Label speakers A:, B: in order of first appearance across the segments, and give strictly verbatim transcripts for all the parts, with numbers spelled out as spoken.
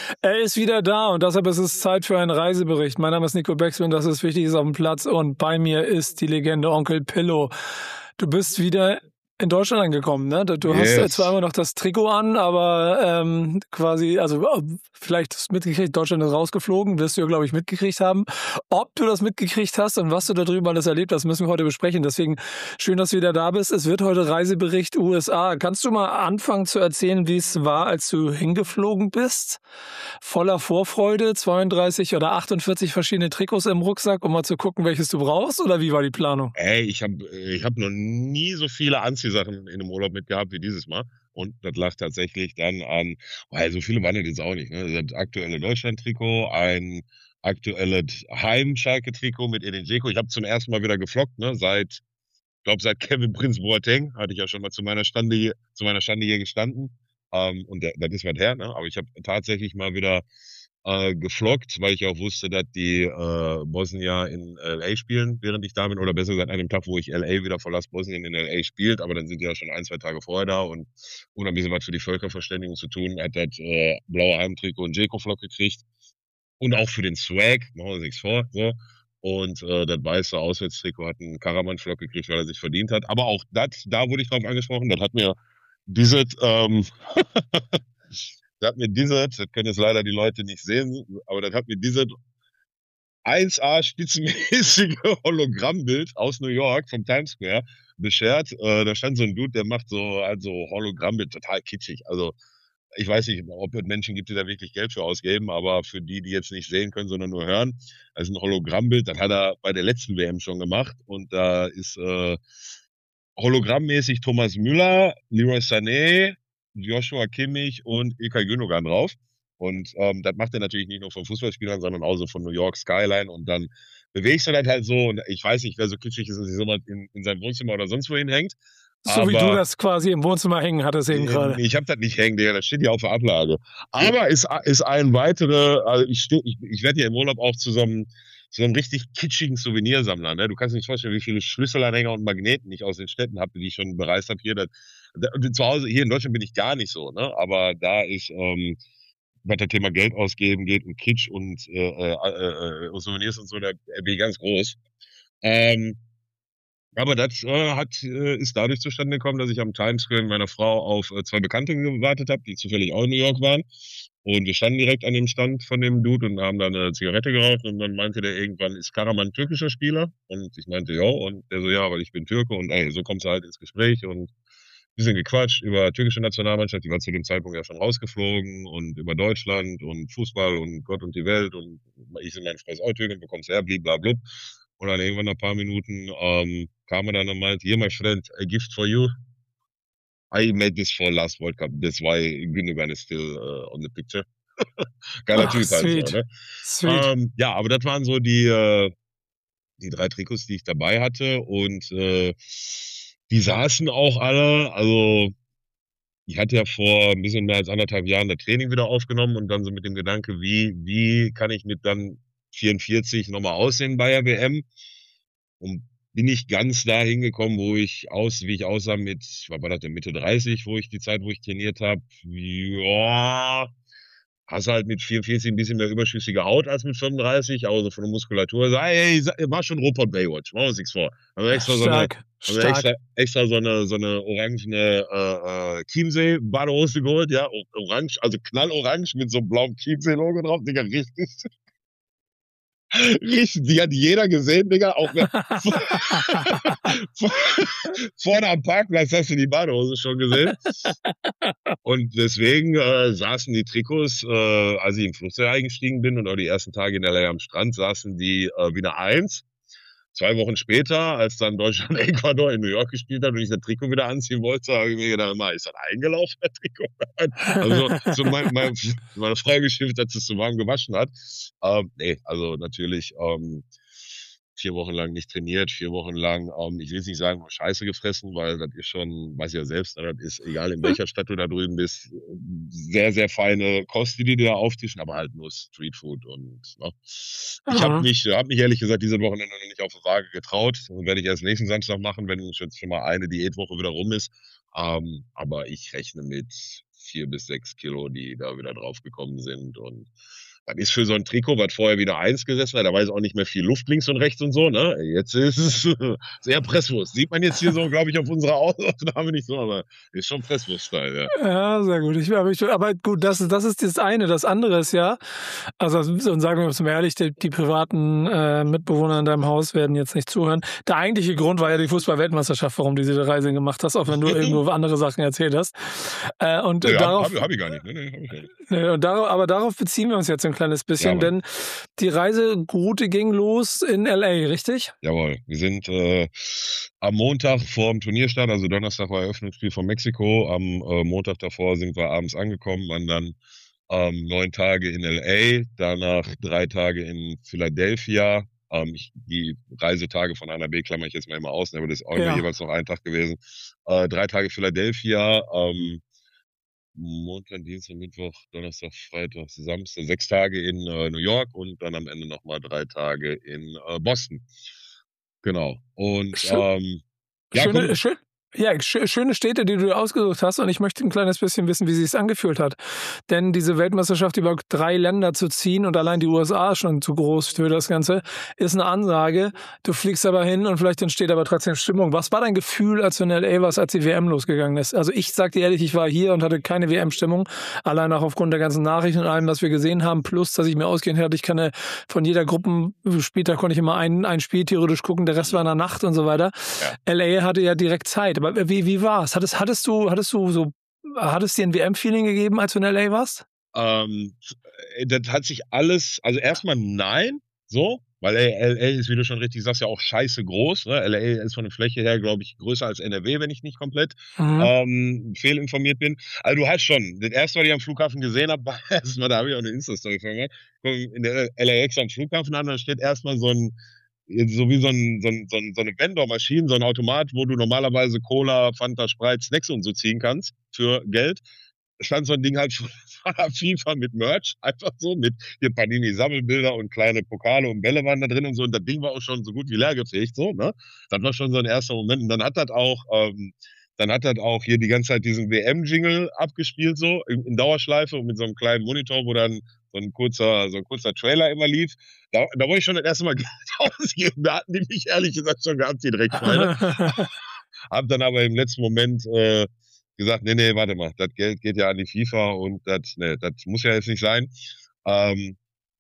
A: Er ist wieder da und deshalb ist es Zeit für einen Reisebericht. Mein Name ist Nico Beckmann, das ist Wichtiges auf dem Platz und bei mir ist die Legende Onkel Pillow. Du bist wieder in Deutschland angekommen, ne? Du hast äh, zwar
B: Yes.
A: immer noch das Trikot an, aber ähm, quasi, also äh, vielleicht hast du mitgekriegt, Deutschland ist rausgeflogen, wirst du ja, glaube ich, mitgekriegt haben. Ob du das mitgekriegt hast und was du da drüben alles erlebt hast, müssen wir heute besprechen. Deswegen schön, dass du wieder da bist. Es wird heute Reisebericht U S A. Kannst du mal anfangen zu erzählen, wie es war, als du hingeflogen bist? Voller Vorfreude, zweiunddreißig oder achtundvierzig verschiedene Trikots im Rucksack, um mal zu gucken, welches du brauchst? Oder wie war die Planung?
B: Ey, ich habe ich hab noch nie so viele Anziehsachen in einem Urlaub mitgehabt wie dieses Mal. Und das lag tatsächlich dann an, weil so viele waren das jetzt auch nicht. Ne? Das aktuelle Deutschland-Trikot, ein aktuelles Heim-Schalke-Trikot mit Edin Dzeko. Ich habe zum ersten Mal wieder geflockt, ne? Seit, ich glaube, seit Kevin Prince Boateng, hatte ich ja schon mal zu meiner Stande hier, zu meiner Stande hier gestanden. Ähm, und der, das ist was her, ne? Aber ich habe tatsächlich mal wieder äh, geflockt, weil ich auch wusste, dass die äh, Bosnier in L A spielen, während ich da bin, oder besser gesagt an dem Tag, wo ich L A wieder verlasse, Bosnien in L A spielt, aber dann sind die ja schon ein, zwei Tage vorher da und ohne ein bisschen was für die Völkerverständigung zu tun, hat das äh, blaue Heimtrikot und Dzeko-Flock gekriegt und auch für den Swag, machen wir uns nichts vor, so. Und äh, das weiße Auswärtstrikot hat einen Karaman-Flock gekriegt, weil er sich verdient hat. Aber auch das, da wurde ich drauf angesprochen, das hat mir dieses, ähm, das hat mir dieses, das können jetzt leider die Leute nicht sehen, aber das hat mir dieses eins A spitzenmäßige Hologrammbild aus New York vom Times Square beschert. Äh, da stand so ein Dude, der macht so also Hologrammbild, total kitschig. Also ich weiß nicht, ob es Menschen gibt, die da wirklich Geld für ausgeben, aber für die, die jetzt nicht sehen können, sondern nur hören, das ist ein Hologrammbild, das hat er bei der letzten W M schon gemacht und da ist äh, hologrammmäßig Thomas Müller, Leroy Sané, Joshua Kimmich und Ilkay Gündogan drauf. Und ähm, das macht er natürlich nicht nur von Fußballspielern, sondern auch so von New York Skyline. Und dann bewegst du das halt so. Und ich weiß nicht, wer so kitschig ist, dass sich jemand in, in seinem Wohnzimmer oder sonst wohin hängt.
A: So wie du
B: Aber
A: das quasi im Wohnzimmer hängen hattest eben
B: ähm,
A: gerade.
B: ich habe das nicht hängen, Digga, das steht ja auf der Ablage. Aber ist, ist ein weitere, also ich, steh, ich, ich werde ja im Urlaub auch zu so einem, so einem richtig kitschigen Souvenirsammler. Ne? Du kannst dir nicht vorstellen, wie viele Schlüsselanhänger und Magneten ich aus den Städten habe, die ich schon bereist habe hier. Das, das, zu Hause, hier in Deutschland bin ich gar nicht so, ne? Aber da ist, ähm, was das Thema Geld ausgeben geht und Kitsch und äh, äh, äh, äh, Souvenirs und so, da bin ich ganz groß. Ähm, aber das äh, hat, äh, ist dadurch zustande gekommen, dass ich am Times Square mit meiner Frau auf äh, zwei Bekannte gewartet habe, die zufällig auch in New York waren. Und wir standen direkt an dem Stand von dem Dude und haben dann eine Zigarette geraucht und dann meinte der irgendwann, ist Karaman ein türkischer Spieler? Und ich meinte, ja. Und der so, ja, weil ich bin Türke und ey, so kommst du halt ins Gespräch und ein bisschen gequatscht über türkische Nationalmannschaft, die war zu dem Zeitpunkt ja schon rausgeflogen und über Deutschland und Fußball und Gott und die Welt und ich und meine Frau ist auch Türkin, bekommst her, blablabla. Und dann irgendwann nach ein paar Minuten ähm, kam er dann und meinte, here my friend, a gift for you. I made this for last World Cup. That's why Gündogan is still uh, on the picture. Geiler
A: Ach,
B: Typ halt so,
A: sweet.
B: ne?
A: Sweet.
B: Ähm, ja, aber das waren so die, äh, die drei Trikots, die ich dabei hatte und äh, die saßen auch alle, also ich hatte ja vor ein bisschen mehr als anderthalb Jahren das Training wieder aufgenommen und dann so mit dem Gedanke, wie, wie kann ich mit dann vierundvierzig nochmal aussehen bei der W M? Und bin ich ganz da hingekommen, wo ich aus, wie ich aussah mit, was war das denn, Mitte dreißig, wo ich die Zeit, wo ich trainiert habe, ja, hast halt mit vierundvierzig ein bisschen mehr überschüssige Haut als mit fünfunddreißig, also von der Muskulatur. So, hey, war schon Rupert Baywatch, machen wir uns nichts vor. Also extra so eine,
A: Stark,
B: also
A: stark.
B: extra, extra so eine, so eine orangene äh, äh, Chiemsee-Badehose geholt, ja, orange, also knallorange mit so einem blauen Chiemsee-Logo drauf, Digga, richtig. Richtig, die hat jeder gesehen, Digga, auch wer, vorne am Parkplatz hast du die Badehose schon gesehen. Und deswegen äh, saßen die Trikots, äh, als ich im Flugzeug eingestiegen bin und auch die ersten Tage in L A am Strand, saßen die äh, wieder eins. Zwei Wochen später, als dann Deutschland Ecuador in New York gespielt hat und ich das Trikot wieder anziehen wollte, habe ich mir gedacht, mal, ist das eingelaufen, das Trikot? Also so mein, mein, meine Frau geschimpft, dass es so warm gewaschen hat. Ähm, nee, also natürlich ähm, vier Wochen lang nicht trainiert, vier Wochen lang, ähm, ich will jetzt nicht sagen, Scheiße gefressen, weil das ist schon, weiß ich ja selbst, das ist egal in welcher Stadt du da drüben bist, sehr, sehr feine Kost, die die da auftischen, aber halt nur Streetfood und ne? Ich habe
A: Mhm.
B: mich, habe mich ehrlich gesagt diese Wochenende noch nicht auf die Waage getraut. Das werde ich erst nächsten Samstag machen, wenn jetzt schon mal eine Diätwoche wieder rum ist. Ähm, aber ich rechne mit vier bis sechs Kilo, die da wieder draufgekommen sind. Und das ist für so ein Trikot, was vorher wieder eins gesessen hat, da war jetzt auch nicht mehr viel Luft links und rechts und so, ne? Jetzt ist es sehr Presswurst. Sieht man jetzt hier so, glaube ich, auf unserer Aufnahme nicht so, aber ist schon Presswurst-Style, ja.
A: Ja, sehr gut. Ich, aber, ich, aber gut, das, ist- das ist das eine. Das andere ist ja, also und sagen wir uns mal ehrlich, die, die privaten äh, Mitbewohner in deinem Haus werden jetzt nicht zuhören. Der eigentliche Grund war ja die Fußball-Weltmeisterschaft, warum du diese Reise gemacht hast, auch wenn du irgendwo andere Sachen erzählt hast. Äh, und
B: Nee,
A: darauf,
B: hab, hab, hab ich gar nicht. Nee, nee, hab ich gar nicht.
A: äh, und darauf, aber darauf beziehen wir uns jetzt ein kleines bisschen,
B: Ja,
A: denn die Reiseroute ging los in L A, richtig?
B: Jawohl, wir sind äh, am Montag vor dem Turnierstart, also Donnerstag war Eröffnungsspiel von Mexiko, am äh, Montag davor sind wir abends angekommen, waren dann ähm, neun Tage in L A, danach drei Tage in Philadelphia. Ähm, ich, die Reisetage von A nach B klammer ich jetzt mal immer aus, aber das ist auch immer
A: Ja.
B: jeweils noch ein Tag gewesen. Äh, drei Tage Philadelphia, ähm, Montag, Dienstag, Mittwoch, Donnerstag, Freitag, Samstag, sechs Tage in äh, New York und dann am Ende nochmal drei Tage in äh, Boston. Genau. Und
A: Schön,
B: ähm, ja,
A: schöne,
B: komm,
A: schön, ja, sch- schöne Städte, die du ausgesucht hast. Und ich möchte ein kleines bisschen wissen, wie sich angefühlt hat. Denn diese Weltmeisterschaft über drei Länder zu ziehen und allein die U S A ist schon zu groß für das Ganze, ist eine Ansage. Du fliegst aber hin und vielleicht entsteht aber trotzdem Stimmung. Was war dein Gefühl, als du in L A warst, als die W M losgegangen ist? Also ich sag dir ehrlich, ich war hier und hatte keine W M-Stimmung. Allein auch aufgrund der ganzen Nachrichten und allem, was wir gesehen haben. Plus, dass ich mir ausgehend hatte, ich kann eine, von jeder Gruppenspieltag konnte ich immer ein, ein Spiel theoretisch gucken. Der Rest war in der Nacht und so weiter.
B: Ja.
A: L A hatte ja direkt Zeit. Aber wie, wie war's? Hattest, hattest du, hattest du so, hattest dir ein W M-Feeling gegeben, als du in L A warst?
B: ähm, das hat sich alles, also erstmal nein, so, weil L A ist, wie du schon richtig sagst, ja auch scheiße groß. Ne? L A ist von der Fläche her, glaube ich, größer als N R W, wenn ich nicht komplett
A: Mhm.
B: ähm, fehlinformiert bin. Also du hast schon, das erste, was ich am Flughafen gesehen habe, war erstmal, da habe ich auch eine Insta-Story von gemacht, komm in der L A X am Flughafen an, da steht erstmal so ein, so wie so, ein, so, ein, so, ein, so eine Vendor-Maschine, so ein Automat, wo du normalerweise Cola, Fanta, Sprite, Snacks und so ziehen kannst für Geld. Stand so ein Ding halt von FIFA mit Merch, einfach so, mit hier Panini-Sammelbilder und kleine Pokale und Bälle waren da drin und so. Und das Ding war auch schon so gut wie leergefegt, so, ne? Das war schon so ein erster Moment. Und dann hat das auch, ähm, dann hat das auch hier die ganze Zeit diesen W M-Jingle abgespielt, so, in, in Dauerschleife und mit so einem kleinen Monitor, wo dann so ein kurzer, so ein kurzer Trailer immer lief. Da, da wollte ich schon das erste Mal Geld ausgeben. Da hatten die mich ehrlich gesagt schon gehabt, die Dreckschweine. Hab dann aber im letzten Moment äh, gesagt, nee, nee, warte mal, das Geld geht ja an die FIFA und das, nee, das muss ja jetzt nicht sein. Ähm,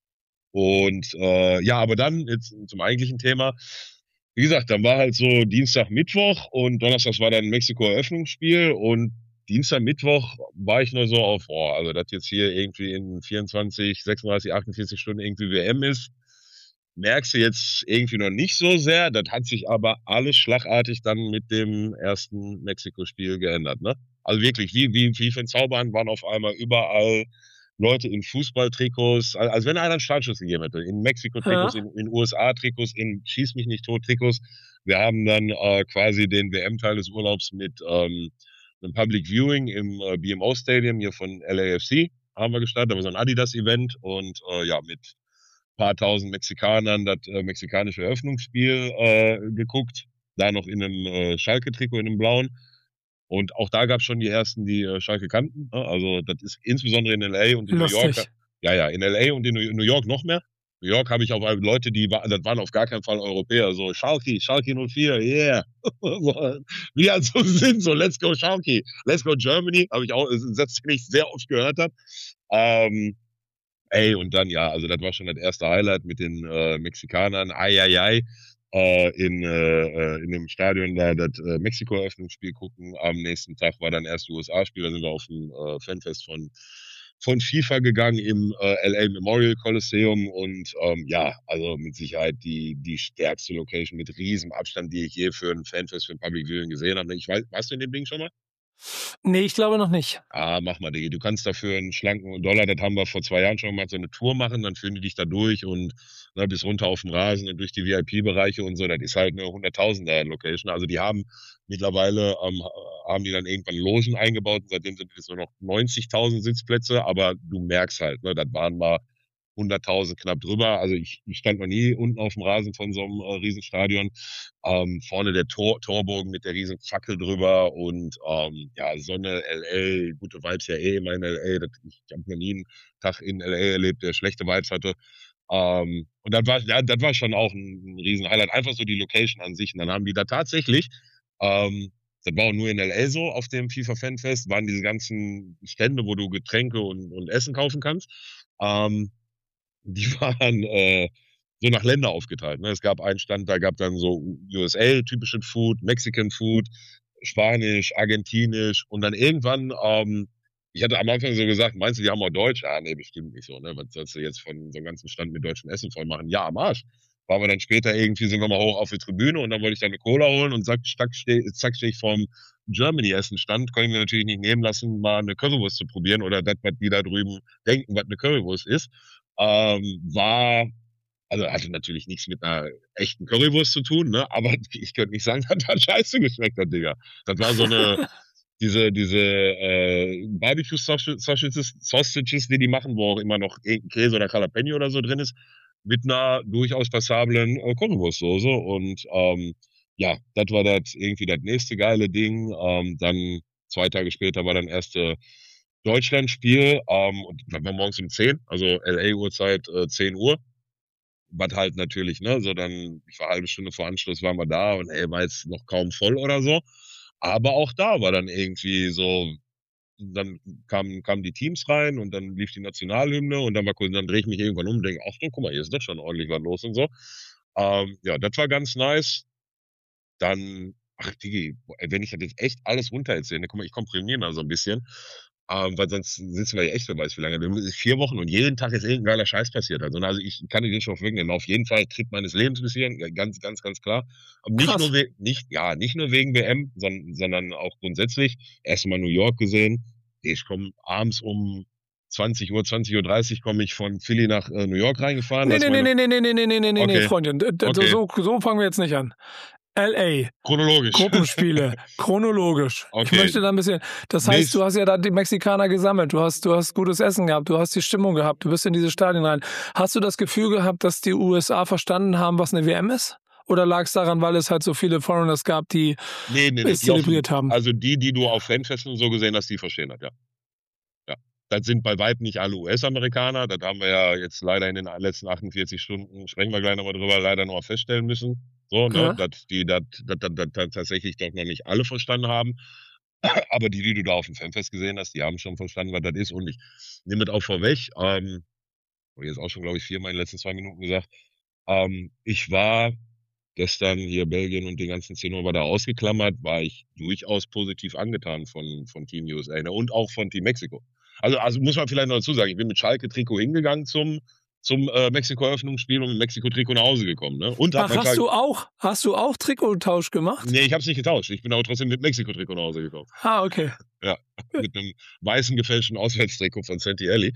B: und äh, ja, aber dann jetzt zum eigentlichen Thema. Wie gesagt, dann war halt so Dienstag, Mittwoch und Donnerstag war dann Mexiko-Eröffnungsspiel und Dienstag, Mittwoch war ich nur so auf, oh, also dass jetzt hier irgendwie in vierundzwanzig, sechsunddreißig, achtundvierzig Stunden irgendwie W M ist, merkst du jetzt irgendwie noch nicht so sehr. Das hat sich aber alles schlagartig dann mit dem ersten Mexiko-Spiel geändert, ne? Also wirklich, wie, wie, wie für ein Zaubern waren auf einmal überall Leute in Fußballtrikots, al- als wenn einer einen Startschuss gegeben hätte. In Mexiko-Trikots,
A: Ja.
B: in, in U S A-Trikots, in Schieß mich nicht tot-Trikots. Wir haben dann äh, quasi den W M-Teil des Urlaubs mit ähm, einem Public Viewing im äh, B M O Stadium hier von L A F C haben wir gestartet. Da war so ein Adidas-Event und äh, ja, mit paar tausend Mexikanern das äh, mexikanische Eröffnungsspiel äh, geguckt. Da noch in einem äh, Schalke-Trikot, in einem blauen. Und auch da gab es schon die ersten, die äh, Schalke kannten. Ne? Also das ist insbesondere in L A und in New York.
A: Lustig.
B: Ja, ja, in L A und in New New York noch mehr. New York habe ich auch Leute, die wa- das waren auf gar keinen Fall Europäer. So Schalke, Schalke null vier, yeah. So, wie halt so sind, so let's go Schalke, let's go Germany. Habe ich auch, das ist ein Satz, den ich sehr oft gehört habe. Ähm, Ey, und dann, ja, also das war schon das erste Highlight mit den äh, Mexikanern, ai, ai, ai, äh, in, äh, äh, in dem Stadion da das äh, Mexiko-Eröffnungsspiel gucken. Am nächsten Tag war dann erst U S A-Spiel, da sind wir auf ein äh, Fanfest von, von FIFA gegangen im äh, L A Memorial Coliseum und ähm, ja, also mit Sicherheit die, die stärkste Location mit riesem Abstand, die ich je für ein Fanfest, für ein Public Viewing gesehen habe. Ich weiß, warst du in dem Ding schon mal?
A: Nee, ich glaube noch nicht.
B: Ah, mach mal, Diggi. Du kannst dafür einen schlanken Dollar, das haben wir vor zwei Jahren schon mal so eine Tour machen, dann führen die dich da durch und ne, bis runter auf den Rasen und durch die V I P-Bereiche und so. Das ist halt eine hunderttausender-Location. Also die haben mittlerweile, ähm, haben die dann irgendwann Logen eingebaut und seitdem sind es nur noch neunzigtausend Sitzplätze, aber du merkst halt, ne, das waren mal hunderttausend knapp drüber. Also ich, ich stand noch nie unten auf dem Rasen von so einem äh, Riesenstadion. Ähm, vorne der Tor, Torbogen mit der riesen Fackel drüber und ähm, ja, Sonne, L A, gute Vibes ja eh immer in L A. Das, ich habe noch nie einen Tag in L A erlebt, der schlechte Vibes hatte. Ähm, und das war, ja, das war schon auch ein, ein riesen Highlight. Einfach so die Location an sich. Und dann haben die da tatsächlich, ähm, das war auch nur in L A so, auf dem FIFA Fanfest, waren diese ganzen Stände, wo du Getränke und, und Essen kaufen kannst. Ähm, die waren äh, so nach Länder aufgeteilt. Ne? Es gab einen Stand, da gab dann so U S A-typische Food, Mexican Food, Spanisch, Argentinisch und dann irgendwann, ähm, ich hatte am Anfang so gesagt, meinst du, die haben auch Deutsch? Ah, nee, bestimmt nicht so, ne? Was sollst du jetzt von so einem ganzen Stand mit deutschem Essen voll machen? Ja, am Arsch. Waren wir dann später irgendwie, sind wir mal hoch auf die Tribüne und dann wollte ich dann eine Cola holen und zack, zack, stehe zack, steh ich vorm Germany-Essen-Stand, konnte ich mir natürlich nicht nehmen lassen, mal eine Currywurst zu probieren oder das, was die da drüben denken, was eine Currywurst ist. Ähm, war, also hatte natürlich nichts mit einer echten Currywurst zu tun, ne? Aber ich könnte nicht sagen, das hat scheiße geschmeckt, das Digga. Das war so eine, diese, diese äh, Barbecue-Sausages, Sausages, die die machen, wo auch immer noch Käse oder Jalapeno oder so drin ist, mit einer durchaus passablen äh, Currywurstsoße. Und ähm, ja, das war das irgendwie das nächste geile Ding. Ähm, dann zwei Tage später war dann erste Deutschlandspiel, ähm, und das war morgens um zehn, also L A-Uhrzeit äh, zehn Uhr. Was halt natürlich, ne, so dann, ich war eine halbe Stunde vor Anschluss, waren wir da und ey, war jetzt noch kaum voll oder so. Aber auch da war dann irgendwie so, dann kamen, kamen die Teams rein und dann lief die Nationalhymne und dann war kurz, dann drehe ich mich irgendwann um und denke, ach, guck mal, hier ist doch schon ordentlich was los und so. Ähm, ja, das war ganz nice. Dann, ach, Digi, wenn ich das jetzt echt alles runter erzähle, ne, guck mal, ich komprimiere mal so ein bisschen. Ähm, weil sonst sitzen wir ja echt, wer weiß wie lange. Das ist vier Wochen und jeden Tag ist irgendein geiler Scheiß passiert. Also, also ich kann dir den schon wegnehmen. Auf jeden Fall Trip meines Lebens bisher, ganz, ganz, ganz klar. Aber nicht
A: Krass.
B: nur, nicht, ja, nicht nur wegen W M, sondern, sondern auch grundsätzlich. Erstmal New York gesehen. Ich komme abends um zwanzig Uhr, zwanzig Uhr dreißig komme ich von Philly nach äh, New York reingefahren.
A: Nee,
B: Das
A: nee, nee,
B: meine,
A: nee, nee, nee, nee, nee, nee, nee,
B: okay,
A: Freundin. D- d-
B: okay,
A: So, so fangen wir jetzt nicht an. L A,
B: chronologisch.
A: Gruppenspiele, chronologisch. Ich
B: Okay.
A: möchte da ein bisschen, das heißt,
B: Nächst-
A: du hast ja da die Mexikaner gesammelt, du hast, du hast gutes Essen gehabt, du hast die Stimmung gehabt, du bist in diese Stadien rein. Hast du das Gefühl gehabt, dass die U S A verstanden haben, was eine W M ist? Oder lag es daran, weil es halt so viele Foreigners gab, die
B: Nee, nee, nee.
A: es
B: Die auf,
A: zelebriert haben?
B: also die, die du auf Fanfesten so gesehen hast, die verstehen das, ja. Ja. Das sind bei weitem nicht alle U S-Amerikaner. Das haben wir ja jetzt leider in den letzten achtundvierzig Stunden, sprechen wir gleich nochmal drüber, leider noch feststellen müssen. So, ne,
A: Ja.
B: dass die das tatsächlich doch noch nicht alle verstanden haben. Aber die, die du da auf dem Fanfest gesehen hast, die haben schon verstanden, was das ist. Und ich nehme das auch vorweg. Ähm, habe ich jetzt auch schon, glaube ich, viermal in den letzten zwei Minuten gesagt. Ähm, ich war gestern hier Belgien und den ganzen Tenor war da ausgeklammert, war ich durchaus positiv angetan von, von Team U S A, ne? Und auch von Team Mexiko. Also, also muss man vielleicht noch dazu sagen, ich bin mit Schalke-Trikot hingegangen zum, zum äh, Mexiko-Eröffnungsspiel und mit Mexiko-Trikot nach Hause gekommen. Ne? Und hab
A: Ach,
B: mein
A: hast
B: Schalke-
A: du auch, hast du auch Trikottausch gemacht?
B: Nee, ich habe es nicht getauscht. Ich bin aber trotzdem mit Mexiko-Trikot nach Hause gekommen.
A: Ah, okay.
B: Ja, mit einem weißen gefälschten Auswärtstrikot von Santielli.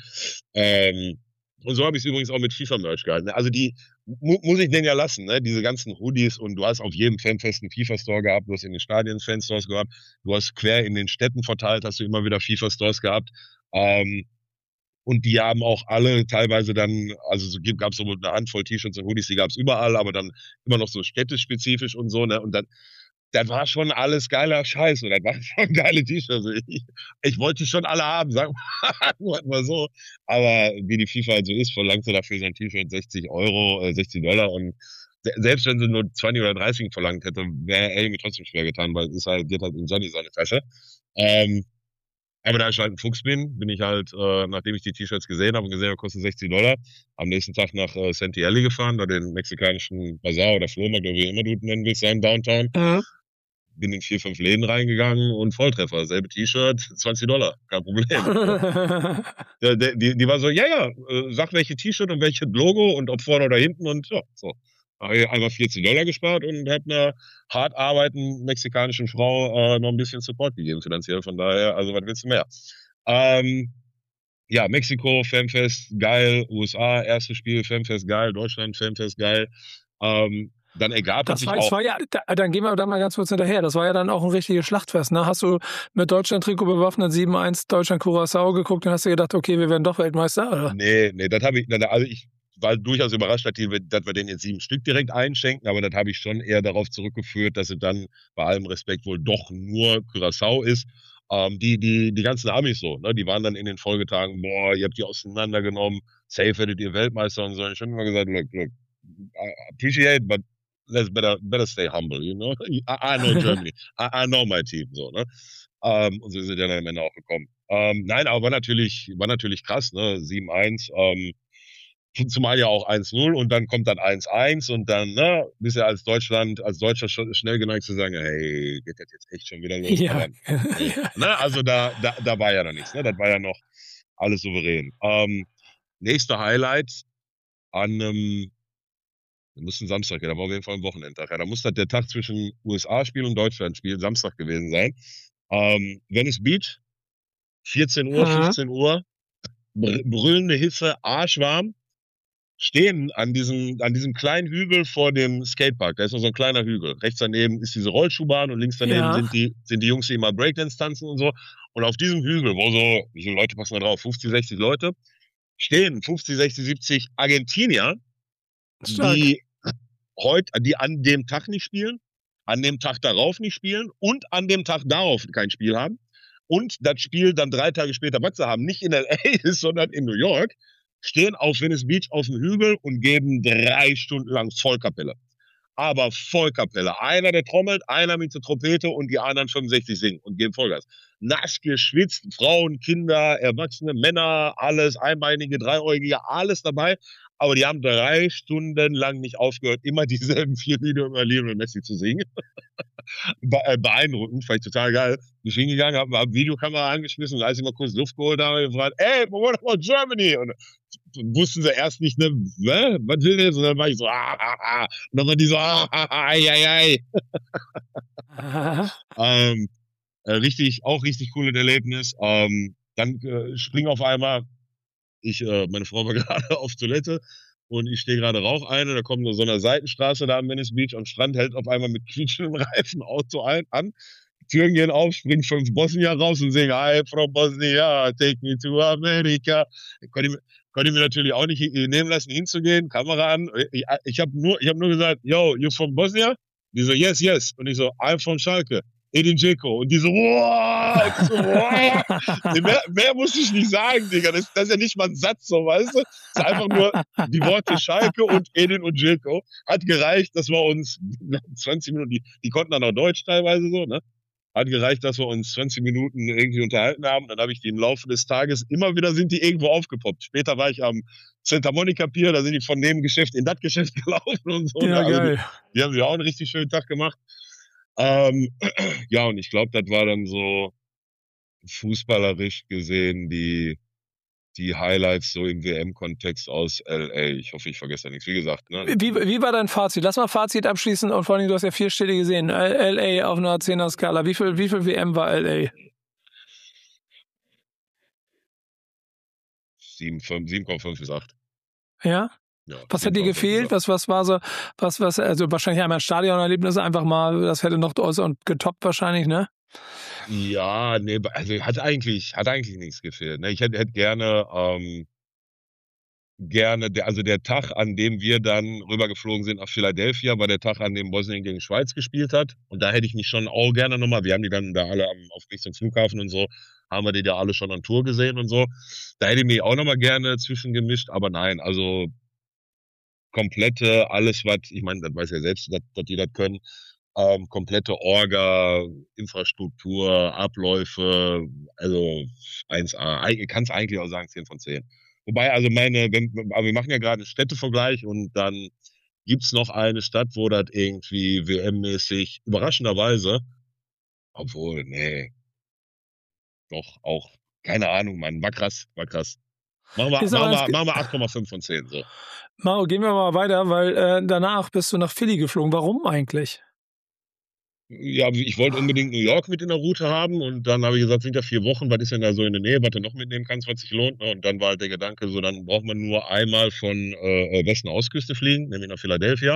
B: Ähm, und so habe ich es übrigens auch mit FIFA-Merch gehalten. Also die mu muss ich denen ja lassen, ne? Diese ganzen Hoodies und du hast auf jedem Fanfest einen FIFA-Store gehabt, du hast in den Stadien Fanstores gehabt, du hast quer in den Städten verteilt, hast du immer wieder FIFA-Stores gehabt. Ähm, und die haben auch alle teilweise dann, also so gab es so eine Handvoll T-Shirts und Hoodies, die gab es überall, aber dann immer noch so städtespezifisch und so, ne? Und dann das war schon alles geiler Scheiß und das waren schon geile T-Shirts. Ich, ich wollte die schon alle haben, sagen wir mal so. Aber wie die FIFA halt so ist, verlangt sie dafür sein T-Shirt sechzig Euro, äh, sechzig Dollar und se selbst wenn sie nur zwanzig oder dreißig verlangt hätte, wäre er mir trotzdem schwer getan, weil es ist halt, geht halt in Johnny seine Tasche. Ähm, aber da ich halt ein Fuchs bin, bin ich halt, äh, nachdem ich die T-Shirts gesehen habe und gesehen habe, kostet sechzig Dollar, am nächsten Tag nach äh, Santielli gefahren, da den mexikanischen Bazar oder Flohmarkt, oder wie immer du es nennen willst, sein Downtown.
A: Mhm.
B: Bin in vier, fünf Läden reingegangen und Volltreffer. Selbe T-Shirt, zwanzig Dollar. Kein Problem. Der- der- die, die war so, ja, ja, äh, sag welche T-Shirt und welches Logo und ob vorne oder hinten und ja, so. Habe ich einmal vierzig Dollar gespart und habe einer hart arbeitenden mexikanischen Frau äh, noch ein bisschen Support gegeben finanziell. Von daher, also was willst du mehr? Ähm, ja, Mexiko, Fanfest, geil. U S A, erstes Spiel, Fanfest, geil. Deutschland, Fanfest, geil. Ähm, dann ergab es
A: Das
B: sich
A: war, das
B: auch.
A: war ja, da, dann gehen wir da mal ganz kurz hinterher. Das war ja dann auch ein richtiges Schlachtfest. Ne? Hast du mit Deutschland-Trikot bewaffnet sieben eins Deutschland-Curaçao geguckt und hast dir gedacht, okay, wir werden doch Weltmeister? Oder?
B: Nee, nee, das habe ich, also ich war durchaus überrascht, dass, die, dass wir denen jetzt sieben Stück direkt einschenken, aber das habe ich schon eher darauf zurückgeführt, dass es dann bei allem Respekt wohl doch nur Curaçao ist. Ähm, die, die, die ganzen Amis so, ne, die waren dann in den Folgetagen, boah, ihr habt die auseinandergenommen, safe werdet ihr Weltmeister und so. Und ich habe immer gesagt, look, look, I appreciate, but let's better, better stay humble, you know? I, I know Germany, I, I know my team, so, ne? Ähm, und so sind ja dann am Ende auch gekommen. Ähm, nein, aber war natürlich, war natürlich krass, ne? sieben eins, ähm, zumal ja auch eins null und dann kommt dann eins eins und dann, ne, bist ja als Deutschland, als Deutscher schon schnell geneigt zu sagen, hey, geht das jetzt echt schon wieder los?
A: Ja.
B: Aber, nee, ne, also da, da, da war ja noch nichts, ne? Das war ja noch alles souverän. Ähm, nächste Highlight an einem, wir mussten Samstag, ja, da war auf jeden Fall ein Wochenendtag. Ja, da muss das der Tag zwischen U S A-Spiel und Deutschland-Spiel Samstag gewesen sein. Ähm, Venice Beach, vierzehn Uhr, fünfzehn Uhr, br brüllende Hitze, arschwarm, stehen an diesem, an diesem kleinen Hügel vor dem Skatepark. Da ist noch so ein kleiner Hügel. Rechts daneben ist diese Rollschuhbahn und links daneben
A: Ja.
B: sind die, sind die Jungs, die immer Breakdance tanzen und so. Und auf diesem Hügel, wo so, wie viele Leute passen da drauf? fünfzig, sechzig Leute, stehen fünfzig, sechzig, siebzig Argentinier,
A: Stark.
B: die heute, die an dem Tag nicht spielen, an dem Tag darauf nicht spielen und an dem Tag darauf kein Spiel haben. Und das Spiel dann drei Tage später Matze haben, nicht in L A ist, sondern in New York, stehen auf Venice Beach auf dem Hügel und geben drei Stunden lang Vollkapelle. Aber Vollkapelle. Einer, der trommelt, einer mit der Trompete und die anderen fünfundsechzig singen und geben Vollgas. Nass geschwitzt, Frauen, Kinder, Erwachsene, Männer, alles, Einbeinige, Dreieugige, alles dabei. Aber die haben drei Stunden lang nicht aufgehört, immer dieselben vier Lieder über Lionel Messi zu singen. Beeindruckend, fand ich total geil. Ich bin hingegangen, habe hab Videokamera angeschmissen und als ich mal kurz Luft geholt habe, gefragt, ey, what about Germany? Und wussten sie erst nicht, ne, was will der? Und dann war ich so, ah, ah, ah. Und dann war die so, ah, ah, ah, ai, ai, ai. ähm, äh, richtig, auch richtig cooles Erlebnis. Ähm, dann äh, spring auf einmal, ich, äh, meine Frau war gerade auf Toilette und ich stehe gerade Rauch ein und da kommt so eine Seitenstraße da am Venice Beach am Strand, hält auf einmal mit quietschendem Reifen Auto ein, an. Türen gehen auf, springen fünf Bosnier raus und singen, hi, from Bosnia, take me to America. Konnte ich, konnte ich mir natürlich auch nicht nehmen lassen, hinzugehen, Kamera an. Ich, ich habe nur, ich hab nur gesagt, yo, you from Bosnia? Die so, yes, yes. Und ich so, I'm from Schalke. Edin Dzeko. Und die so, wow, und so, wow. mehr, mehr muss ich nicht sagen, Digga. Das, das ist ja nicht mal ein Satz, so, weißt du? Das ist einfach nur die Worte Schalke und Edin und Dzeko. Hat gereicht, dass wir uns zwanzig Minuten, die, die konnten dann auch Deutsch teilweise so, ne? Hat gereicht, dass wir uns zwanzig Minuten irgendwie unterhalten haben. Dann habe ich die im Laufe des Tages, immer wieder sind die irgendwo aufgepoppt. Später war ich am Santa Monica Pier, da sind die von dem Geschäft in das Geschäft gelaufen und so.
A: Ja,
B: also
A: geil.
B: Die, die haben sich auch einen richtig schönen Tag gemacht. Ähm, ja, und ich glaube, das war dann so fußballerisch gesehen die, die Highlights so im W M-Kontext aus L A. Ich hoffe, ich vergesse da nichts. Wie gesagt, ne?
A: Wie, wie war dein Fazit? Lass mal Fazit abschließen und vor allem, du hast ja vier Städte gesehen. L A auf einer zehner-Skala. Wie viel, wie viel W M war L A?
B: sieben Komma fünf bis acht.
A: Ja?
B: Ja,
A: was hat dir gefehlt? Was, was war so, was, was, also wahrscheinlich einmal Stadionerlebnisse einfach mal, das hätte noch und getoppt wahrscheinlich, ne?
B: Ja, nee, also hat eigentlich, hat eigentlich nichts gefehlt. Ne? Ich hätte, hätte gerne, ähm, gerne, der, also der Tag, an dem wir dann rübergeflogen sind nach Philadelphia, war der Tag, an dem Bosnien gegen Schweiz gespielt hat. Und da hätte ich mich schon auch gerne nochmal, wir haben die dann da alle am, auf Weg zum Flughafen und so, haben wir die da alle schon an Tour gesehen und so. Da hätte ich mich auch nochmal gerne zwischengemischt, aber nein, also komplette, alles was, ich meine, das weiß ja selbst, dass, dass die das können, ähm, komplette Orga, Infrastruktur, Abläufe, also eins A. Ich kann es eigentlich auch sagen, zehn von zehn. Wobei, also meine, wenn, aber wir machen ja gerade einen Städtevergleich und dann gibt's noch eine Stadt, wo das irgendwie W M-mäßig, überraschenderweise, obwohl, nee, doch auch, keine Ahnung, Mann, war krass, war krass. Machen wir, machen wir, machen wir acht Komma fünf von zehn, so.
A: Maro, gehen wir mal weiter, weil äh, danach bist du nach Philly geflogen. Warum eigentlich?
B: Ja, ich wollte unbedingt New York mit in der Route haben und dann habe ich gesagt, sind ja vier Wochen, was ist denn da so in der Nähe, was du noch mitnehmen kannst, was sich lohnt. Und dann war halt der Gedanke so, dann braucht man nur einmal von äh, Westen Ostküste fliegen, nämlich nach Philadelphia.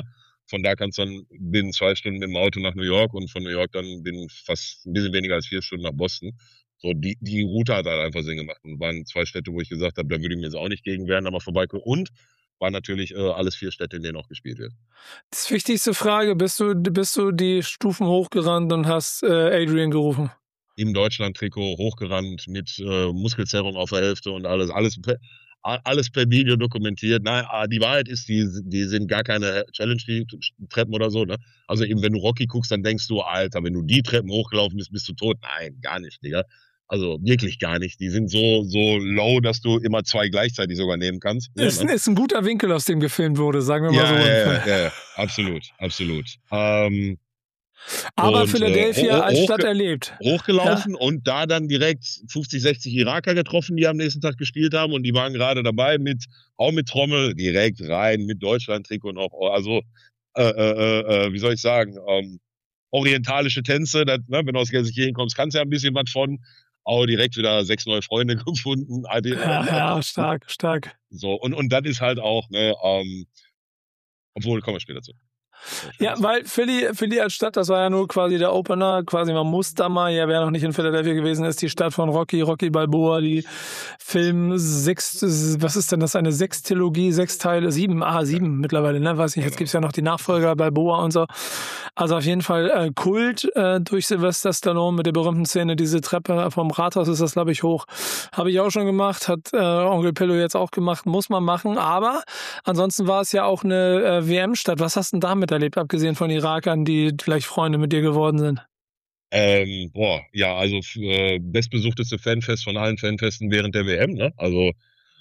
B: Von da kannst du dann binnen zwei Stunden mit dem Auto nach New York und von New York dann binnen fast ein bisschen weniger als vier Stunden nach Boston. So, die, die Route hat halt einfach Sinn gemacht. Und waren zwei Städte, wo ich gesagt habe, da würde ich mir jetzt auch nicht gegen wehren, da mal vorbeikommen. Und war natürlich äh, alles vier Städte, in denen auch gespielt wird.
A: Das wichtigste Frage, bist du, bist du die Stufen hochgerannt und hast äh, Adrian gerufen?
B: Im Deutschland-Trikot hochgerannt mit äh, Muskelzerrung auf der Hälfte und alles, alles per, alles per Video dokumentiert. Nein, die Wahrheit ist, die, die sind gar keine Challenge-Treppen oder so. Ne? Also eben, wenn du Rocky guckst, dann denkst du, Alter, wenn du die Treppen hochgelaufen bist, bist du tot. Nein, gar nicht, Digga. Also wirklich gar nicht. Die sind so, so low, dass du immer zwei gleichzeitig sogar nehmen kannst. So,
A: ist,
B: ne?
A: ist ein guter Winkel, aus dem gefilmt wurde, sagen wir mal
B: ja,
A: so.
B: Ja, ja, ja, ja, absolut, absolut. Ähm,
A: Aber
B: und,
A: Philadelphia
B: äh,
A: als Stadt erlebt.
B: Hochgelaufen ja. Und da dann direkt fünfzig, sechzig Iraker getroffen, die am nächsten Tag gespielt haben und die waren gerade dabei mit, auch mit Trommel, direkt rein, mit Deutschland-Trikot und auch, also, äh, äh, äh, wie soll ich sagen, ähm, orientalische Tänze, das, ne, wenn du aus Gelsenkirchen kommst, kannst du ja ein bisschen was von, auch direkt wieder sechs neue Freunde gefunden.
A: Ja, ja, stark, stark.
B: So, und, und das ist halt auch, ne, ähm, obwohl, kommen wir später zu.
A: Ja, weil Philly, Philly als Stadt, das war ja nur quasi der Opener, quasi man muss da mal, ja, wer noch nicht in Philadelphia gewesen ist, die Stadt von Rocky, Rocky Balboa, die Film sechs, was ist denn das, eine Sechstilogie, sechs Teile, sieben, ah, sieben mittlerweile, ne, weiß nicht, jetzt gibt's ja noch die Nachfolger Balboa und so. Also auf jeden Fall äh, Kult äh, durch Sylvester Stallone mit der berühmten Szene, diese Treppe vom Rathaus ist das, glaube ich, hoch. Habe ich auch schon gemacht, hat äh, Onkel Pillow jetzt auch gemacht, muss man machen, aber ansonsten war es ja auch eine äh, W M-Stadt. Was hast du denn damit erlebt, abgesehen von Irakern, die vielleicht Freunde mit dir geworden sind?
B: Ähm, boah, ja, also äh, bestbesuchteste Fanfest von allen Fanfesten während der W M, ne? Also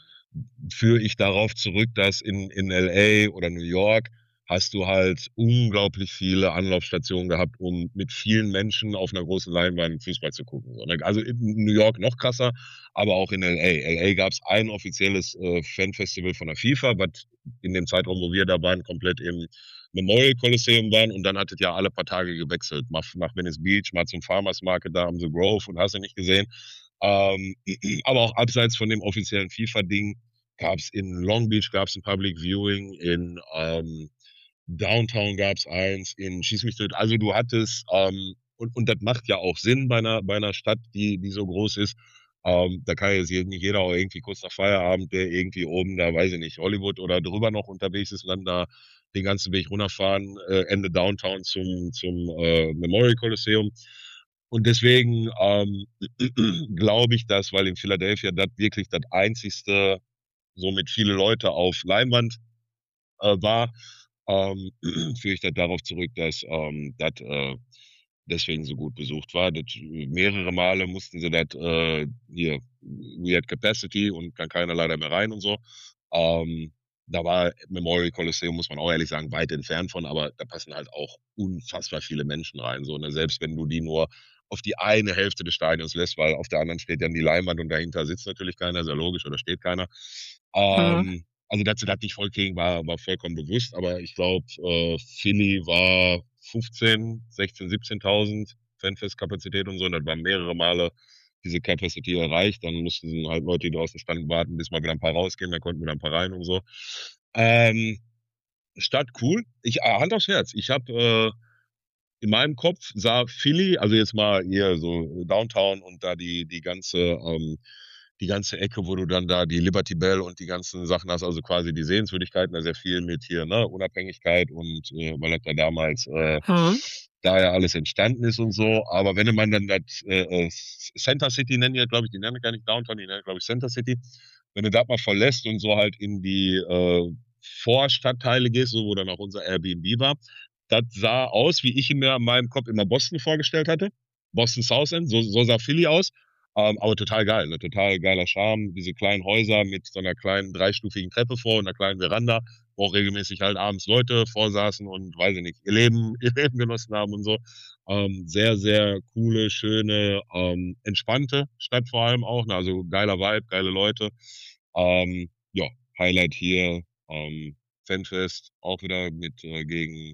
B: führe ich darauf zurück, dass in, in L A oder New York hast du halt unglaublich viele Anlaufstationen gehabt, um mit vielen Menschen auf einer großen Leinwand Fußball zu gucken. Also in New York noch krasser, aber auch in L A. L A gab es ein offizielles äh, Fanfestival von der FIFA, was in dem Zeitraum, wo wir da waren, komplett im Memorial Coliseum waren und dann hattet ja alle paar Tage gewechselt. Mal nach Venice Beach, mal zum Farmers Market da am The Grove und hast du nicht gesehen. Ähm, aber auch abseits von dem offiziellen FIFA-Ding gab es in Long Beach gab es ein Public Viewing, in ähm, Downtown gab es eins, in Schieß mich tot. Also du hattest, ähm, und, und das macht ja auch Sinn bei einer, bei einer Stadt, die, die so groß ist. Ähm, da kann jetzt nicht jeder auch irgendwie kurz nach Feierabend, der irgendwie oben da, weiß ich nicht, Hollywood oder drüber noch unterwegs ist, und dann da den ganzen Weg runterfahren, äh, Ende Downtown zum, zum äh, Memorial Coliseum. Und deswegen ähm, glaube ich das, weil in Philadelphia das wirklich das einzigste, somit viele Leute auf Leinwand äh, war, ähm, führe ich das darauf zurück, dass ähm, das äh, deswegen so gut besucht war. Das, mehrere Male mussten sie das äh, hier, we had capacity und kann keiner leider mehr rein und so. Ähm, da war Memorial Coliseum, muss man auch ehrlich sagen, weit entfernt von, aber da passen halt auch unfassbar viele Menschen rein. So, ne? Selbst wenn du die nur auf die eine Hälfte des Stadions lässt, weil auf der anderen steht dann die Leinwand und dahinter sitzt natürlich keiner, ist ja logisch, oder steht keiner. Ähm, mhm. Also, dass sie das nicht vollkriegen, war, war vollkommen bewusst, aber ich glaube, äh, Philly war fünfzehn, sechzehn, siebzehntausend Fanfest-Kapazität und so, und das waren mehrere Male diese Capacity erreicht. Dann mussten halt Leute, die draußen standen, warten, bis mal wieder ein paar rausgehen, dann konnten wieder ein paar rein und so. Ähm, Stadt cool. Ich, äh, Hand aufs Herz, ich habe äh, in meinem Kopf sah Philly, also jetzt mal hier so Downtown und da die, die ganze, ähm, die ganze Ecke, wo du dann da die Liberty Bell und die ganzen Sachen hast, also quasi die Sehenswürdigkeiten, da sehr viel mit hier, ne, Unabhängigkeit und äh, weil das da damals äh, mhm. da ja alles entstanden ist und so. Aber wenn man dann das äh, Center City nennen, ja, glaube ich, die nennen gar nicht Downtown, die nennen, glaube ich, Center City. Wenn du das mal verlässt und so halt in die äh, Vorstadtteile gehst, so wo dann auch unser Airbnb war, das sah aus, wie ich mir in meinem Kopf immer Boston vorgestellt hatte. Boston South End, so, so sah Philly aus. Ähm, aber total geil, ne? Total geiler Charme. Diese kleinen Häuser mit so einer kleinen dreistufigen Treppe vor und einer kleinen Veranda, wo auch regelmäßig halt abends Leute vorsaßen und, weiß ich nicht, ihr Leben, ihr Leben genossen haben und so. Ähm, sehr, sehr coole, schöne, ähm, entspannte Stadt vor allem auch. Ne? Also geiler Vibe, geile Leute. Ähm, ja, Highlight hier, ähm, Fanfest, auch wieder mit äh, gegen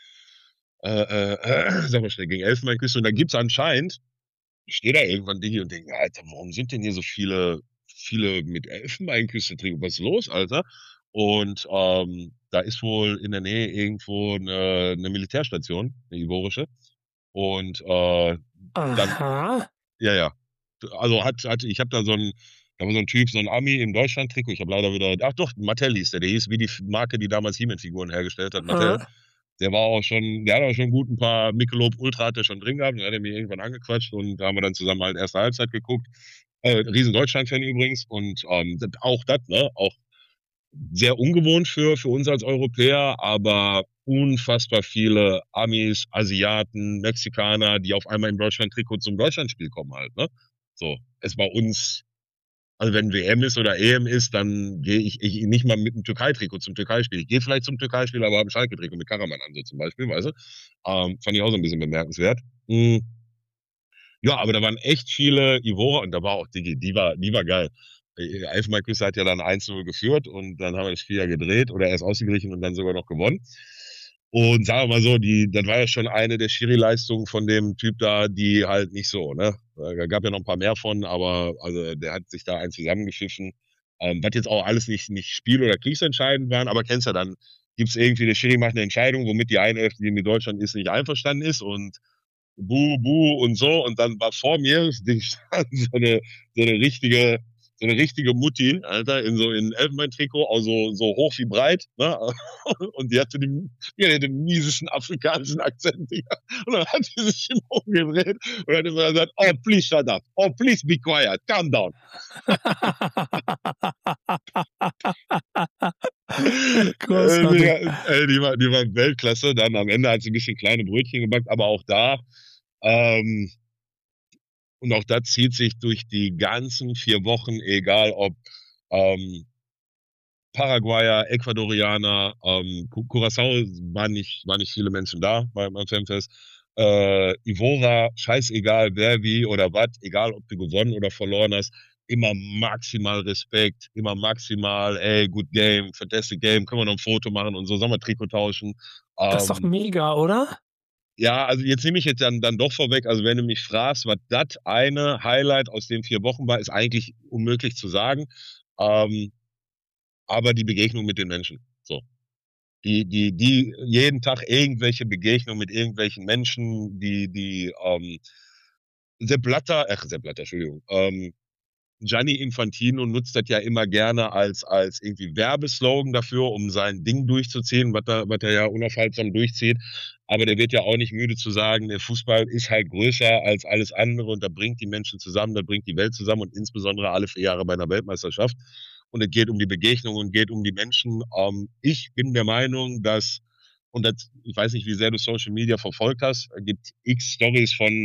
B: Äh, äh, äh, sag mal schnell, gegen Elfenbeinküste. Und da gibt's anscheinend, ich stehe da irgendwann, Digi, und denke, Alter, warum sind denn hier so viele, viele mit Elfenbeinküste-Trikot? Was ist los, Alter? Und ähm, da ist wohl in der Nähe irgendwo eine, eine Militärstation, eine ivorische. Und äh, dann,
A: Aha.
B: ja, ja. Also hat, hat ich habe da so ein, da war so ein Typ, so ein Ami im Deutschland-Trikot. Ich habe leider wieder, ach doch, Mattel hieß der. Der hieß wie die Marke, die damals He-Man-Figuren hergestellt hat, Mattel.
A: Aha.
B: Der war auch schon, der hat auch schon gut ein paar Michelob Ultra hat er schon drin gehabt. Dann hat er mir irgendwann angequatscht und da haben wir dann zusammen halt erste Halbzeit geguckt. Äh, riesen Deutschland-Fan übrigens. Und ähm, auch das, ne, auch sehr ungewohnt für, für uns als Europäer, aber unfassbar viele Amis, Asiaten, Mexikaner, die auf einmal im Deutschland-Trikot zum Deutschlandspiel kommen halt, ne? So, es bei uns, also wenn W M ist oder E M ist, dann gehe ich, ich nicht mal mit einem Türkei-Trikot zum Türkei-Spiel. Ich gehe vielleicht zum Türkei-Spiel, aber habe ein Schalke-Trikot mit Karaman an, so zum Beispiel, weißt du? Ähm, fand ich auch so ein bisschen bemerkenswert. Mm, ja, aber da waren echt viele Ivorer und da war auch Digi, die war, die war geil. Äh, Elfenbeinküste hat ja dann eins zu null geführt und dann haben wir das Spiel ja gedreht oder erst ausgeglichen und dann sogar noch gewonnen. Und sagen wir mal so, die, das war ja schon eine der Schiri-Leistungen von dem Typ da, die halt nicht so, ne? Da gab ja noch ein paar mehr von, aber also der hat sich da eins zusammengepfiffen. Ähm, was jetzt auch alles nicht, nicht spiel- oder kriegsentscheidend waren, aber kennst ja dann, gibt's irgendwie, der Schiri macht eine Entscheidung, womit die eine Hälfte, die mit Deutschland ist, nicht einverstanden ist und buh, buh und so. Und dann war vor mir die stand so eine, so eine richtige, so eine richtige Mutti, Alter, in so in Elfenbein-Trikot, also so hoch wie breit, ne? Und die hatte den, die hatte den miesesten afrikanischen Akzent, Digga. Und dann hat sie sich immer umgedreht und hat immer gesagt, oh, please shut up. Oh, please be quiet. Calm down. Äh,
A: Großartig.
B: Digga, äh, die war, die war Weltklasse. Dann am Ende hat sie ein bisschen kleine Brötchen gebackt, aber auch da, ähm, und auch das zieht sich durch die ganzen vier Wochen, egal ob ähm, Paraguayer, Ecuadorianer, ähm, Cu- Curaçao waren nicht, waren nicht viele Menschen da beim, beim Fanfest. Äh, Ivora, scheißegal wer wie oder was, egal ob du gewonnen oder verloren hast, immer maximal Respekt, immer maximal, ey, good game, fantastic game, können wir noch ein Foto machen und so, sollen wir Trikot tauschen.
A: Das ist doch
B: Ähm,
A: mega, oder?
B: ja, also jetzt nehme ich jetzt dann, dann doch vorweg, also wenn du mich fragst, was das eine Highlight aus den vier Wochen war, ist eigentlich unmöglich zu sagen. Ähm, aber die Begegnung mit den Menschen. So. Die, die, die jeden Tag irgendwelche Begegnungen mit irgendwelchen Menschen, die, die, ähm, Sepp Blatter, ach, Sepp Blatter, Entschuldigung, ähm, Gianni Infantino nutzt das ja immer gerne als, als irgendwie Werbeslogan dafür, um sein Ding durchzuziehen, was er, was er ja unaufhaltsam durchzieht. Aber der wird ja auch nicht müde zu sagen, der Fußball ist halt größer als alles andere und da bringt die Menschen zusammen, da bringt die Welt zusammen und insbesondere alle vier Jahre bei einer Weltmeisterschaft. Und es geht um die Begegnung und geht um die Menschen. Ähm, ich bin der Meinung, dass, und das, ich weiß nicht, wie sehr du Social Media verfolgt hast, es gibt x Stories von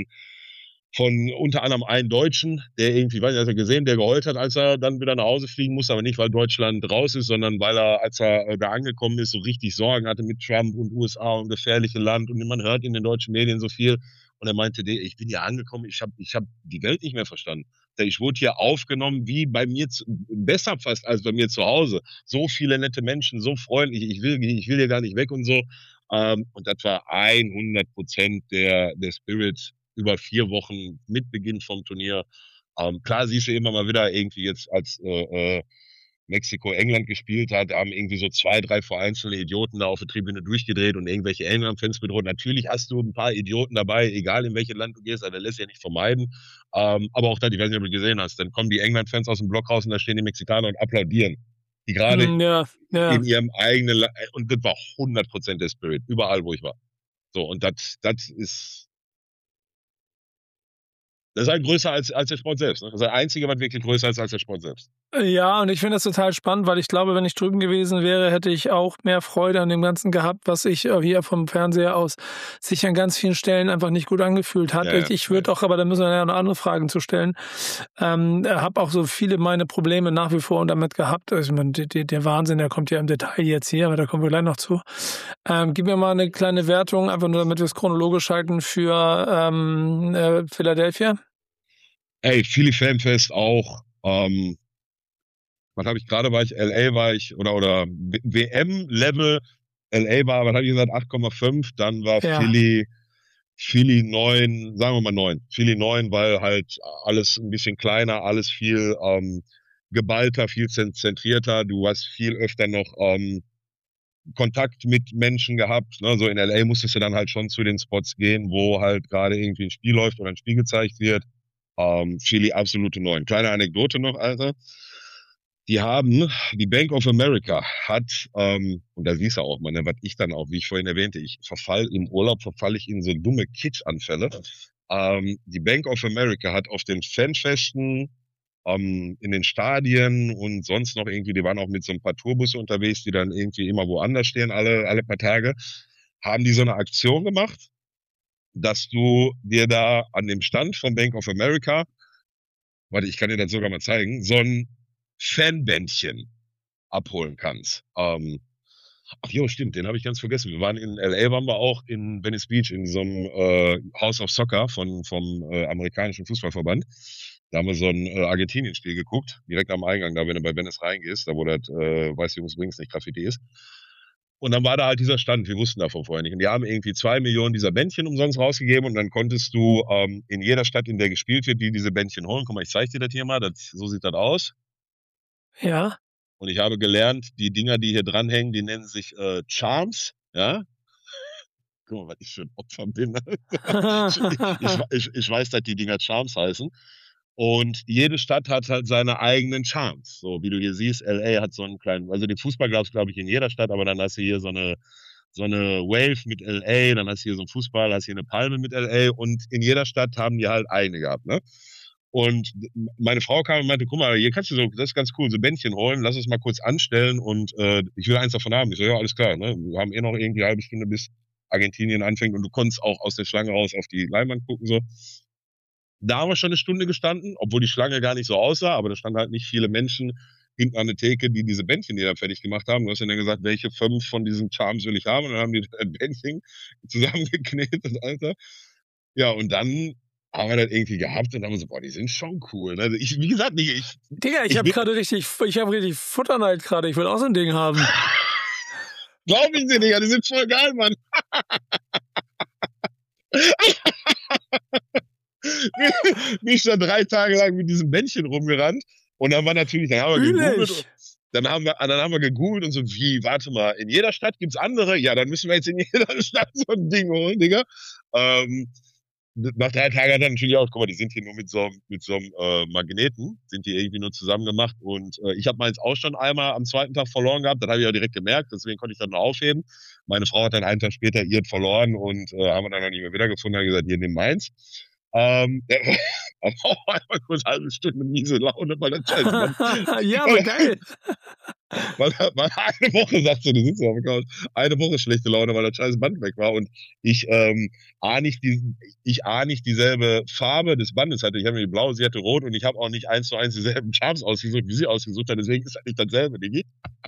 B: von unter anderem einen Deutschen, der irgendwie, weiß nicht, hat er gesehen, der geheult hat, als er dann wieder nach Hause fliegen musste, aber nicht, weil Deutschland raus ist, sondern weil er, als er äh, da angekommen ist, so richtig Sorgen hatte mit Trump und U S A und gefährliche Land und man hört in den deutschen Medien so viel und er meinte, ich bin hier angekommen, ich habe ich hab die Welt nicht mehr verstanden. Ich wurde hier aufgenommen wie bei mir, zu, besser fast als bei mir zu Hause. So viele nette Menschen, so freundlich, ich will, ich will hier gar nicht weg und so. Ähm, und das war hundert Prozent der, der Spirit über vier Wochen mit Beginn vom Turnier. Ähm, klar siehst du immer mal wieder irgendwie jetzt, als äh, äh, Mexiko England gespielt hat, haben irgendwie so zwei, drei vereinzelte Idioten da auf der Tribüne durchgedreht und irgendwelche England-Fans bedroht. Natürlich hast du ein paar Idioten dabei, egal in welches Land du gehst, also der lässt ja nicht vermeiden. Ähm, aber auch da, ich weiß nicht, ob du gesehen hast, dann kommen die England-Fans aus dem Block raus und da stehen die Mexikaner und applaudieren. Die gerade
A: Hm, ja, ja.
B: in ihrem eigenen Land, und das war hundert Prozent der Spirit, überall, wo ich war. So, und das, das ist, das ist halt größer als, als der Sport selbst. Ne? Das ist das Einzige, was wirklich größer ist als der Sport selbst.
A: Ja, und ich finde das total spannend, weil ich glaube, wenn ich drüben gewesen wäre, hätte ich auch mehr Freude an dem Ganzen gehabt, was sich hier vom Fernseher aus sich an ganz vielen Stellen einfach nicht gut angefühlt hat.
B: Ja, ja,
A: ich ich würde auch, aber da müssen wir ja noch andere Fragen zu stellen, ähm, habe auch so viele meine Probleme nach wie vor damit gehabt. Also, ich meine, der, der Wahnsinn, der kommt ja im Detail jetzt hier, aber da kommen wir gleich noch zu. Ähm, gib mir mal eine kleine Wertung, einfach nur damit wir es chronologisch halten für ähm, äh, Philadelphia.
B: Ey, Philly Fanfest auch. Ähm, was habe ich gerade, war ich, L A war ich, oder, oder W M-Level, L A war, was habe ich gesagt, acht Komma fünf, dann war
A: Ja.
B: Philly, Philly neun, sagen wir mal neun. Philly neun, weil halt alles ein bisschen kleiner, alles viel, ähm, geballter, viel zentrierter. Du hast viel öfter noch ähm, Kontakt mit Menschen gehabt. Ne? So in L A musstest du dann halt schon zu den Spots gehen, wo halt gerade irgendwie ein Spiel läuft oder ein Spiel gezeigt wird. Ähm, Philly absolute Neun. Kleine Anekdote noch, Alter. Die haben, die Bank of America hat, ähm, und da siehst du auch mal, ne, was ich dann auch, wie ich vorhin erwähnte, ich verfall im Urlaub, verfalle ich in so dumme Kitschanfälle. Ähm, die Bank of America hat auf den Fanfesten, ähm, in den Stadien und sonst noch irgendwie, die waren auch mit so ein paar Tourbusse unterwegs, die dann irgendwie immer woanders stehen, alle, alle paar Tage, haben die so eine Aktion gemacht, dass du dir da an dem Stand von Bank of America, warte, ich kann dir das sogar mal zeigen, so ein Fanbändchen abholen kannst. Ähm, ach jo, stimmt, den habe ich ganz vergessen. Wir waren in L A, waren wir auch in Venice Beach in so einem äh, House of Soccer von, vom äh, amerikanischen Fußballverband. Da haben wir so ein äh, Argentinien-Spiel geguckt, direkt am Eingang, da wenn du bei Venice reingehst, da wo das, äh, weiß ich, übrigens nicht Graffiti ist. Und dann war da halt dieser Stand, wir wussten davon vorher nicht. Und die haben irgendwie zwei Millionen dieser Bändchen umsonst rausgegeben und dann konntest du ähm, in jeder Stadt, in der gespielt wird, die diese Bändchen holen. Guck mal, ich zeige dir das hier mal, das, so sieht das aus.
A: Ja.
B: Und ich habe gelernt, die Dinger, die hier dranhängen, die nennen sich äh, Charms, ja. Guck mal, was ich für ein Opfer bin. ich, ich, ich, ich weiß, dass die Dinger Charms heißen. Und jede Stadt hat halt seine eigenen Charms. So wie du hier siehst, L A hat so einen kleinen, also den Fußball gab es, glaube ich, in jeder Stadt, aber dann hast du hier so eine, so eine Wave mit L A, dann hast du hier so einen Fußball, hast hier eine Palme mit L A und in jeder Stadt haben die halt eigene gehabt, ne? Und meine Frau kam und meinte, guck mal, hier kannst du so, das ist ganz cool, so Bändchen holen, lass es mal kurz anstellen und äh, ich will eins davon haben. Ich so, ja, alles klar, ne? Wir haben eh noch irgendwie eine halbe Stunde, bis Argentinien anfängt und du konntest auch aus der Schlange raus auf die Leinwand gucken, so. Da haben wir schon eine Stunde gestanden, obwohl die Schlange gar nicht so aussah, aber da standen halt nicht viele Menschen hinten an der Theke, die diese Bändchen, die da fertig gemacht haben. Du hast dann gesagt, welche fünf von diesen Charms will ich haben? Und dann haben die ein Bändchen zusammengeknetet, Alter. Ja, und dann haben wir das irgendwie gehabt und haben wir so, boah, die sind schon cool. Ne? Ich, wie gesagt, ich, ich,
A: Digga, ich,
B: ich
A: habe
B: bin-
A: gerade richtig, ich habe richtig Futterneid gerade. Ich will auch so ein Ding haben.
B: glaub ich dir, Digga, die sind voll geil, Mann. Bin ich da drei Tage lang mit diesem Bändchen rumgerannt und dann war natürlich, dann haben wir
A: Fühl
B: gegoogelt.
A: ich.
B: Dann haben wir, dann haben wir gegoogelt und so, wie, warte mal, in jeder Stadt gibt's andere? Ja, dann müssen wir jetzt in jeder Stadt so ein Ding holen, Digga. Ähm, nach drei Tagen hat er natürlich auch, guck mal, die sind hier nur mit so, mit so einem äh, Magneten, sind die irgendwie nur zusammen gemacht und äh, ich habe meins auch schon einmal am zweiten Tag verloren gehabt, das habe ich auch direkt gemerkt, deswegen konnte ich dann nur aufheben. Meine Frau hat dann einen Tag später ihr verloren und äh, haben wir dann noch nicht mehr wiedergefunden, hat gesagt, hier, nimm meins. Ähm, der aber auch einmal kurz eine halbe Stunde miese Laune, weil das scheiße war.
A: Ja, aber geil.
B: Weil, weil eine Woche, sagst du, du sitzt auf der Couch, eine Woche schlechte Laune, weil das scheiß Band weg war und ich ähm, A nicht die, ich A nicht dieselbe Farbe des Bandes hatte. Ich habe mir die blaue, sie hatte rot und ich habe auch nicht eins zu eins dieselben Charms ausgesucht, wie sie ausgesucht hat. Deswegen ist das nicht dasselbe, Digi.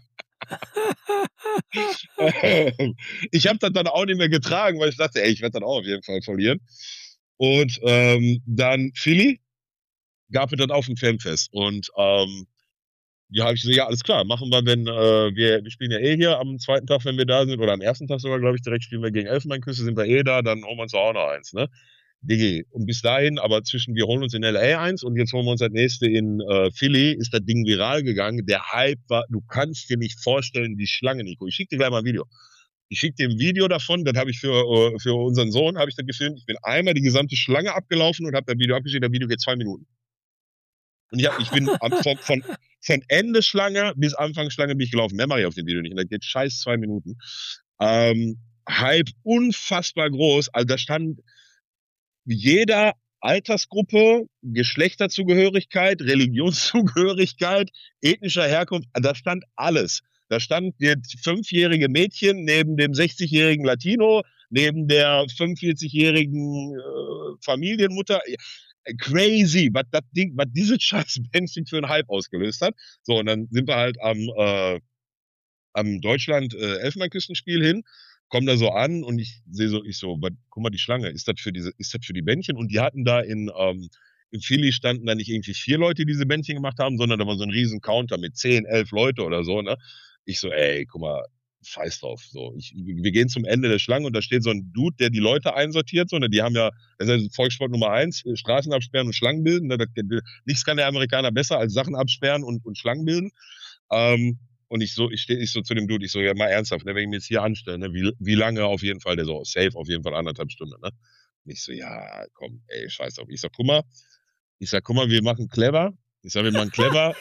B: Ich habe das dann auch nicht mehr getragen, weil ich dachte, ey, ich werde dann auch auf jeden Fall verlieren. Und ähm, dann Philly gab es dann auf dem Fanfest und ähm, ja, habe ich gesagt, ja, alles klar, machen wir, wenn äh, wir, wir spielen ja eh hier am zweiten Tag, wenn wir da sind, oder am ersten Tag sogar, glaube ich, direkt spielen wir gegen Elfenbeinküste, sind wir eh da, dann holen wir uns auch noch eins, ne? Digi, und bis dahin, aber zwischen, wir holen uns in L A eins und jetzt holen wir uns das nächste in äh, Philly, ist das Ding viral gegangen. Der Hype war, du kannst dir nicht vorstellen, die Schlange, Nico. Ich schicke dir gleich mal ein Video. Ich schicke dir ein Video davon, das habe ich für, äh, für unseren Sohn, habe ich das gefilmt. Ich bin einmal die gesamte Schlange abgelaufen und habe das Video abgeschickt. Das Video geht zwei Minuten. Und ja, ich bin am, von, von, von Ende Schlange bis Anfang Schlange bin ich gelaufen. Mehr mache ich auf dem Video nicht. Und das geht scheiß zwei Minuten. Ähm, Hype unfassbar groß. Also da stand jeder Altersgruppe, Geschlechterzugehörigkeit, Religionszugehörigkeit, ethnischer Herkunft, da stand alles. Da stand das fünfjährige Mädchen neben dem sechzigjährigen Latino, neben der fünfundvierzigjährigen äh, Familienmutter. Crazy, was das Ding, was dieses scheiß Bändchen für einen Hype ausgelöst hat. So, und dann sind wir halt am, äh, am Deutschland äh, Elfenbeinküstenspiel hin, kommen da so an und ich sehe so, ich so, but, guck mal, die Schlange, ist das für diese, ist das für die Bändchen? Und die hatten da in, ähm, in Philly standen da nicht irgendwie vier Leute, die diese Bändchen gemacht haben, sondern da war so ein riesen Counter mit zehn, elf Leute oder so, ne? Ich so, ey, guck mal, scheiß drauf. So, ich, wir gehen zum Ende der Schlange und da steht so ein Dude, der die Leute einsortiert, so, ne, die haben ja, das ist ja Volkssport Nummer eins, Straßen absperren und Schlangen bilden. Ne, das, nichts kann der Amerikaner besser als Sachen absperren und, und Schlangen bilden. Ähm, und ich so, ich stehe ich so zu dem Dude, ich so, ja, mal ernsthaft, ne, wenn ich mich jetzt hier anstelle, ne, wie, wie lange auf jeden Fall, der so, safe auf jeden Fall anderthalb Stunden, ne? Und ich so, ja, komm, ey, scheiß drauf. Ich sag, guck mal, ich sag, guck mal, wir machen clever. Ich sag, wir machen clever.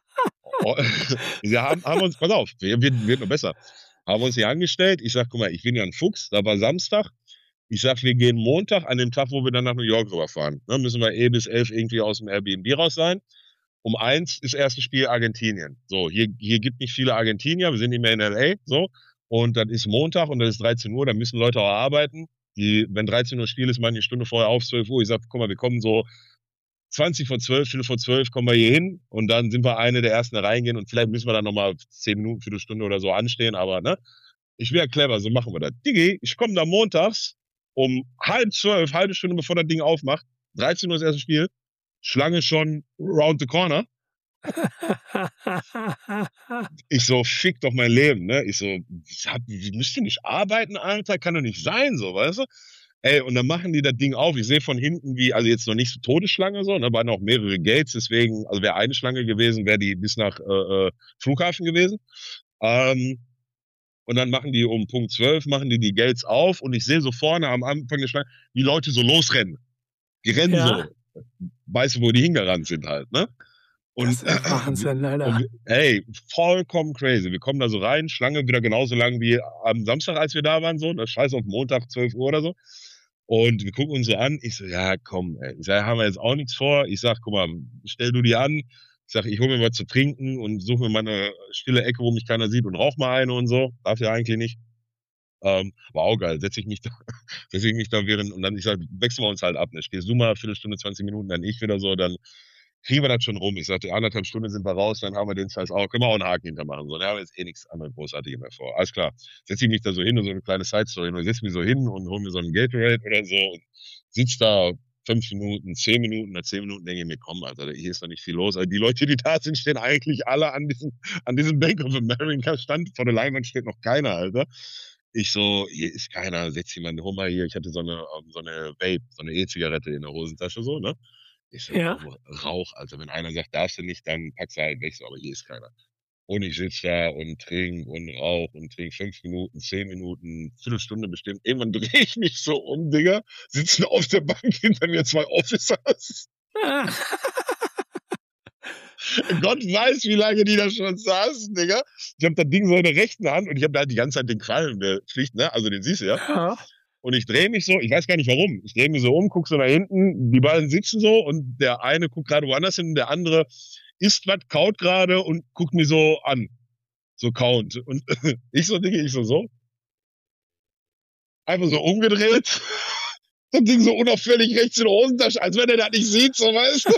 B: Wir haben, haben uns, pass auf, wir, wird, wird noch besser. Haben uns hier angestellt. Ich sag, guck mal, ich bin ja ein Fuchs, da war Samstag. Ich sag, wir gehen Montag an dem Tag, wo wir dann nach New York rüberfahren. Ne, müssen wir eh bis elf irgendwie aus dem Airbnb raus sein. Um eins ist erstes Spiel Argentinien. So, hier, hier gibt nicht viele Argentinier, wir sind nicht mehr in L A, so. Und dann ist Montag und dann ist dreizehn Uhr, da müssen Leute auch arbeiten. Die, wenn dreizehn Uhr Spiel ist, machen die eine Stunde vorher auf, zwölf Uhr. Ich sag, guck mal, wir kommen so zwanzig vor zwölf, Viertel vor zwölf kommen wir hier hin und dann sind wir eine der ersten, die reingehen und vielleicht müssen wir dann nochmal zehn Minuten, Viertelstunde oder so anstehen, aber ne, ich wäre clever, so machen wir das. Digi, ich komme da montags um halb zwölf, halbe Stunde bevor das Ding aufmacht, dreizehn Uhr das erste Spiel, Schlange schon round the corner. Ich so, fick doch mein Leben, ne? Ich so, wie müsst ihr nicht arbeiten, Alter? Kann doch nicht sein, so, weißt du? Ey, und dann machen die das Ding auf. Ich sehe von hinten wie, also jetzt noch nicht so Todesschlange, so, ne, waren auch mehrere Gates, deswegen, also wäre eine Schlange gewesen, wäre die bis nach äh, Flughafen gewesen. Ähm, und dann machen die um Punkt zwölf, machen die die Gates auf und ich sehe so vorne am Anfang der Schlange, wie Leute so losrennen. Die rennen ja. so. Weißt du, wo die hingerannt sind halt, ne? Und,
A: das ist Wahnsinn, Alter.
B: Und, ey, vollkommen crazy. Wir kommen da so rein, Schlange wieder genauso lang wie am Samstag, als wir da waren, so, das scheiß auf Montag, zwölf Uhr oder so. Und wir gucken uns so an. Ich so, ja, komm, ey. Ich sag, haben wir jetzt auch nichts vor. Ich sag, guck mal, stell du die an. Ich sag, ich hole mir was zu trinken und suche mir mal eine stille Ecke, wo mich keiner sieht und rauch mal eine und so. Darf ja eigentlich nicht. Ähm, war auch geil. Setze ich mich da, setze ich mich da während, und dann, ich sag, wechseln wir uns halt ab, ne? Stehst du mal Viertelstunde, zwanzig Minuten, dann ich wieder so, dann kriegen wir das schon rum. Ich sagte, anderthalb Stunden sind wir raus, dann haben wir den Scheiß auch, können wir auch einen Haken hintermachen. So, dann haben wir jetzt eh nichts anderes Großartiges mehr vor. Alles klar. Setze ich mich da so hin und so eine kleine Side-Story. Und ich setze mich so hin und hole mir so einen Gatorade oder so und sitze da fünf Minuten, zehn Minuten, nach zehn Minuten denke ich mir, komm, Alter, hier ist noch nicht viel los. Also die Leute, die da sind, stehen eigentlich alle an diesem, an diesem Bank of America Stand. Vor der Leinwand steht noch keiner, Alter. Ich so, hier ist keiner, setz jemanden, hol mal hier. Ich hatte so eine, so eine Vape, so eine E-Zigarette in der Hosentasche, so, ne? Ich so, ja. Rauch, also wenn einer sagt, darfst du nicht, dann packst du halt weg, so, aber hier ist keiner. Und ich sitze da und trink und rauch und trink fünf Minuten, zehn Minuten, Viertelstunde bestimmt. Irgendwann drehe ich mich so um, Digga, sitzen auf der Bank hinter mir zwei Officers. Gott weiß, wie lange die da schon saßen, Digga. Ich habe das Ding so in der rechten Hand und ich habe da halt die ganze Zeit den Krallen der Pflicht, ne? Also den siehst du ja. Ja. Und ich drehe mich so, ich weiß gar nicht warum, ich drehe mich so um, guck so nach hinten, die beiden sitzen so und der eine guckt gerade woanders hin, der andere isst was, kaut gerade und guckt mir so an. So kaut. Und ich so, Digga, ich so, so. Einfach so umgedreht. Das Ding so unauffällig rechts in der Hosentasche, als wenn er das nicht sieht, so, weißt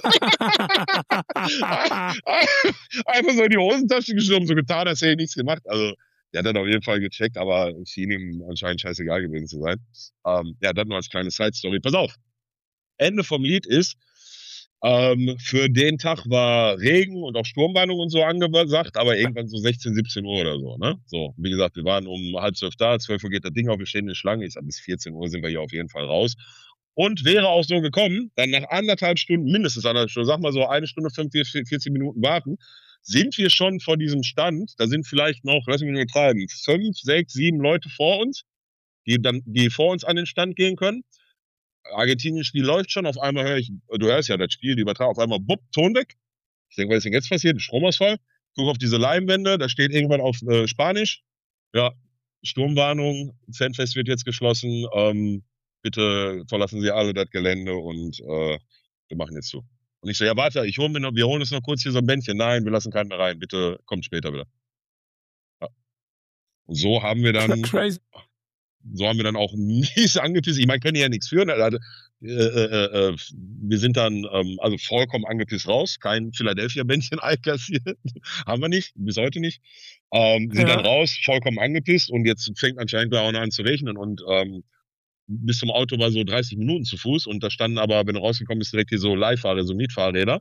B: du. Einfach so in die Hosentasche geschoben, so getan, als hätte er nichts gemacht. Also, der hat dann auf jeden Fall gecheckt, aber es schien ihm anscheinend scheißegal gewesen zu sein. Ähm, ja, dann nur als kleine Side-Story. Pass auf. Ende vom Lied ist, ähm, für den Tag war Regen und auch Sturmwarnung und so angesagt, aber irgendwann so sechzehn, siebzehn Uhr oder so, ne? So, wie gesagt, wir waren um halb zwölf da, zwölf Uhr geht das Ding auf, wir stehen in der Schlange. Ich sag, bis vierzehn Uhr sind wir hier auf jeden Fall raus. Und wäre auch so gekommen, dann nach anderthalb Stunden, mindestens anderthalb Stunden, sag mal so eine Stunde, fünfundvierzig, vierzig Minuten warten, sind wir schon vor diesem Stand, da sind vielleicht noch, lass mich nur treiben, fünf, sechs, sieben Leute vor uns, die dann, die vor uns an den Stand gehen können. Argentinien-Spiel läuft schon, auf einmal höre ich, du hörst ja das Spiel, die übertragen, auf einmal, bupp, Ton weg. Ich denke, was ist denn jetzt passiert? Ein Stromausfall. Guck auf diese Leinwände, da steht irgendwann auf äh, Spanisch, ja, Sturmwarnung, Fanfest wird jetzt geschlossen, ähm, bitte verlassen Sie alle das Gelände und äh, wir machen jetzt zu. Und ich so, ja, warte, ich hol mir noch, wir holen uns noch kurz hier so ein Bändchen. Nein, wir lassen keinen mehr rein. Bitte kommt später wieder. Ja. Und so haben wir dann, Crazy. so haben wir dann auch nichts angepisst. Ich meine, können ja nichts führen. Also, äh, äh, äh, wir sind dann ähm, also vollkommen angepisst raus. Kein Philadelphia-Bändchen einkassiert. Haben wir nicht, bis heute nicht. Ähm, sind ja. dann raus, vollkommen angepisst. Und jetzt fängt anscheinend auch noch an zu regnen. Und ähm, bis zum Auto war so dreißig Minuten zu Fuß und da standen aber, wenn du rausgekommen bist, direkt hier so Leihfahrräder, so Mietfahrräder.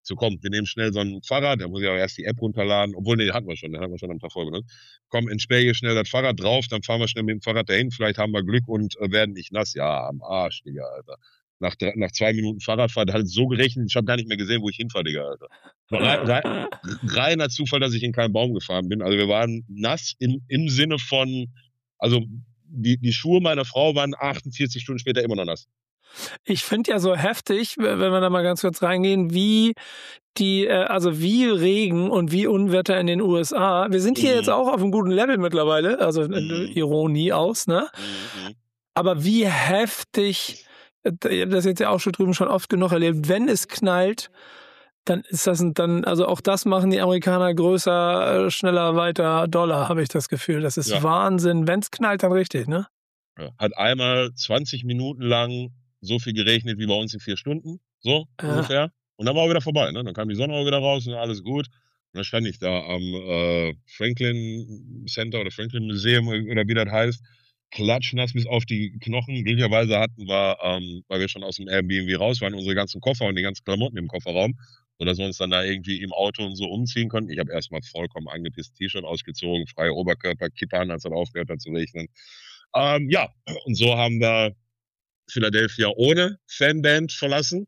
B: So, komm, wir nehmen schnell so ein Fahrrad, da muss ich aber erst die App runterladen, obwohl, nee, hatten wir schon, den hatten wir schon am Tag vorher benutzt. Komm, entsperr hier schnell das Fahrrad drauf, dann fahren wir schnell mit dem Fahrrad dahin, vielleicht haben wir Glück und äh, werden nicht nass. Ja, am Arsch, Digga, Alter. Nach, drei- nach zwei Minuten Fahrradfahrt hat es so gerechnet, ich habe gar nicht mehr gesehen, wo ich hinfahre, Digga, Alter. War Rei, rei, reiner Zufall, dass ich in keinen Baum gefahren bin. Also wir waren nass in, im Sinne von, also die, die Schuhe meiner Frau waren achtundvierzig Stunden später immer noch nass.
A: Ich finde ja so heftig, wenn wir da mal ganz kurz reingehen, wie die, äh, also wie Regen und wie Unwetter in den U S A. Wir sind hier
B: Mhm.
A: jetzt auch auf einem guten Level mittlerweile, also
B: Mhm.
A: Ironie aus, ne?
B: Mhm.
A: Aber wie heftig, äh, ich habe das jetzt ja auch schon drüben schon oft genug erlebt, wenn es knallt, dann ist das ein, dann, also auch das machen die Amerikaner größer, äh, schneller, weiter, doller, habe ich das Gefühl. Das ist
B: Ja.
A: Wahnsinn. Wenn es knallt, dann richtig, ne?
B: Ja. Hat einmal zwanzig Minuten lang so viel geregnet wie bei uns in vier Stunden, so
A: Ja.
B: ungefähr. Und dann war auch wieder vorbei, ne? Dann kam die Sonne auch wieder raus und alles gut. Und dann stand ich da am äh, Franklin Center oder Franklin Museum oder wie das heißt, klatschnass bis auf die Knochen. Glücklicherweise hatten wir, ähm, weil wir schon aus dem Airbnb raus waren, unsere ganzen Koffer und die ganzen Klamotten im Kofferraum, sodass wir uns dann da irgendwie im Auto und so umziehen konnten. Ich habe erstmal vollkommen angepisst T-Shirt ausgezogen, freie Oberkörper, Kippe an, als es aufgehört hat zu regnen. Ähm, ja, und so haben wir Philadelphia ohne Fanband verlassen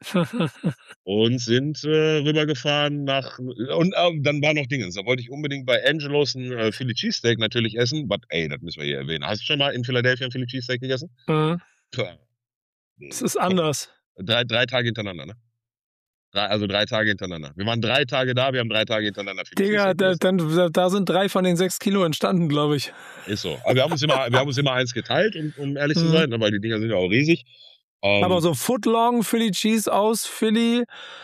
B: und sind äh, rübergefahren nach, und äh, dann war noch Dingens, da wollte ich unbedingt bei Angelos ein äh, Philly Cheesesteak natürlich essen, but ey, das müssen wir hier erwähnen. Hast du schon mal in Philadelphia ein Philly Cheesesteak gegessen?
A: Mhm.
B: Tja,
A: Es ist anders.
B: Drei, drei Tage hintereinander, ne? Drei, also drei Tage hintereinander. Wir waren drei Tage da, wir haben drei Tage hintereinander Philly
A: Digga,
B: Cheesesteak
A: da,
B: gegessen.
A: dann, da sind drei von den sechs Kilo entstanden, glaube ich.
B: Ist so. Aber wir haben uns immer, wir haben uns immer eins geteilt, um, um ehrlich zu
A: Mhm.
B: sein, ne, weil die Dinger sind ja auch riesig. Ähm,
A: Aber so Footlong, Philly Cheese aus Philly,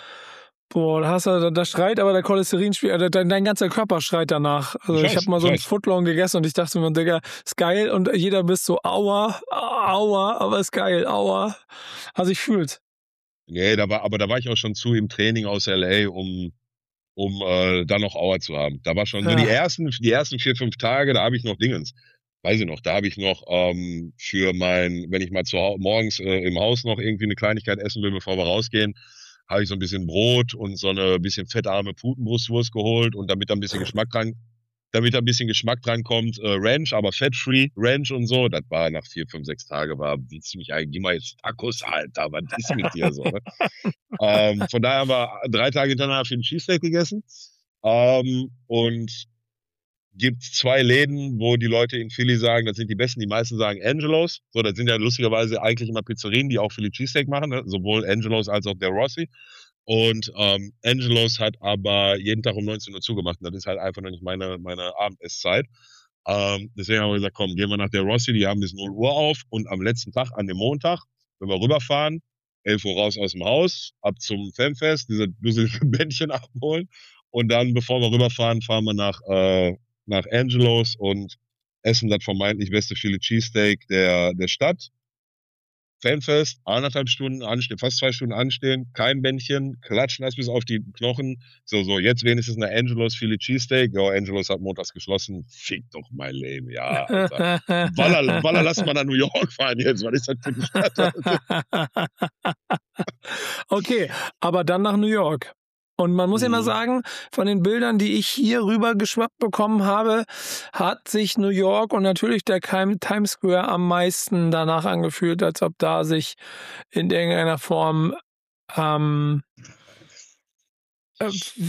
A: boah, da hast du, da, da schreit aber der Cholesterinspiegel, dein, dein ganzer Körper schreit danach. Also
B: Ich
A: ich,
B: weiß,
A: habe mal
B: ich
A: so ein
B: weiß.
A: Footlong gegessen und ich dachte mir, Digga, ist geil und jeder bist so, aua, aua, aber ist geil, aua. Also ich fühl's.
B: Nee, da war, aber da war ich auch schon zu im Training aus L A, um, um äh, da noch Aua zu haben. Da war schon so die
A: Ja.
B: ersten, die ersten vier, fünf Tage, da habe ich noch Dingens. Weiß ich noch, da habe ich noch ähm, für mein, wenn ich mal zu Hause morgens äh, im Haus noch irgendwie eine Kleinigkeit essen will, bevor wir rausgehen, habe ich so ein bisschen Brot und so eine bisschen fettarme Putenbrustwurst geholt und damit da ein bisschen Geschmack dran, damit da ein bisschen Geschmack dran kommt, äh, Ranch, aber fat-free Ranch und so. Das war nach vier, fünf, sechs Tage war, willst du mich eigentlich, gib mal jetzt Tacos, Alter, was ist mit dir so, ne? ähm, von daher haben wir drei Tage hintereinander für den Cheesesteak gegessen. Ähm, und gibt zwei Läden, wo die Leute in Philly sagen, das sind die besten. Die meisten sagen Angelos. So, das sind ja lustigerweise eigentlich immer Pizzerien, die auch Philly Cheesesteak machen, ne? Sowohl Angelos als auch der Rossi. Und ähm, Angelos hat aber jeden Tag um neunzehn Uhr zugemacht. Und das ist halt einfach noch nicht meine, meine Abendesszeit. Ähm, deswegen haben wir gesagt, komm, gehen wir nach der Rossi, die haben bis null Uhr auf. Und am letzten Tag, an dem Montag, wenn wir rüberfahren, elf Uhr raus aus dem Haus, ab zum Fanfest, diese dusselige Bändchen abholen. Und dann, bevor wir rüberfahren, fahren wir nach, äh, nach Angelos und essen das vermeintlich beste Philly Cheesesteak der, der Stadt. Fanfest, anderthalb Stunden anstehen, fast zwei Stunden anstehen, kein Bändchen, klatschen das bis auf die Knochen. So, so, jetzt wenigstens eine Angelos Philly Cheesesteak. Ja, Angelos hat montags geschlossen. Fick doch mein Leben, ja, Alter. Baller, Baller, lass mal nach New York fahren jetzt. Was ist das für eine Stadt?
A: Okay, aber dann nach New York. Und man muss ja mal
B: Mhm.
A: sagen, von den Bildern, die ich hier rüber geschwappt bekommen habe, hat sich New York und natürlich der Keim- Times Square am meisten danach angefühlt, als ob da sich in irgendeiner Form ähm, äh,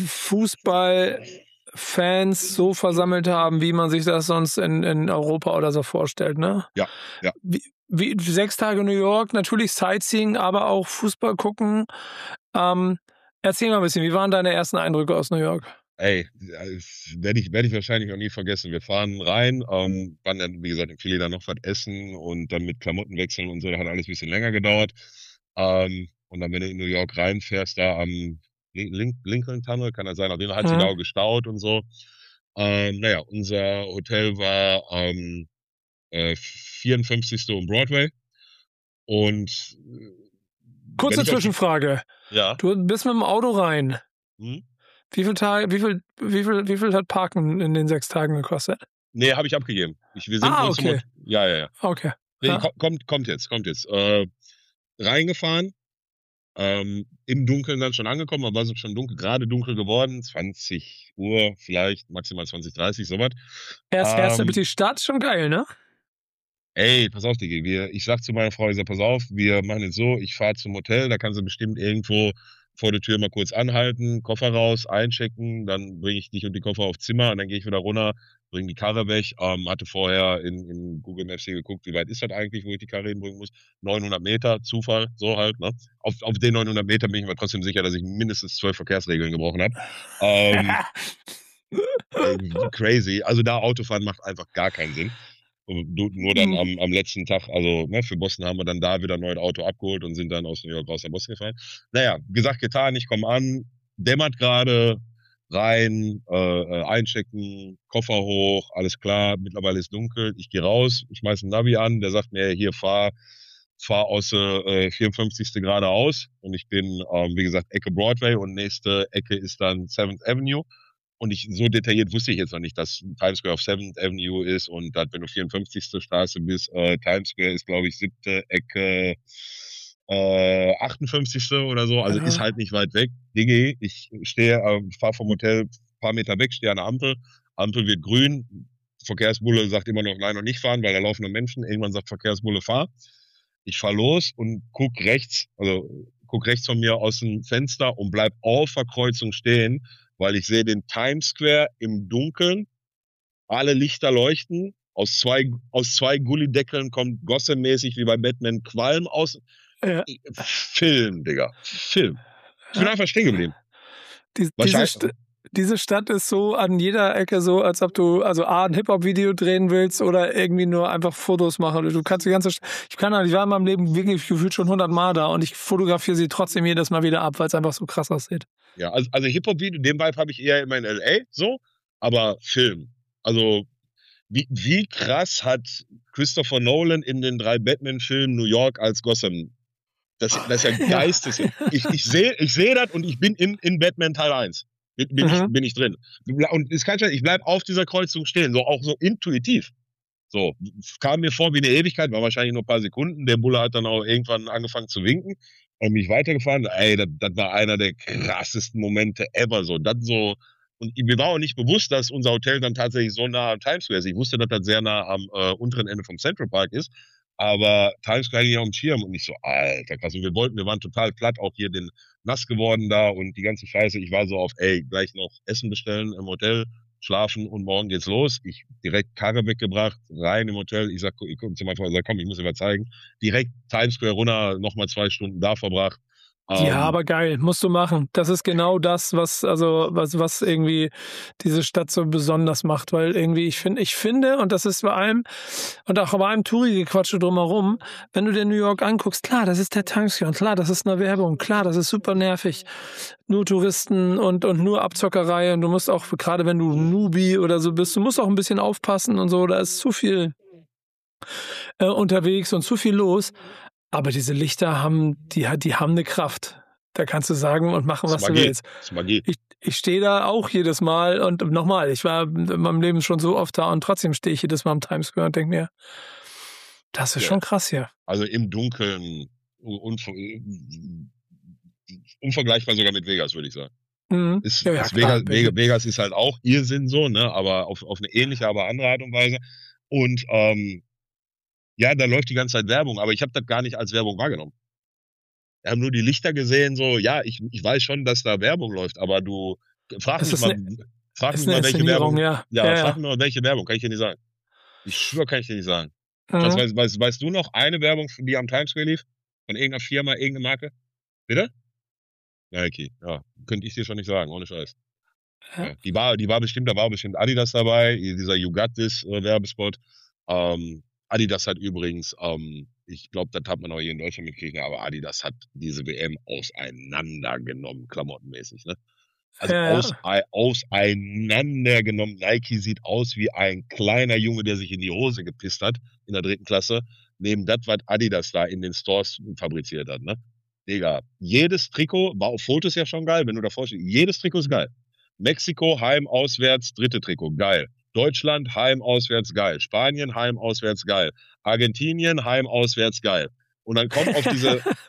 A: Fußballfans so versammelt haben, wie man sich das sonst in, in Europa oder so vorstellt, ne?
B: Ja, ja.
A: Wie, wie, sechs Tage New York, natürlich Sightseeing, aber auch Fußball gucken. Ähm, erzähl mal ein bisschen, wie waren deine ersten Eindrücke aus New York?
B: Ey, werde ich, werd ich wahrscheinlich noch nie vergessen. Wir fahren rein, ähm, waren dann, wie gesagt, in Philly dann noch was essen und dann mit Klamotten wechseln und so. Da hat alles ein bisschen länger gedauert. Ähm, und dann, wenn du in New York reinfährst, da am Link Lincoln Tunnel, kann das sein, auf jeden Fall hat sich
A: Mhm.
B: da auch gestaut und so. Ähm, naja, unser Hotel war ähm, äh, vierundfünfzigste und Broadway. Und äh,
A: Kurze
B: wenn ich auf die,
A: Zwischenfrage.
B: ja,
A: Du bist mit dem Auto rein.
B: hm?
A: Wie viel Tage, wie viel, wie viel, wie viel hat Parken in den sechs Tagen gekostet?
B: Nee, habe ich abgegeben. Ich, wir sind
A: Ah,
B: nur zum
A: okay.
B: Hot- Ja, ja, ja.
A: Okay.
B: Nee,
A: Ja.
B: ko- kommt, kommt jetzt, kommt jetzt. Äh, reingefahren, Ähm, im Dunkeln dann schon angekommen, aber war so schon dunkel, gerade dunkel geworden, zwanzig Uhr vielleicht, maximal zwanzig, dreißig, sowas.
A: Erst, erst über
B: Ähm,
A: die Stadt, schon geil, ne?
B: ey, pass auf, Digi, wir, ich sag zu meiner Frau, ich sag, pass auf, wir machen es so, ich fahre zum Hotel, da kann sie bestimmt irgendwo vor der Tür mal kurz anhalten, Koffer raus, einchecken, dann bringe ich dich und die Koffer aufs Zimmer und dann gehe ich wieder runter, bringe die Karre weg. Ähm, hatte vorher in, in Google Maps hier geguckt, wie weit ist das eigentlich, wo ich die Karre hinbringen muss. neunhundert Meter, Zufall, so halt. Ne? Auf, auf den neunhundert Meter bin ich mir trotzdem sicher, dass ich mindestens zwölf Verkehrsregeln gebrochen habe. Ähm, ey, crazy. Also da Autofahren macht einfach gar keinen Sinn. Und du, nur dann am, am letzten Tag, also ne, für Boston haben wir dann da wieder ein neues Auto abgeholt und sind dann aus New York raus nach Boston gefahren. Naja, gesagt, getan, ich komme an, dämmert gerade, rein, äh, äh, einchecken, Koffer hoch, alles klar, mittlerweile ist dunkel, ich gehe raus, ich schmeiß ein Navi an, der sagt mir, hier, fahr, fahr aus äh, vierundfünfzigsten geradeaus und ich bin, ähm, wie gesagt, Ecke Broadway und nächste Ecke ist dann seventh Avenue. Und ich, so detailliert wusste ich jetzt noch nicht, dass Times Square auf seventh Avenue ist und dass, wenn du vierundfünfzigste Straße bist, äh, Times Square ist, glaube ich, siebte Ecke, äh, achtundfünfzigste oder so. Also ist
A: Ja.
B: halt nicht weit weg. Digi, ich stehe, äh, fahre vom Hotel ein paar Meter weg, stehe an der Ampel. Ampel wird grün. Verkehrsbulle sagt immer noch nein, noch nicht fahren, weil da laufen nur Menschen. Irgendwann sagt Verkehrsbulle, fahr. Ich fahr los und guck rechts, also guck rechts von mir aus dem Fenster und bleib auf der Kreuzung stehen, weil ich sehe den Times Square im Dunkeln, alle Lichter leuchten, aus zwei, aus zwei Gullideckeln kommt Gotham-mäßig wie bei Batman Qualm aus.
A: Ja.
B: Film, Digga, Film. Ich bin
A: Ja.
B: einfach stehen geblieben.
A: Die, diese,
B: Wahrscheinlich,
A: St diese Stadt ist so an jeder Ecke so, als ob du also A, ein Hip-Hop-Video drehen willst oder irgendwie nur einfach Fotos machen. Du kannst die ganze St ich kann ich war in meinem Leben wirklich gefühlt schon hundert Mal da und ich fotografiere sie trotzdem jedes Mal wieder ab, weil es einfach so krass aussieht.
B: ja, also, also Hip-Hop-Video, den Vibe habe ich eher immer in L A, so, aber Film. Also, wie, wie krass hat Christopher Nolan in den drei Batman-Filmen New York als Gotham? Das, das ist ja
A: Ja.
B: geistes. Ich, ich sehe ich seh das und ich bin in, in Batman Teil eins. Bin, bin, ich,
A: Mhm.
B: bin ich drin. Und ist kein Scheiß, ich bleib auf dieser Kreuzung stehen, so auch so intuitiv. So, kam mir vor wie eine Ewigkeit, war wahrscheinlich nur ein paar Sekunden. Der Bulle hat dann auch irgendwann angefangen zu winken und mich weitergefahren. Ey, das, das war einer der krassesten Momente ever. So, das so. Und mir war auch nicht bewusst, dass unser Hotel dann tatsächlich so nah am Times Square ist. Ich wusste, dass das sehr nah am äh, unteren Ende vom Central Park ist. Aber Times Square ging auf dem Schirm und ich so, alter, krass. Und wir wollten, wir waren total platt, auch hier den nass geworden da und die ganze Scheiße. Ich war so auf, ey, gleich noch Essen bestellen im Hotel, schlafen und morgen geht's los. Ich direkt Karre weggebracht, rein im Hotel. Ich sag, ich komme zu meiner Frau, ich sag, komm, ich muss dir was zeigen. Direkt Times Square runter, nochmal zwei Stunden da verbracht.
A: Ja,
B: Ähm,
A: aber geil, musst du machen. Das ist genau das, was, also, was, was irgendwie diese Stadt so besonders macht, weil irgendwie, ich finde, ich finde, und das ist bei allem, und auch bei allem Touri-Gequatsche drumherum, wenn du dir New York anguckst, klar, das ist der Times Square, und klar, das ist eine Werbung, klar, das ist super nervig. Nur Touristen und, und nur Abzockerei, und du musst auch, gerade wenn du Newbie oder so bist, du musst auch ein bisschen aufpassen und so, da ist zu viel äh, unterwegs und zu viel los. Aber diese Lichter haben, die, die haben eine Kraft. Da kannst du sagen und machen,
B: das
A: was
B: ist
A: du
B: Magie.
A: willst.
B: Das ist Magie.
A: Ich, ich stehe da auch jedes Mal und nochmal, ich war in meinem Leben schon so oft da und trotzdem stehe ich jedes Mal am Times Square und denke mir, das ist
B: Ja.
A: schon krass hier.
B: Also im Dunkeln, unver unvergleichbar sogar mit Vegas, würde ich sagen.
A: Mhm.
B: Ist,
A: Ja, ja,
B: ist
A: klar.
B: Vegas, Vegas, Vegas ist halt auch Irrsinn so, ne, aber auf, auf eine ähnliche, aber andere Art und Weise. Und ähm, ja, da läuft die ganze Zeit Werbung, aber ich habe das gar nicht als Werbung wahrgenommen. Wir haben nur die Lichter gesehen, so, ja, ich, ich weiß schon, dass da Werbung läuft, aber du frag
A: Es
B: mich
A: ist
B: mal,
A: eine,
B: frag
A: ist
B: mich
A: eine
B: mal, welche
A: Inszenierung,
B: Werbung,
A: ja.
B: ja,
A: Ja,
B: frag
A: ja.
B: mich mal, welche Werbung, kann ich dir nicht sagen. Ich schwöre, kann ich dir nicht sagen.
A: Mhm.
B: Was, weißt, weißt, weißt du noch eine Werbung, die am Times Square lief? Von irgendeiner Firma, irgendeine Marke? Bitte? Nike, ja. Könnte ich dir schon nicht sagen, ohne Scheiß.
A: Ja.
B: Ja, die war, die war bestimmt, da war bestimmt Adidas dabei, dieser You Got This äh, Werbespot. Ähm, Adidas hat übrigens, ähm, ich glaube, das hat man auch hier in Deutschland mitgekriegt, aber Adidas hat diese W M auseinandergenommen, klamottenmäßig, ne? Also
A: Ja,
B: aus,
A: ja.
B: auseinandergenommen. Nike sieht aus wie ein kleiner Junge, der sich in die Hose gepisst hat in der dritten Klasse. Neben das, was Adidas da in den Stores fabriziert hat, ne? Digga, jedes Trikot, war auf Fotos ja schon geil, wenn du davor stehst, jedes Trikot ist geil. Mexiko, heim, auswärts, dritte Trikot, geil. Deutschland, heim, auswärts, geil. Spanien, heim, auswärts, geil. Argentinien, heim, auswärts, geil. Und dann kommt auf diese,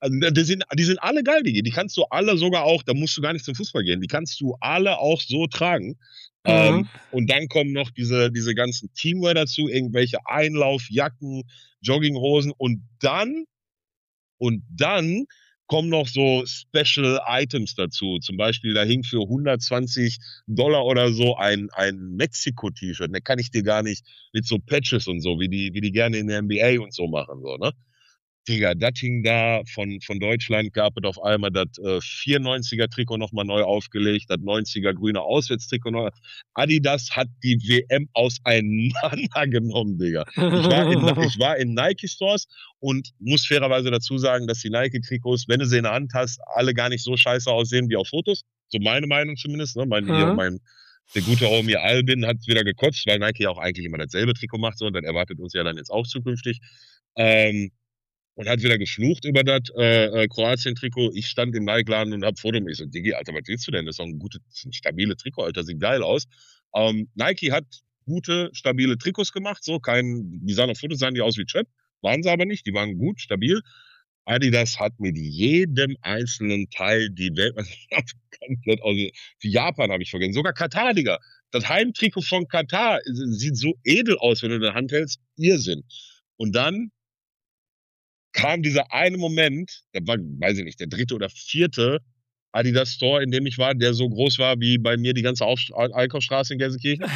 B: Also, die sind, die sind alle geil, die, die kannst du alle sogar auch, da musst du gar nicht zum Fußball gehen, die kannst du alle auch so tragen.
A: Mhm.
B: Ähm, und dann kommen noch diese, diese ganzen Teamwear dazu, irgendwelche Einlaufjacken, Jogginghosen und dann, und dann kommen noch so Special Items dazu. Zum Beispiel, da hing für hundertzwanzig Dollar oder so ein, ein Mexiko-T-Shirt. Da kann ich dir gar nicht mit so Patches und so, wie die, wie die gerne in der N B A und so machen, so, ne? Digga, das hing da von, von Deutschland, gab es auf einmal das äh, vierundneunziger-Trikot nochmal neu aufgelegt, das neunziger grüne Auswärtstrikot neu. Adidas hat die W M auseinandergenommen, Digga. Ich war in, ich war in Nike-Stores und muss fairerweise dazu sagen, dass die Nike-Trikots, wenn du sie in der Hand hast, alle gar nicht so scheiße aussehen wie auf Fotos. So meine Meinung zumindest. Ne? Mein,
A: Mhm.
B: hier, mein, der gute Homie Albin hat wieder gekotzt, weil Nike auch eigentlich immer dasselbe Trikot macht. So, und das erwartet uns ja dann jetzt auch zukünftig. Ähm, Und hat wieder geflucht über das äh, äh, Kroatien-Trikot. Ich stand im Nike-Laden und hab Foto mit. Ich so, Diggi, Alter, was willst du denn? Das ist doch ein gutes, ein stabile Trikot, Alter, sieht geil aus. Ähm, Nike hat gute, stabile Trikots gemacht, so kein, die sahen auf Fotos, sahen die aus wie Trap, waren sie aber nicht, die waren gut, stabil. Adidas hat mit jedem einzelnen Teil die Weltmeisterschaft komplett aus. Wie Japan habe ich vergessen. Sogar Katar, Digga. Das Heimtrikot von Katar sieht so edel aus, wenn du in der Hand hältst. Irrsinn. Und dann kam dieser eine Moment, da war, weiß ich nicht, der dritte oder vierte Adidas Store, in dem ich war, der so groß war wie bei mir die ganze Auf Einkaufsstraße in Gelsenkirchen.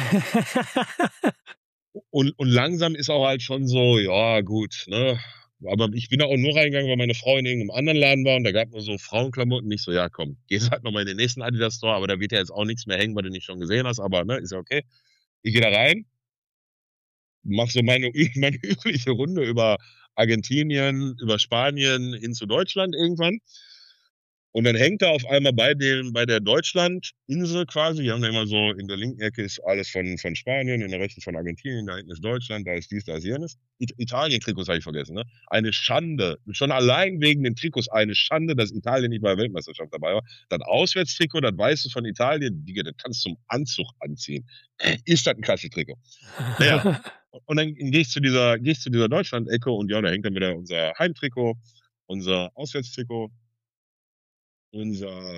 B: und, und langsam ist auch halt schon so, ja gut, ne. Aber ich bin da auch nur reingegangen, weil meine Frau in irgendeinem anderen Laden war und da gab es nur so Frauenklamotten. Nicht so, ja komm, gehst halt nochmal in den nächsten Adidas Store, aber da wird ja jetzt auch nichts mehr hängen, weil du nicht schon gesehen hast, aber ne, ist ja okay. Ich gehe da rein, mach so meine, meine übliche Runde über Argentinien, über Spanien hin zu Deutschland irgendwann. Und dann hängt da auf einmal bei dem, bei der Deutschland-Insel quasi, wir haben da immer so, in der linken Ecke ist alles von, von Spanien, in der rechten von Argentinien, da hinten ist Deutschland, da ist dies, da ist jenes. It Italien-Trikots habe ich vergessen, ne? Eine Schande. Schon allein wegen den Trikots eine Schande, dass Italien nicht bei der Weltmeisterschaft dabei war. Das Auswärtstrikot, das weiße von Italien, Digga, das kannst du zum Anzug anziehen. Ist das ein klasse Trikot? Naja. Und dann gehe ich zu dieser, gehe ich zu dieser Deutschland-Ecke und ja, da hängt dann wieder unser Heimtrikot, unser Auswärtstrikot, unser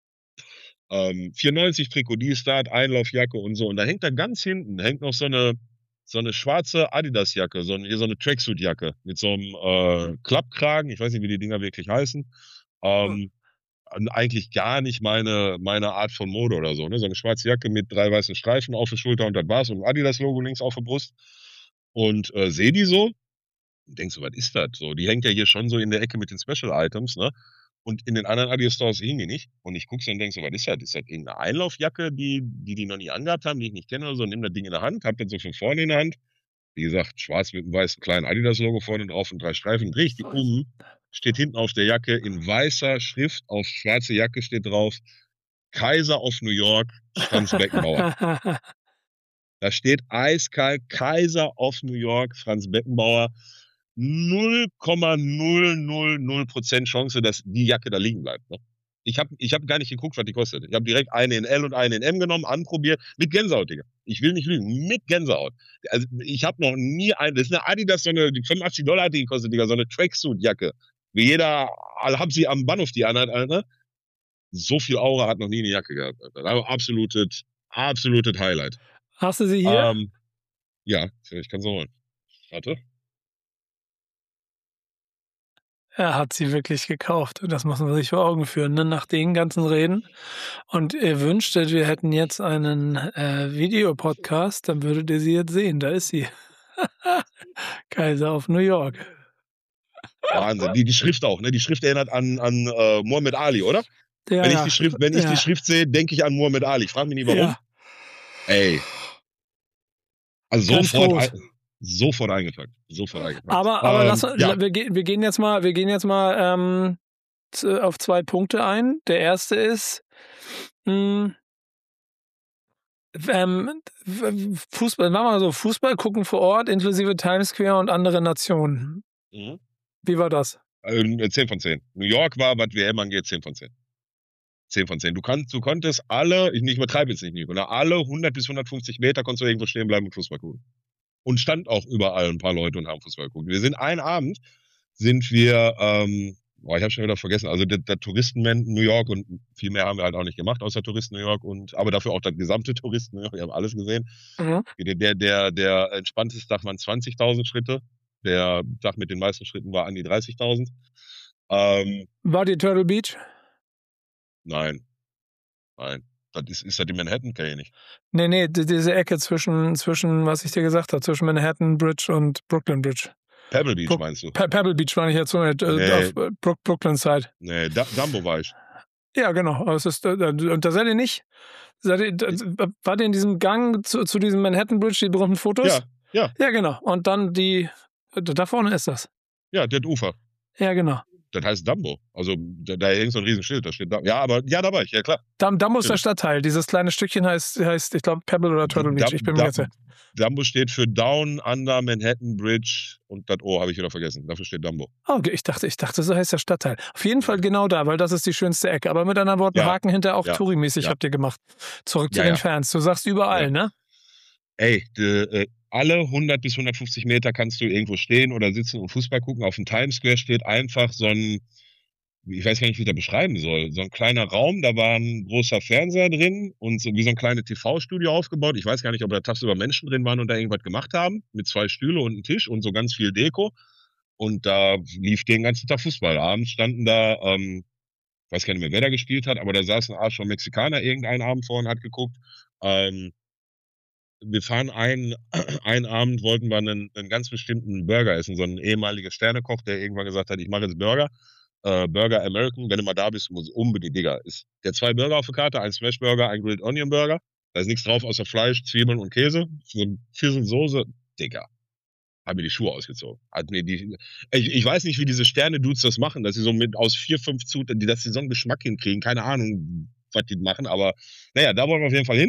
B: ähm, vierundneunzig-Trikot, die Start, Einlaufjacke und so. Und da hängt da ganz hinten, hängt noch so eine, so eine schwarze Adidas-Jacke, so eine, so eine Tracksuit-Jacke mit so einem äh, Klappkragen. Ich weiß nicht, wie die Dinger wirklich heißen. Ähm, eigentlich gar nicht meine, meine Art von Mode oder so. Ne? So eine schwarze Jacke mit drei weißen Streifen auf der Schulter und das war's und ein Adidas-Logo links auf der Brust. Und äh, sehe die so und denk so, was ist das? So, die hängt ja hier schon so in der Ecke mit den Special Items, ne? Und in den anderen Adidas Stores hingen die nicht. Und ich gucke so und denk so, was ist das? Ist das irgendeine Einlaufjacke, die, die die noch nie angehabt haben, die ich nicht kenne oder so? Nimm das Ding in der Hand, hab das so von vorne in der Hand. Wie gesagt, schwarz mit einem weißen kleinen Adidas-Logo vorne drauf und drei Streifen. Dreh ich die um, steht hinten auf der Jacke in weißer Schrift, auf schwarze Jacke steht drauf, Kaiser of New York, Franz Beckenbauer. Da steht eiskalt Kaiser of New York, Franz Beckenbauer. null Komma null null null Prozent Chance, dass die Jacke da liegen bleibt. Ne? Ich habe ich hab gar nicht geguckt, was die kostet. Ich habe direkt eine in L und eine in M genommen, anprobiert, mit Gänsehaut, Digga. Ich will nicht lügen, mit Gänsehaut. Also ich habe noch nie eine, das ist eine Adidas, so eine, die fünfundachtzig Dollar hat die gekostet, Digga, so eine Tracksuit-Jacke. Wie jeder, hab sie am Bahnhof die anhat, Alter. So viel Aura hat noch nie eine Jacke gehabt, Alter. Aber absolutes, absolutes Highlight.
A: Hast du sie hier?
B: Ähm, ja, ich kann so holen. Warte.
A: Er hat sie wirklich gekauft. Das muss man sich vor Augen führen, ne? Nach den ganzen Reden. Und ihr wünschtet, wir hätten jetzt einen äh, Videopodcast, dann würdet ihr sie jetzt sehen. Da ist sie. Kaiser of New York.
B: Wahnsinn. Die, die Schrift auch, ne? Die Schrift erinnert an, an äh, Muhammad Ali, oder?
A: Ja,
B: wenn ich
A: ja.
B: die Schrift, wenn ich
A: ja.
B: die Schrift sehe, denke ich an Muhammad Ali. Ich frage mich nicht warum.
A: Ja.
B: Ey. Also
A: Ganz
B: sofort,
A: groß.
B: ein, sofort eingepackt. Sofort eingepackt.
A: Aber, aber
B: ähm,
A: lass,
B: ja.
A: wir, gehen, wir gehen jetzt mal, wir gehen jetzt mal ähm, zu, auf zwei Punkte ein. Der erste ist mh, ähm, Fußball, machen wir mal so, Fußball gucken vor Ort, inklusive Times Square und andere Nationen.
B: Mhm.
A: Wie war das?
B: Ähm, zehn von zehn. New York war, was W M angeht, zehn von zehn. zehn von zehn. Du, kannst, du konntest alle, ich nicht übertreibe jetzt nicht, Nico, alle hundert bis hundertfünfzig Meter konntest du irgendwo stehen bleiben und Fußball gucken. Und stand auch überall ein paar Leute und haben Fußball geguckt. Wir sind einen Abend, sind wir, ähm, boah, ich habe schon wieder vergessen, also der, der Touristenman New York und viel mehr haben wir halt auch nicht gemacht außer Touristen New York und aber dafür auch das gesamte Touristen New York, wir haben alles gesehen.
A: Mhm.
B: Der, der, der, der entspannteste Tag waren zwanzigtausend Schritte, der Tag mit den meisten Schritten war an die dreißigtausend. Ähm,
A: War die Turtle Beach?
B: nein, nein, das ist, ist das die Manhattan, kenn ich nicht.
A: Nee, nee, die, diese Ecke zwischen, zwischen, was ich dir gesagt habe, zwischen Manhattan Bridge und Brooklyn Bridge.
B: Pebble Beach
A: Brook-
B: meinst du?
A: Pe Pebble Beach war ich jetzt so nicht, äh,
B: Nee.
A: auf äh, Brook Brooklyn Side.
B: Nee, da, Dumbo war ich.
A: Ja, genau. Aber es ist, äh, und da seid ihr nicht. Seid ihr, da, wart ihr in diesem Gang zu, zu diesem Manhattan Bridge, die berühmten Fotos?
B: Ja, ja,
A: Ja, genau. Und dann die, da vorne ist das.
B: ja, das Ufer.
A: Ja, genau.
B: Das heißt Dumbo. Also da, da hängt so ein Riesenschild, da steht da. Ja, aber ja, da war ich, ja klar.
A: Dam Dumbo ist der
B: Natürlich.
A: Stadtteil. Dieses kleine Stückchen heißt, heißt ich glaube, Pebble oder Turtle Beach.
B: Dum-
A: Ich bin mir
B: Dum-
A: jetzt.
B: Dumbo steht für Down Under Manhattan Bridge und das O habe ich wieder vergessen. Dafür steht Dumbo.
A: Oh, okay, ich dachte, ich dachte, so heißt der Stadtteil. Auf jeden Fall genau da, weil das ist die schönste Ecke. Aber mit anderen Worten,
B: Ja,
A: Haken hinter auch
B: ja,
A: Touri-mäßig
B: ja.
A: habt ihr gemacht. Zurück zu
B: Ja,
A: den
B: ja.
A: Fans. Du sagst überall,
B: Ja.
A: ne?
B: Ey, de, äh, alle hundert bis hundertfünfzig Meter kannst du irgendwo stehen oder sitzen und Fußball gucken. Auf dem Times Square steht einfach so ein, ich weiß gar nicht, wie ich das beschreiben soll, so ein kleiner Raum, da war ein großer Fernseher drin und so wie so ein kleines T V-Studio aufgebaut. Ich weiß gar nicht, ob da tagsüber Menschen drin waren und da irgendwas gemacht haben, mit zwei Stühle und einem Tisch und so ganz viel Deko. Und da lief den ganzen Tag Fußball. Abends standen da, ähm, ich weiß gar nicht mehr, wer da gespielt hat, aber da saß ein Arsch von Mexikaner irgendeinen Abend vor und hat geguckt. Ähm, wir fahren einen, einen Abend, wollten wir einen, einen ganz bestimmten Burger essen, so ein ehemaliger Sternekoch, der irgendwann gesagt hat, ich mache jetzt Burger, äh, Burger American, wenn du mal da bist, muss unbedingt, Digga, ist der zwei Burger auf der Karte, ein Smash Burger, ein Grilled Onion Burger, da ist nichts drauf außer Fleisch, Zwiebeln und Käse, so ein bisschen Soße, Digga. Haben mir die Schuhe ausgezogen. Hat mir die, ich, ich weiß nicht, wie diese Sterne-Dudes das machen, dass sie so mit aus vier, fünf Zutaten, die, dass sie so einen Geschmack hinkriegen. Keine Ahnung, was die machen, aber naja, da wollen wir auf jeden Fall hin.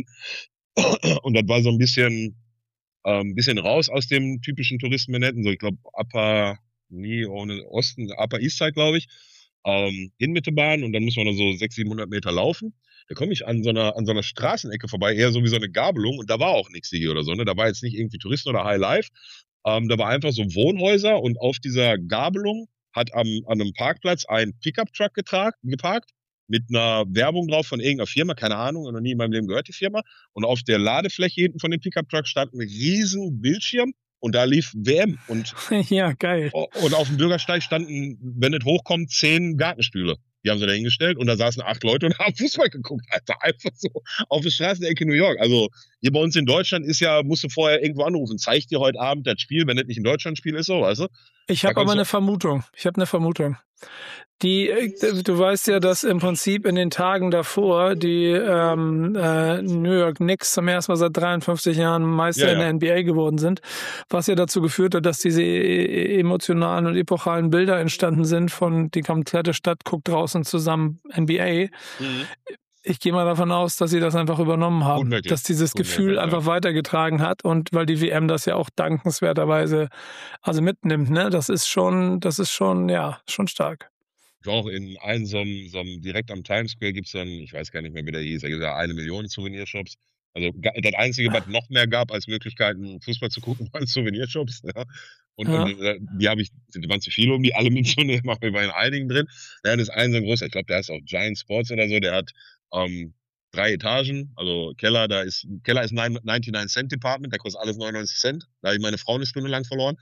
B: Und das war so ein bisschen, ähm, bisschen raus aus dem typischen Touristen-Manhattan, so ich glaube Upper, nie ohne Osten, Upper East Side, glaube ich, ähm, in mit der Bahn und dann muss man da so sechshundert, siebenhundert Meter laufen. Da komme ich an so einer, an so einer Straßenecke vorbei, eher so wie so eine Gabelung und da war auch nichts hier oder so, ne? Da war jetzt nicht irgendwie Touristen oder High Life. Ähm, da war einfach so Wohnhäuser und auf dieser Gabelung hat am, an einem Parkplatz ein Pickup-Truck getrag- geparkt mit einer Werbung drauf von irgendeiner Firma, keine Ahnung, noch nie in meinem Leben gehört die Firma. Und auf der Ladefläche hinten von dem Pickup-Truck stand ein riesen Bildschirm und da lief W M. Und,
A: Ja, geil.
B: und auf dem Bürgersteig standen, wenn es hochkommt, zehn Gartenstühle. Die haben sie da hingestellt und da saßen acht Leute und haben Fußball geguckt, Alter. Einfach so auf der Straßenecke New York. Also hier bei uns in Deutschland ist ja, musst du vorher irgendwo anrufen. Zeig dir heute Abend das Spiel, wenn das nicht ein Deutschland-Spiel ist, so, weißt du?
A: Ich
B: Da
A: habe aber
B: kannst du-
A: eine Vermutung. Ich habe eine Vermutung. Die, äh, du weißt ja, dass im Prinzip in den Tagen davor die ähm, äh, New York Knicks zum ersten Mal seit dreiundfünfzig Jahren Meister
B: Ja,
A: in der
B: ja.
A: N B A geworden sind, was ja dazu geführt hat, dass diese e- emotionalen und epochalen Bilder entstanden sind von die komplette Stadt guckt draußen zusammen N B A.
B: Mhm.
A: Ich gehe mal davon aus, dass sie das einfach übernommen haben,
B: Gut möglich.
A: dass dieses
B: Gut
A: Gefühl
B: möglich, ja.
A: einfach weitergetragen hat und weil die W M das ja auch dankenswerterweise also mitnimmt, ne? Das ist schon, das ist schon, ja, schon stark.
B: Ich war auch in einem so einem, so einem direkt am Times Square gibt's dann, ich weiß gar nicht mehr, wie der hieß, da gibt ja eine Million Souvenirshops. Also ga- das Einzige, was noch mehr gab als Möglichkeiten, Fußball zu gucken, waren Souvenirshops. Ja. Und,
A: Ja.
B: und äh, die habe ich, die waren zu viele, um die alle mitzunehmen, aber wir waren in einigen drin. Ja, das ist ein so ein großer, ich glaube, der heißt auch Giant Sports oder so, der hat ähm, drei Etagen, also Keller, da ist, Keller ist neunundneunzig Cent Department, da kostet alles neunundneunzig Cent. Da habe ich meine Frau eine Stunde lang verloren.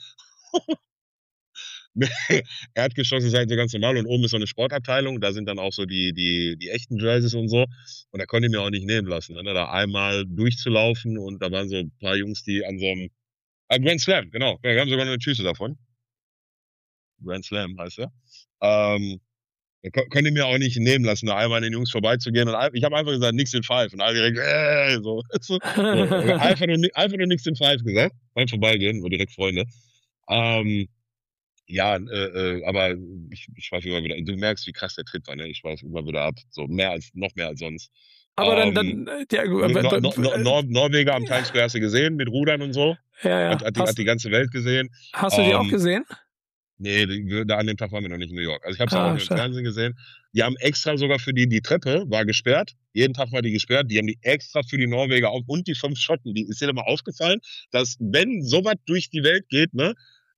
B: Erdgeschoss ist halt so ganz normal und oben ist so eine Sportabteilung, da sind dann auch so die, die, die echten Jerseys und so. Und da konnte ich mir auch nicht nehmen lassen, ne? Da einmal durchzulaufen und da waren so ein paar Jungs, die an so einem ah, Grand Slam, genau. Wir haben sogar noch eine Tüte davon. Grand Slam heißt er. Ähm, da ko- konnte ich mir auch nicht nehmen lassen, da einmal an den Jungs vorbeizugehen. Und ein- ich habe einfach gesagt, nix in Five. Und alle direkt, äh, so. so, so. Einfach, nur, ni- einfach nur nix in Five gesagt. Beim Vorbeigehen, war direkt Freunde. Ähm, ja, äh, äh, aber ich, ich schweife immer wieder. Du merkst, wie krass der Tritt war, ne? Ich schweife immer wieder ab. So mehr als, noch mehr als sonst.
A: Aber dann,
B: Ähm,
A: dann ja,
B: Nor Nor Nor Nor Norweger am Times Square hast du gesehen, mit Rudern und so.
A: ja, ja.
B: Hat, hat, die, hat
A: Hast,
B: die ganze Welt gesehen.
A: hast du die auch
B: Ähm,
A: gesehen?
B: Nee, die, da an dem Tag waren wir noch nicht in New York. Also ich habe es
A: Ah,
B: auch nur im
A: schade.
B: Fernsehen gesehen. Die haben extra sogar für die, die Treppe war gesperrt. Jeden Tag war die gesperrt. Die haben die extra für die Norweger auf und die fünf Schotten. Die ist dir mal aufgefallen, dass wenn sowas durch die Welt geht, ne,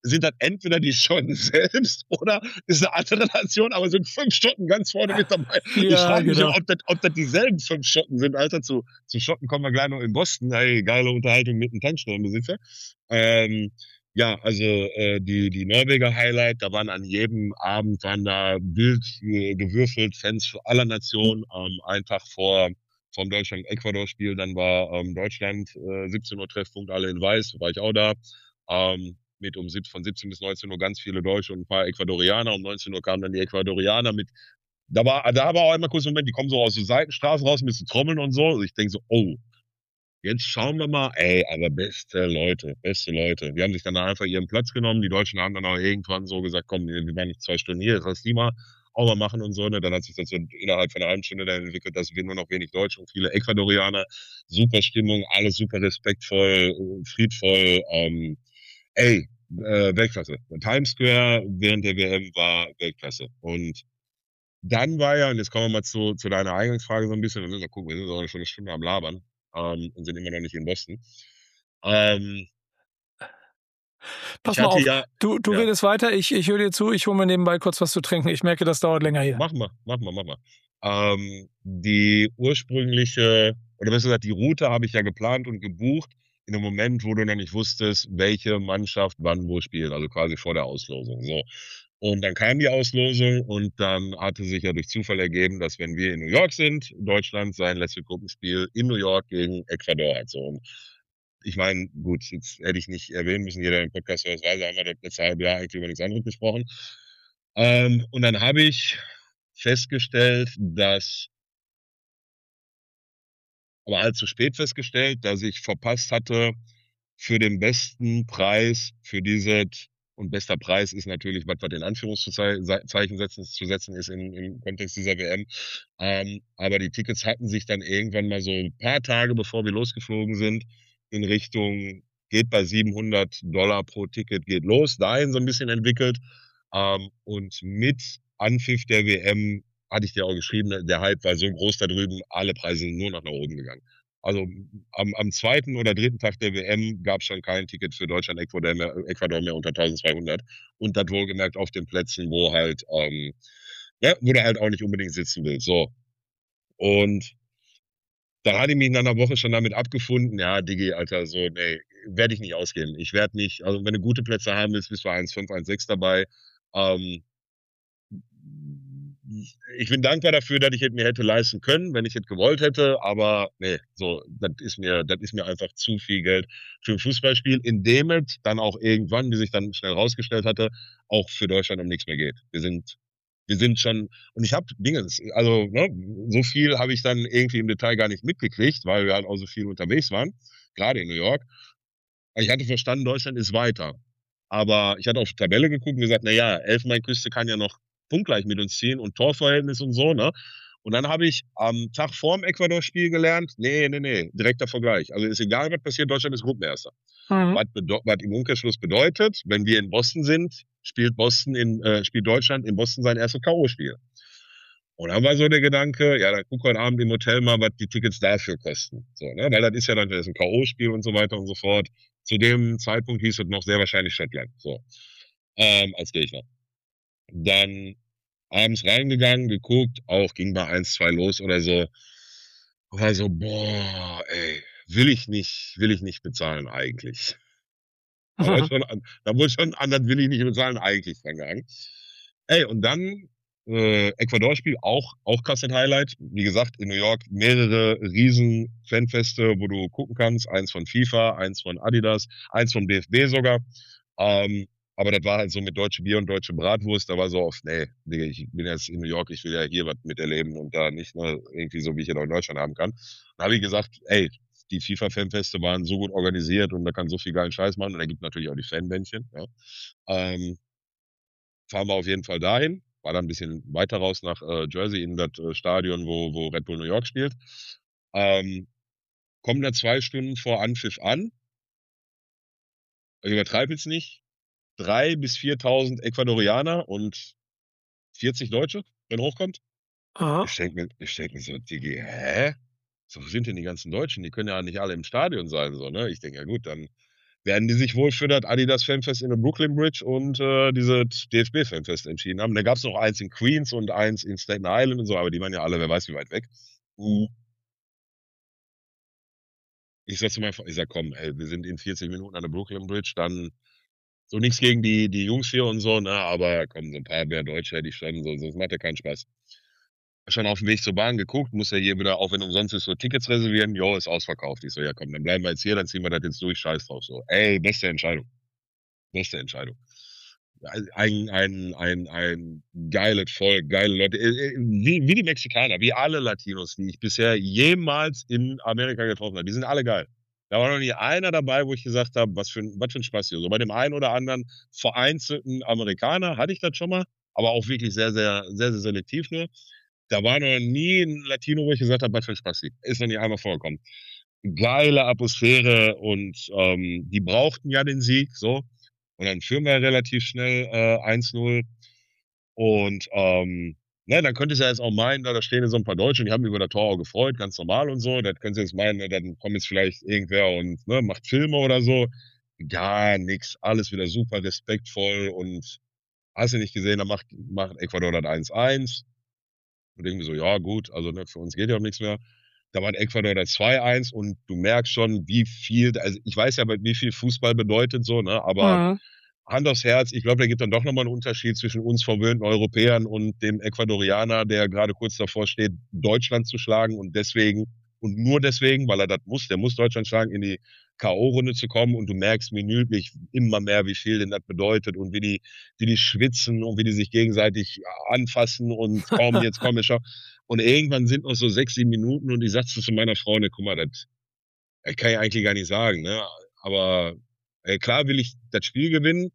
B: sind das entweder die Schotten selbst oder ist eine andere Nation, aber sind fünf Schotten ganz vorne mit dabei. Ich
A: Ja,
B: frage mich,
A: genau.
B: ob das, ob das dieselben fünf Schotten sind. Alter, zu, zu Schotten kommen wir gleich noch in Boston. Hey, geile Unterhaltung mit einem Tankstellenbesitzer. Ähm, ja, also äh, die, die Norweger Highlight, da waren an jedem Abend waren da wild äh, gewürfelt, Fans aller Nationen. Ähm, einen Tag vor vom Deutschland-Ecuador-Spiel, dann war ähm, Deutschland äh, siebzehn Uhr Treffpunkt, alle in Weiß, war ich auch da. Ähm, mit um sieb- von siebzehn bis neunzehn Uhr ganz viele Deutsche und ein paar Ecuadorianer. Um neunzehn Uhr kamen dann die Ecuadorianer mit. Da war, da war auch einmal kurz ein Moment, die kommen so aus so Seitenstraßen raus, ein bisschen trommeln und so. Also ich denke so, oh, jetzt schauen wir mal, ey, aber beste Leute, beste Leute. Die haben sich dann einfach ihren Platz genommen. Die Deutschen haben dann auch irgendwann so gesagt, komm, wir waren nicht zwei Stunden hier, jetzt lass die mal auch mal machen und so. Ne? Dann hat sich das so innerhalb von einer halben Stunde dann entwickelt, dass wir nur noch wenig Deutsche und viele Ecuadorianer. Super Stimmung, alles super respektvoll, äh, friedvoll. Ähm, ey, äh, Weltklasse. Times Square während der W M war Weltklasse. Und dann war ja, und jetzt kommen wir mal zu, zu deiner Eingangsfrage so ein bisschen, dann müssen wir gucken, wir sind auch schon eine Stunde am Labern ähm, und sind immer noch nicht in Boston. Ähm,
A: Pass
B: ich
A: mal
B: hatte
A: auf,
B: ja,
A: du, du
B: ja,
A: redest weiter, ich, ich höre dir zu, ich hole mir nebenbei kurz was zu trinken. Ich merke, das dauert länger hier.
B: mach mal, mach mal, mach mal. Ähm, die ursprüngliche, oder besser gesagt, die Route habe ich ja geplant und gebucht in einem Moment, wo du noch nicht wusstest, welche Mannschaft wann wo spielt, also quasi vor der Auslosung. So. Und dann kam die Auslosung und dann hatte sich ja durch Zufall ergeben, dass wenn wir in New York sind, Deutschland sein letztes Gruppenspiel in New York gegen Ecuador hat. So. Und ich meine, gut, jetzt hätte ich nicht erwähnen müssen, jeder im Podcast hört, weil haben wir das letzte halbe Jahr eigentlich über nichts anderes gesprochen. Ähm, und dann habe ich festgestellt, dass, aber halt zu spät festgestellt, dass ich verpasst hatte, für den besten Preis für dieses, und bester Preis ist natürlich, was wir in Anführungszeichen setzen, zu setzen ist im, im Kontext dieser W M. Ähm, aber die Tickets hatten sich dann irgendwann mal so ein paar Tage, bevor wir losgeflogen sind, in Richtung, geht bei siebenhundert Dollar pro Ticket, geht los, dahin so ein bisschen entwickelt. Ähm, und mit Anpfiff der W M hatte ich dir auch geschrieben, der Hype war so groß da drüben, alle Preise sind nur noch nach oben gegangen. Also am, am zweiten oder dritten Tag der W M gab es schon kein Ticket für Deutschland, Ecuador mehr, Ecuador mehr unter eintausendzweihundert. Und das wohlgemerkt auf den Plätzen, wo halt, ähm, ja, wo du halt auch nicht unbedingt sitzen willst. So. Und dann hatte ich mich nach einer Woche schon damit abgefunden, ja, Digi, Alter, so, nee, werde ich nicht ausgehen. Ich werde nicht, also wenn du gute Plätze haben willst, bist du eins Komma fünf, eins Komma sechs dabei. Ähm, ich bin dankbar dafür, dass ich es mir hätte leisten können, wenn ich es gewollt hätte, aber nee, so, das ist mir, das ist mir einfach zu viel Geld für ein Fußballspiel, in dem es dann auch irgendwann, wie sich dann schnell rausgestellt hatte, auch für Deutschland um nichts mehr geht. Wir sind, wir sind schon, und ich habe Dingens, also ne, so viel habe ich dann irgendwie im Detail gar nicht mitgekriegt, weil wir halt auch so viel unterwegs waren, gerade in New York. Ich hatte verstanden, Deutschland ist weiter. Aber ich hatte auf die Tabelle geguckt und gesagt, na ja, Elfenbeinküste kann ja noch punktgleich mit uns ziehen und Torverhältnis und so, ne? Und dann habe ich am Tag vorm Ecuador-Spiel gelernt, nee, nee, nee, direkter Vergleich. Also ist egal, was passiert, Deutschland ist Gruppenerster.
A: Mhm.
B: Was, was im Umkehrschluss bedeutet, wenn wir in Boston sind, spielt Boston in, äh, spielt Deutschland in Boston sein erstes K O-Spiel. Und dann war so der Gedanke, ja, dann guck heute Abend im Hotel mal, was die Tickets dafür kosten. So, ne? Weil das ist ja dann das ist ein K O-Spiel und so weiter und so fort. Zu dem Zeitpunkt hieß es noch sehr wahrscheinlich Schottland, so, ähm, als Gegner. Dann abends reingegangen, geguckt, auch ging bei eins, zwei los oder so. War so, boah, ey, will ich nicht, will ich nicht bezahlen eigentlich. Da war schon, an, da wurde schon an, das will ich nicht bezahlen eigentlich rangegangen. Ey, und dann äh, Ecuador-Spiel, auch, auch krasses Highlight. Wie gesagt, in New York mehrere riesen Fanfeste, wo du gucken kannst. Eins von FIFA, eins von Adidas, eins vom D F B sogar. Ähm, aber das war halt so mit deutsche Bier und deutsche Bratwurst. Da war so oft, nee, Digga, ich bin jetzt in New York, ich will ja hier was miterleben und da nicht nur irgendwie so, wie ich hier in Deutschland haben kann. Da habe ich gesagt, ey, die FIFA-Fanfeste waren so gut organisiert und da kann so viel geilen Scheiß machen. Und da gibt natürlich auch die Fanbändchen. Ja. Ähm, fahren wir auf jeden Fall dahin. War dann ein bisschen weiter raus nach äh, Jersey in das äh, Stadion, wo, wo Red Bull New York spielt. Ähm, kommen da zwei Stunden vor Anpfiff an. Ich übertreibe jetzt nicht. Drei bis viertausend Ecuadorianer und vierzig Deutsche, wenn hochkommt.
A: Aha.
B: Ich denke mir, ich denk mir so, Digi, hä? So, wo sind denn die ganzen Deutschen? Die können ja nicht alle im Stadion sein, so, ne? Ich denke, ja gut, dann werden die sich wohl für das Adidas Fanfest in der Brooklyn Bridge und äh, dieses D F B Fanfest entschieden haben. Da gab es noch eins in Queens und eins in Staten Island und so, aber die waren ja alle, wer weiß wie weit weg. Mhm. Ich sag zu meinem Freund, ich sag, komm, ey, wir sind in vierzig Minuten an der Brooklyn Bridge, dann so nichts gegen die, die Jungs hier und so, ne, aber komm, so ein paar mehr Deutsche hätte ich schon, so, sonst macht ja keinen Spaß. Schon auf dem Weg zur Bahn geguckt, muss ja hier wieder, auch wenn umsonst ist, so Tickets reservieren, jo, ist ausverkauft. Ich so, ja komm, dann bleiben wir jetzt hier, dann ziehen wir das jetzt durch, scheiß drauf, so. Ey, beste Entscheidung. Beste Entscheidung. Ein, ein, ein, ein geiles Volk, geile Leute, wie, wie die Mexikaner, wie alle Latinos, die ich bisher jemals in Amerika getroffen habe, die sind alle geil. Da war noch nie einer dabei, wo ich gesagt habe, was für ein, was für ein Spaß hier. So bei dem einen oder anderen vereinzelten Amerikaner hatte ich das schon mal, aber auch wirklich sehr, sehr, sehr, sehr selektiv nur. Da war noch nie ein Latino, wo ich gesagt habe, was für ein Spaß hier. Ist noch nie einmal vorgekommen. Geile Atmosphäre und ähm, die brauchten ja den Sieg, so. Und dann führen wir relativ schnell äh, eins null. Und ähm, ne, dann könnte es ja jetzt auch meinen, da, da stehen jetzt so ein paar Deutsche, die haben über das Tor auch gefreut, ganz normal und so. Das könnte jetzt meinen, ne, dann kommt jetzt vielleicht irgendwer und ne, macht Filme oder so. Gar nix, alles wieder super respektvoll und hast du nicht gesehen, da macht, macht Ecuador das eins eins. Und irgendwie so, ja gut, also ne, für uns geht ja auch nichts mehr. Da war Ecuador das zwei eins und du merkst schon, wie viel, also ich weiß ja, wie viel Fußball bedeutet so, ne, aber
A: Mhm.
B: Hand aufs Herz, ich glaube, da gibt dann doch nochmal einen Unterschied zwischen uns verwöhnten Europäern und dem Ecuadorianer, der gerade kurz davor steht, Deutschland zu schlagen und deswegen und nur deswegen, weil er das muss, der muss Deutschland schlagen, in die K O-Runde zu kommen und du merkst minütlich immer mehr, wie viel denn das bedeutet und wie die, wie die schwitzen und wie die sich gegenseitig anfassen und komm, jetzt komm, ich schau. Und irgendwann sind noch so sechs, sieben Minuten und ich sagte zu meiner Frau, ne, guck mal, das, das kann ich eigentlich gar nicht sagen, ne, aber ey, klar will ich das Spiel gewinnen,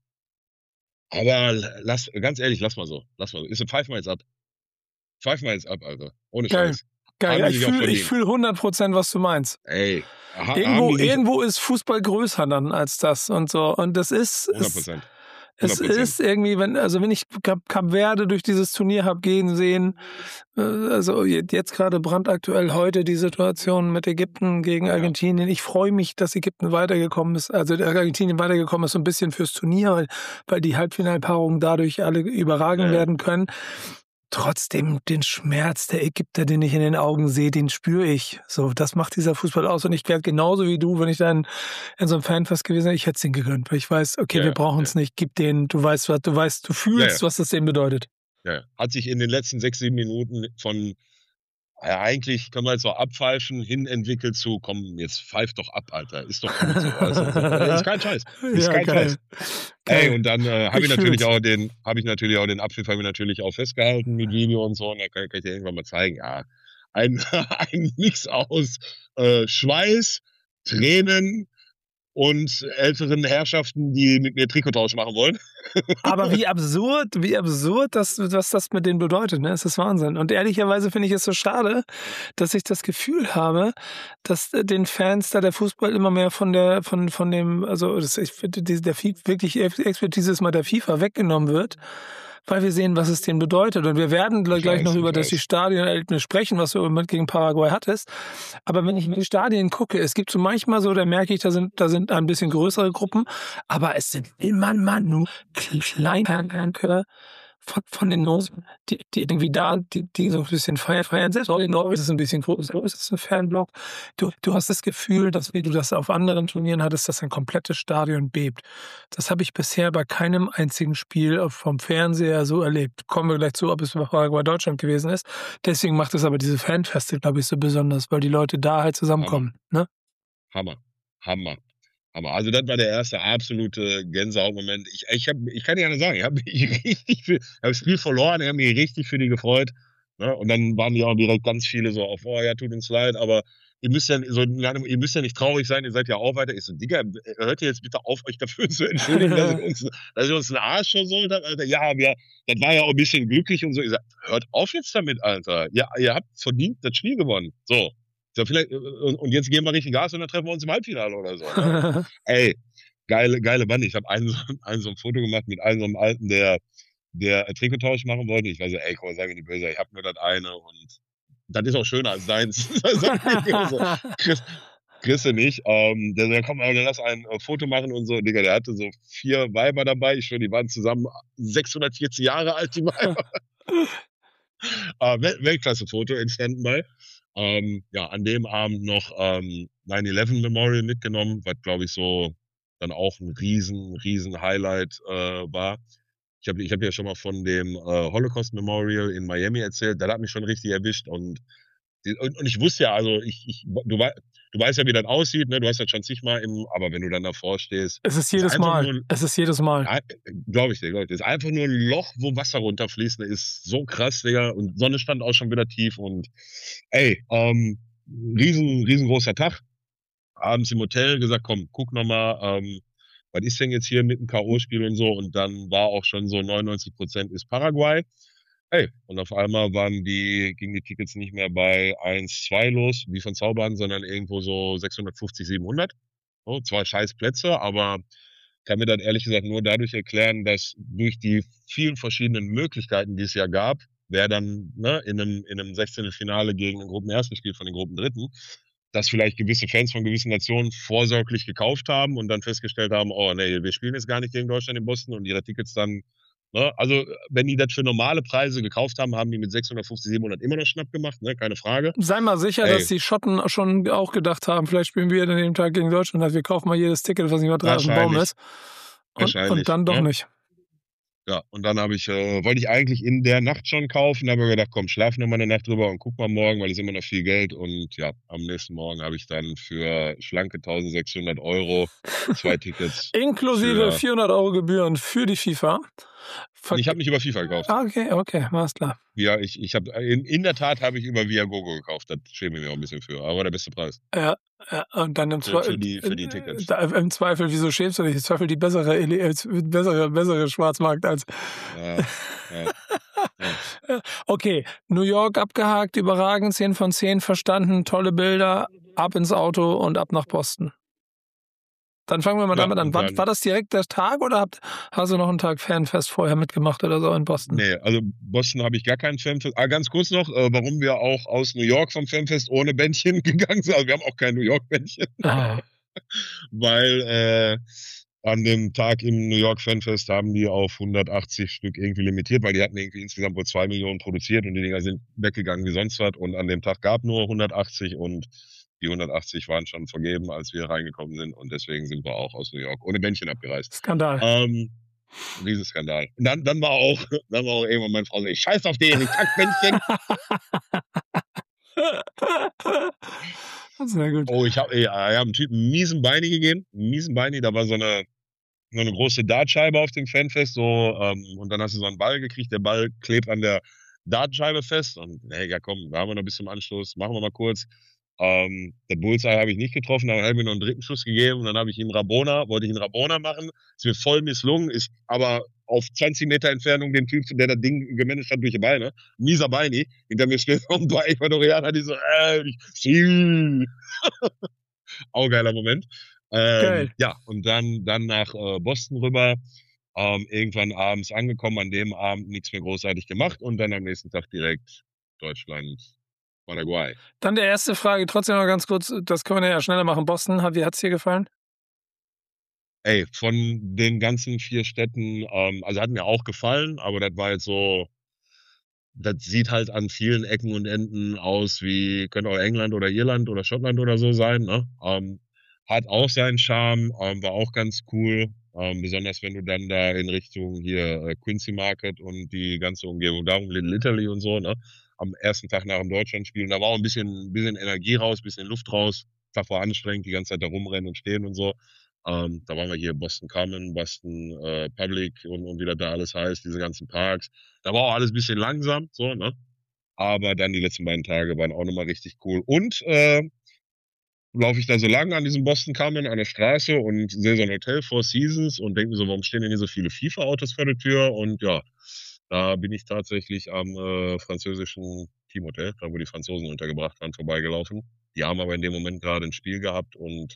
B: aber lass, ganz ehrlich, lass mal so. Lass mal so. Ist, pfeif mal jetzt ab. Pfeif mal jetzt ab, Alter. Ohne
A: Geil.
B: Scheiß.
A: Geil.
B: Haben die
A: Ich
B: sich auch
A: fühle
B: verdient.
A: fühl hundert Prozent, was du meinst.
B: Ey, ha, haben
A: Irgendwo,
B: die sich
A: irgendwo ist Fußball größer dann als das und so. Und das ist,
B: hundert
A: ist
B: Prozent.
A: es ist irgendwie, wenn, also wenn ich Kap, Kap Verde durch dieses Turnier habe gehen sehen, äh, also jetzt gerade brandaktuell heute die Situation mit Ägypten gegen
B: Ja.
A: Argentinien. Ich freue mich, dass Ägypten weitergekommen ist, also Argentinien weitergekommen ist, so ein bisschen fürs Turnier, weil, weil die Halbfinalpaarungen dadurch alle überragen
B: Ja, ja.
A: werden können. Trotzdem den Schmerz der Ägypter, den ich in den Augen sehe, den spüre ich. So, das macht dieser Fußball aus. Und ich werde genauso wie du, wenn ich dann in so einem Fanfest gewesen wäre, ich hätte es denen gegönnt, weil ich weiß, okay,
B: Ja,
A: wir
B: ja,
A: brauchen es
B: ja.
A: nicht, gib denen, du weißt, was du weißt, du fühlst,
B: Ja, ja.
A: was das denen bedeutet.
B: Ja, ja. Hat sich in den letzten sechs, sieben Minuten von ja, eigentlich können wir jetzt auch abpfeifen, hin entwickelt zu, komm, jetzt pfeif doch ab, Alter. Ist doch gut so. Also, ist kein Scheiß. Ist
A: Ja,
B: kein
A: geil.
B: Scheiß.
A: Geil.
B: Ey, und dann äh, habe
A: Ich
B: ich natürlich
A: fühl's.
B: auch den, habe ich natürlich auch den Abpfiff, habe ich natürlich auch festgehalten mit Video und so. Und dann kann, kann ich dir irgendwann mal zeigen. Ja, ein, ein Mix aus äh, Schweiß, Tränen und älteren Herrschaften, die mit mir Trikottausch machen wollen.
A: Aber wie absurd, wie absurd, das, was das mit denen bedeutet, ne? Es ist Wahnsinn. Und ehrlicherweise finde ich es so schade, dass ich das Gefühl habe, dass den Fans da der Fußball immer mehr von der, von, von dem, also das, ich finde, der FIFA, wirklich Expertise ist mal der FIFA weggenommen wird, weil wir sehen, was es denen bedeutet. Und wir werden
B: Ich
A: gleich
B: weiß,
A: noch
B: ich
A: über das
B: weiß.
A: die Stadien sprechen, was du mit gegen Paraguay hattest. Aber wenn ich in die Stadien gucke, es gibt so manchmal so, da merke ich, da sind, da sind ein bisschen größere Gruppen, aber es sind immer mal nur kleine von, von den Nosen, die, die irgendwie da, die, die so ein bisschen feiern, feiern. Selbst auch in Norwegen ist es ein bisschen größer, es ist ein Fanblock. Du, du hast das Gefühl, dass wie du das auf anderen Turnieren hattest, dass ein komplettes Stadion bebt. Das habe ich bisher bei keinem einzigen Spiel vom Fernseher so erlebt. Kommen wir gleich zu, ob es bei Deutschland gewesen ist. Deswegen macht es aber diese Fanfeste, glaube ich, so besonders, weil die Leute da halt zusammenkommen. Ne?
B: Hammer. Hammer. Hammer. Also das war der erste absolute Gänsehautmoment. Ich, ich, hab, ich kann dir ja nicht sagen, ich habe mich richtig für, ich hab das Spiel verloren, ich habe mich richtig für die gefreut. Ne? Und dann waren die auch direkt ganz viele so auf, oh ja, tut uns leid, aber ihr müsst ja so, ihr müsst ja nicht traurig sein, ihr seid ja auch weiter. Ich so, Digga, hört ihr jetzt bitte auf, euch dafür zu entschuldigen, dass ihr uns, dass ihr uns einen Arsch versohlt habt, Alter. Ja, wir, das war ja auch ein bisschen glücklich und so. Ich sag, hört auf jetzt damit, Alter. Ja, ihr habt verdient das Spiel gewonnen. So. So, vielleicht, und, und jetzt geben wir richtig Gas und dann treffen wir uns im Halbfinale oder so. Ne? Ey, geile, geile Bande. Ich habe einen, einen so ein Foto gemacht mit einem so einem Alten, der, der Trikottausch machen wollte. Ich war so, ey, komm, sei mir nicht böse, ich habe nur das eine und das ist auch schöner als deins. So, kriegst du nicht. Ähm, der sagt, komm, Alter, lass ein äh, Foto machen und so. Digga, der hatte so vier Weiber dabei. Ich schwöre, die waren zusammen sechshundertvierzig Jahre alt, die Weiber. Äh, Wel Weltklasse-Foto entstanden bei. Ähm, ja, an dem Abend noch ähm, nine eleven Memorial mitgenommen, was, glaube ich, so dann auch ein riesen, riesen Highlight äh, war. Ich habe ich hab ja schon mal von dem äh, Holocaust Memorial in Miami erzählt. Das hat mich schon richtig erwischt. Und, die, und, und ich wusste ja, also ich, ich du, wei- du weißt ja, wie das aussieht, ne? Du hast das schon zigmal im, aber wenn du dann davor stehst,
A: Es ist
B: ist
A: jedes
B: einfach
A: Mal.
B: nur,
A: Es ist jedes Mal.
B: glaube ich dir, glaube ich dir, ist einfach nur ein Loch, wo Wasser runterfließt. Das ist so krass, Digga. Und Sonne stand auch schon wieder tief. Und ey, ähm, riesen, riesengroßer Tag. Abends im Hotel gesagt, komm, guck nochmal, ähm, was ist denn jetzt hier mit dem K O-Spiel und so? Und dann war auch schon so neunundneunzig Prozent ist Paraguay. Hey, und auf einmal waren die, gingen die Tickets nicht mehr bei eins zwei los, wie von Zaubern, sondern irgendwo so sechshundertfünfzig, siebenhundert. So, zwar scheiß Plätze, aber kann mir dann ehrlich gesagt nur dadurch erklären, dass durch die vielen verschiedenen Möglichkeiten, die es ja gab, wer dann ne, in einem, in einem Sechzehntelfinale gegen einen Gruppenersten spielt von den Gruppendritten, dass vielleicht gewisse Fans von gewissen Nationen vorsorglich gekauft haben und dann festgestellt haben, oh nee, wir spielen jetzt gar nicht gegen Deutschland in Boston und ihre Tickets dann, ne, also wenn die das für normale Preise gekauft haben, haben die mit sechshundertfünfzig, siebenhundert immer noch Schnapp gemacht, ne, keine Frage.
A: Sei mal sicher,
B: Ey,
A: dass die Schotten schon auch gedacht haben, vielleicht spielen wir an dem Tag gegen Deutschland, also wir kaufen mal jedes Ticket, was nicht mal drei auf dem Baum
B: wahrscheinlich,
A: ist. Und, und
B: wahrscheinlich,
A: dann doch
B: ne?
A: nicht.
B: Ja, und dann habe ich, äh, wollte ich eigentlich in der Nacht schon kaufen, habe aber gedacht, komm, schlaf noch mal eine Nacht drüber und guck mal morgen, weil es immer noch viel Geld. Und ja, am nächsten Morgen habe ich dann für schlanke eintausendsechshundert Euro zwei Tickets
A: Inklusive
B: für.
A: vierhundert Euro Gebühren für die FIFA. Ver
B: Ich habe nicht über FIFA gekauft.
A: Ah, okay, okay, alles klar.
B: Ja, ich, ich habe in, in der Tat habe ich über Viagogo gekauft. Das schäme ich mir auch ein bisschen für. Aber der beste Preis
A: Ja, ja, und dann im,
B: für,
A: Zwe
B: für die für die
A: äh,
B: Tickets.
A: da, im Zweifel, wieso schämst du dich? Im Zweifel die bessere, Ele- äh, bessere, bessere Schwarzmarkt als.
B: Ja, ja, ja.
A: Ja, okay, New York abgehakt, überragend, zehn von zehn verstanden, tolle Bilder, ab ins Auto und ab nach Boston. Dann fangen wir mal
B: Ja,
A: damit an.
B: und
A: War,
B: dann,
A: war das direkt der Tag oder habt, hast du noch einen Tag Fanfest vorher mitgemacht oder so in Boston?
B: nee, also Boston habe ich gar keinen Fanfest. Ah, ganz kurz noch, äh, warum wir auch aus New York vom Fanfest ohne Bändchen gegangen sind. Also wir haben auch kein New York-Bändchen.
A: Ah,
B: Weil äh, an dem Tag im New York Fanfest haben die auf hundertachtzig Stück irgendwie limitiert, weil die hatten irgendwie insgesamt wohl zwei Millionen produziert und die Dinger sind weggegangen wie sonst was. Und an dem Tag gab nur hundertachtzig und die hundertachtzig waren schon vergeben, als wir reingekommen sind. Und deswegen sind wir auch aus New York ohne Bändchen abgereist.
A: Skandal.
B: Ähm, Riesenskandal. Und dann, dann war auch, dann war auch irgendwann meine Frau so, ich scheiß auf den, ich Kackbändchen.
A: Sehr gut.
B: Oh, ich habe ich hab einem Typen einen miesen Beini gegeben, einen miesen Beini, da war so eine, so eine große Dartscheibe auf dem Fanfest, so, ähm, und dann hast du so einen Ball gekriegt, der Ball klebt an der Dartscheibe fest und, hey, ja komm, da haben wir noch bis zum Anschluss, machen wir mal kurz. Ähm, der Bullseye habe ich nicht getroffen, dann habe ich mir noch einen dritten Schuss gegeben und dann habe ich ihm Rabona, wollte ich einen Rabona machen, ist mir voll misslungen, ist aber auf zwanzig Meter Entfernung den Typ, der das Ding gemanagt hat, durch die Beine, mieser Beini, hinter mir steht noch ein paar Ecuadorianer, die so, äh, ich, auch geiler Moment. Ähm,
A: Geil.
B: ja, und dann, dann nach äh, Boston rüber, ähm, irgendwann abends angekommen, an dem Abend nichts mehr großartig gemacht und dann am nächsten Tag direkt Deutschland, Paraguay.
A: Dann der erste Frage, trotzdem noch ganz kurz, das können wir ja schneller machen. Boston, wie hat es dir gefallen?
B: Ey, von den ganzen vier Städten, ähm, also hat mir auch gefallen, aber das war jetzt so, das sieht halt an vielen Ecken und Enden aus wie, könnte auch England oder Irland oder Schottland oder so sein, ne? Ähm, hat auch seinen Charme, ähm, war auch ganz cool, ähm, besonders wenn du dann da in Richtung hier äh, Quincy Market und die ganze Umgebung darum, Little Italy und so, ne? Am ersten Tag nach dem Deutschlandspiel, und da war auch ein bisschen, bisschen Energie raus, bisschen Luft raus. Tag war anstrengend, die ganze Zeit da rumrennen und stehen und so. Ähm, da waren wir hier Boston Common, Boston äh, Public und, und wie das da alles heißt, diese ganzen Parks. Da war auch alles ein bisschen langsam, so, ne? Aber dann die letzten beiden Tage waren auch nochmal richtig cool. Und äh, laufe ich da so lang an diesem Boston Common an der Straße und sehe so ein Hotel Four Seasons und denke mir so, warum stehen denn hier so viele FIFA-Autos vor der Tür? Und ja, da bin ich tatsächlich am äh, französischen Teamhotel, da wo die Franzosen untergebracht waren, vorbeigelaufen. Die haben aber in dem Moment gerade ein Spiel gehabt und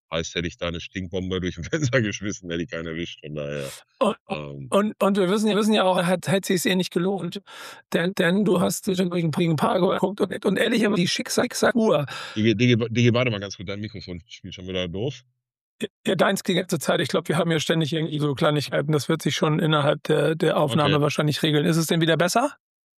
B: Heißt, hätte ich da eine Stinkbombe durch 'n Fenster geschmissen, hätte ich keinen erwischt, von daher,
A: Und
B: ähm
A: und und wir wissen ja wissen ja auch, hat hätte sich's eh nicht gelohnt, denn denn du hast gegen Paraguay geguckt und und ehrlich, aber die Schicksalsuhr
B: Digi, Digi, Digi, warte mal ganz kurz, dein Mikrofon spielt schon wieder doof.
A: Ja, deins die ganze Zeit. Ich glaube, wir haben ja ständig irgendwie so Kleinigkeiten. Das wird sich schon innerhalb der der Aufnahme
B: Okay.
A: wahrscheinlich regeln. Ist es denn wieder besser?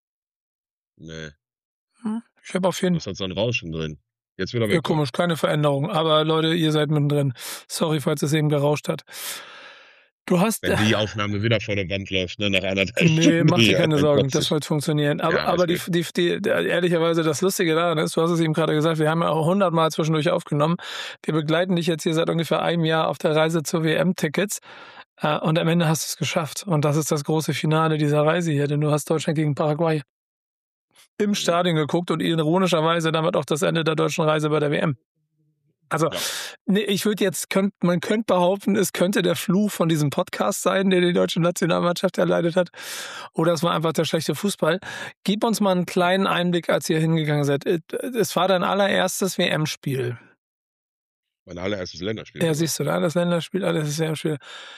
B: Ne.
A: Hm, ich habe auf jeden
B: Das hat so 'n Rauschen drin. Jetzt wieder
A: Ja,
B: weg, so.
A: komisch, keine Veränderung. Aber Leute, ihr seid mittendrin. Sorry, falls es eben gerauscht hat. Du hast
B: Wenn die Aufnahme wieder vor der Wand läuft, ne, nach anderthalb
A: Ne,
B: Stunden
A: mach dir
B: hier,
A: keine
B: dann
A: Sorgen,
B: kotze
A: das
B: ich.
A: wird funktionieren. Aber
B: Ja,
A: aber
B: alles
A: die
B: gut.
A: f die f die ehrlicherweise das Lustige daran ist, du hast es eben grade gesagt, wir haben ja auch hundert Mal zwischendurch aufgenommen. Wir begleiten dich jetzt hier seit ungefähr einem Jahr auf der Reise zu W M-Tickets, äh, und am Ende hast du's geschafft. Und das ist das große Finale dieser Reise hier, denn du hast Deutschland gegen Paraguay im
B: Mhm.
A: Stadion geguckt und ironischerweise damit auch das Ende der deutschen Reise bei der W M. Also,
B: Ja.
A: ne, ich würde jetzt könnt man könnte behaupten, es könnte der Fluch von diesem Podcast sein, der die deutsche Nationalmannschaft erleidet hat, oder es war einfach der schlechte Fußball. Gib uns mal 'n kleinen Einblick, als ihr hingegangen seid. Äh, es war dein allererstes W M-Spiel.
B: Mein allererstes Länderspiel
A: Ja,
B: sogar.
A: siehst du, da das Länderspiel, allererstes W M-Spiel.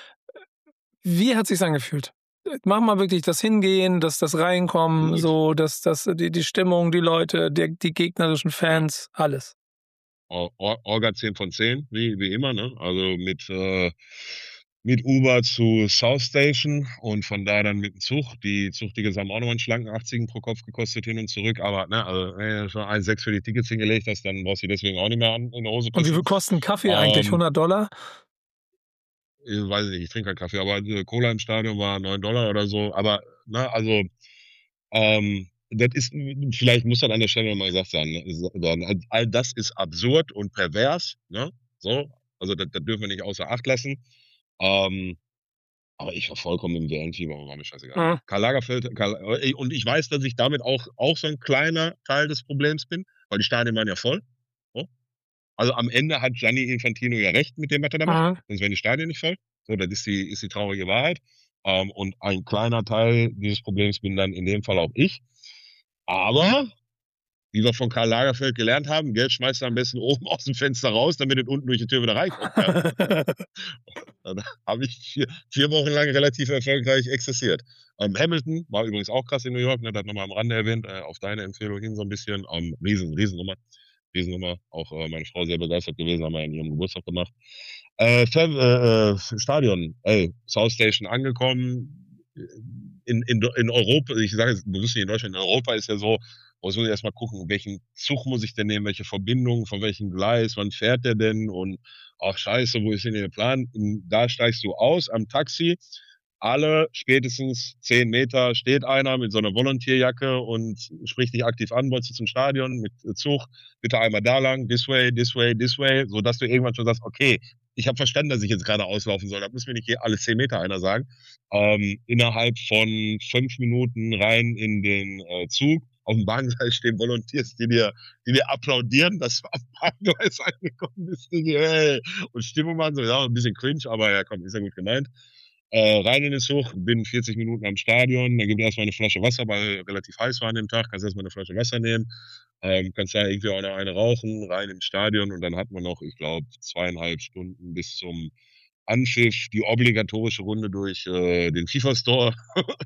A: Wie hat sich's angefühlt? Mach mal wirklich das Hingehen, das das Reinkommen,
B: Gut.
A: so das das die die Stimmung, die Leute, der die gegnerischen
B: Ja.
A: Fans, alles.
B: Or Or Orga zehn von zehn, wie wie immer, ne? Also, mit äh, mit Uber zu South Station und von da dann mit 'm Zug. Die Zugtickets haben auch noch mal 'n schlanken achtzigen pro Kopf gekostet hin und zurück, aber, ne, also, wenn du schon eins Komma sechs für die Tickets hingelegt hast, dann brauchst du die deswegen auch nicht mehr an in die Hose
A: Und wie
B: pissen.
A: viel kostet 'n Kaffee eigentlich?
B: Ähm
A: hundert Dollar?
B: Äh, weiß ich nicht, ich trinke keinen Kaffee, aber, äh, Cola im Stadion war neun Dollar oder so. Aber, ne, also, ähm, das ist vielleicht muss das an der Stelle noch mal gesagt sein, ne, all all das ist absurd und pervers, ne, so. Also, das das dürfen wir nicht außer Acht lassen. Ähm, aber ich war vollkommen im W M-Fieber und war mir scheißegal.
A: Mhm.
B: Karl Lagerfeld Karl ey, und ich weiß, dass ich damit auch auch so 'n kleiner Teil des Problems bin, weil die Stadien waren ja voll, so. Also, am Ende hat Gianni Infantino ja recht mit dem, was er da macht,
A: Mhm.
B: sonst wären die Stadien nicht voll. So, das ist die ist die traurige Wahrheit. Ähm, und ein kleiner Teil dieses Problems bin dann in dem Fall auch ich. Aber, wie wir von Karl Lagerfeld gelernt haben, Geld schmeißt du am besten oben aus'm Fenster raus, damit es unten durch die Tür wieder reinkommt, ja. Dann habe ich vier vier Wochen lang relativ erfolgreich exzessiert. Ähm, Hamilton war übrigens auch krass in New York, ne, das noch mal am Rande erwähnt, äh, auf deine Empfehlung hin so 'n bisschen. Ähm, Riesen Riesennummer Riesennummer. Auch, äh, meine Frau sehr begeistert gewesen, haben wir an ihrem Geburtstag gemacht. Äh, Fan äh, äh, Stadion, ey, South Station angekommen, in in in Europa ich sage jetzt bewusst nicht in Deutschland, in Europa ist ja so, muss man erst mal gucken, welchen Zug muss ich denn nehmen, welche Verbindung, von welchem Gleis, wann fährt der denn und ach scheiße, wo ist denn der Plan? Hm, da steigst du aus am Taxi, alle spätestens zehn Meter steht einer mit so 'ner Volontierjacke und spricht dich aktiv an: „Wolltest du zum Stadion mit Zug? Bitte einmal da lang, this way, this way, this way“, sodass du irgendwann schon sagst: „Okay, ich habe verstanden, dass ich jetzt geradeaus laufen soll. Das muss mir nicht hier alle zehn Meter einer sagen.“ Ähm, innerhalb von fünf Minuten rein in den, äh, Zug. Auf'm Bahngleis stehen Volunteers, die dir die dir applaudieren, dass du am Bahngleis angekommen bist. Hey, und Stimmung machen, so, ja, 'n bisschen cringe, aber ja komm, ist ja gut gemeint. Äh, rein in den Zug, bin vierzig Minuten am Stadion, dann gibt erst mal 'ne Flasche Wasser, weil relativ heiß war an dem Tag, kannst erst mal 'ne Flasche Wasser nehmen, ähm, kannst da irgendwie auch noch eine rauchen, rein ins Stadion und dann hat man noch, ich glaube, zweieinhalb Stunden bis zum Anpfiff, die obligatorische Runde durch, äh, den FIFA-Store.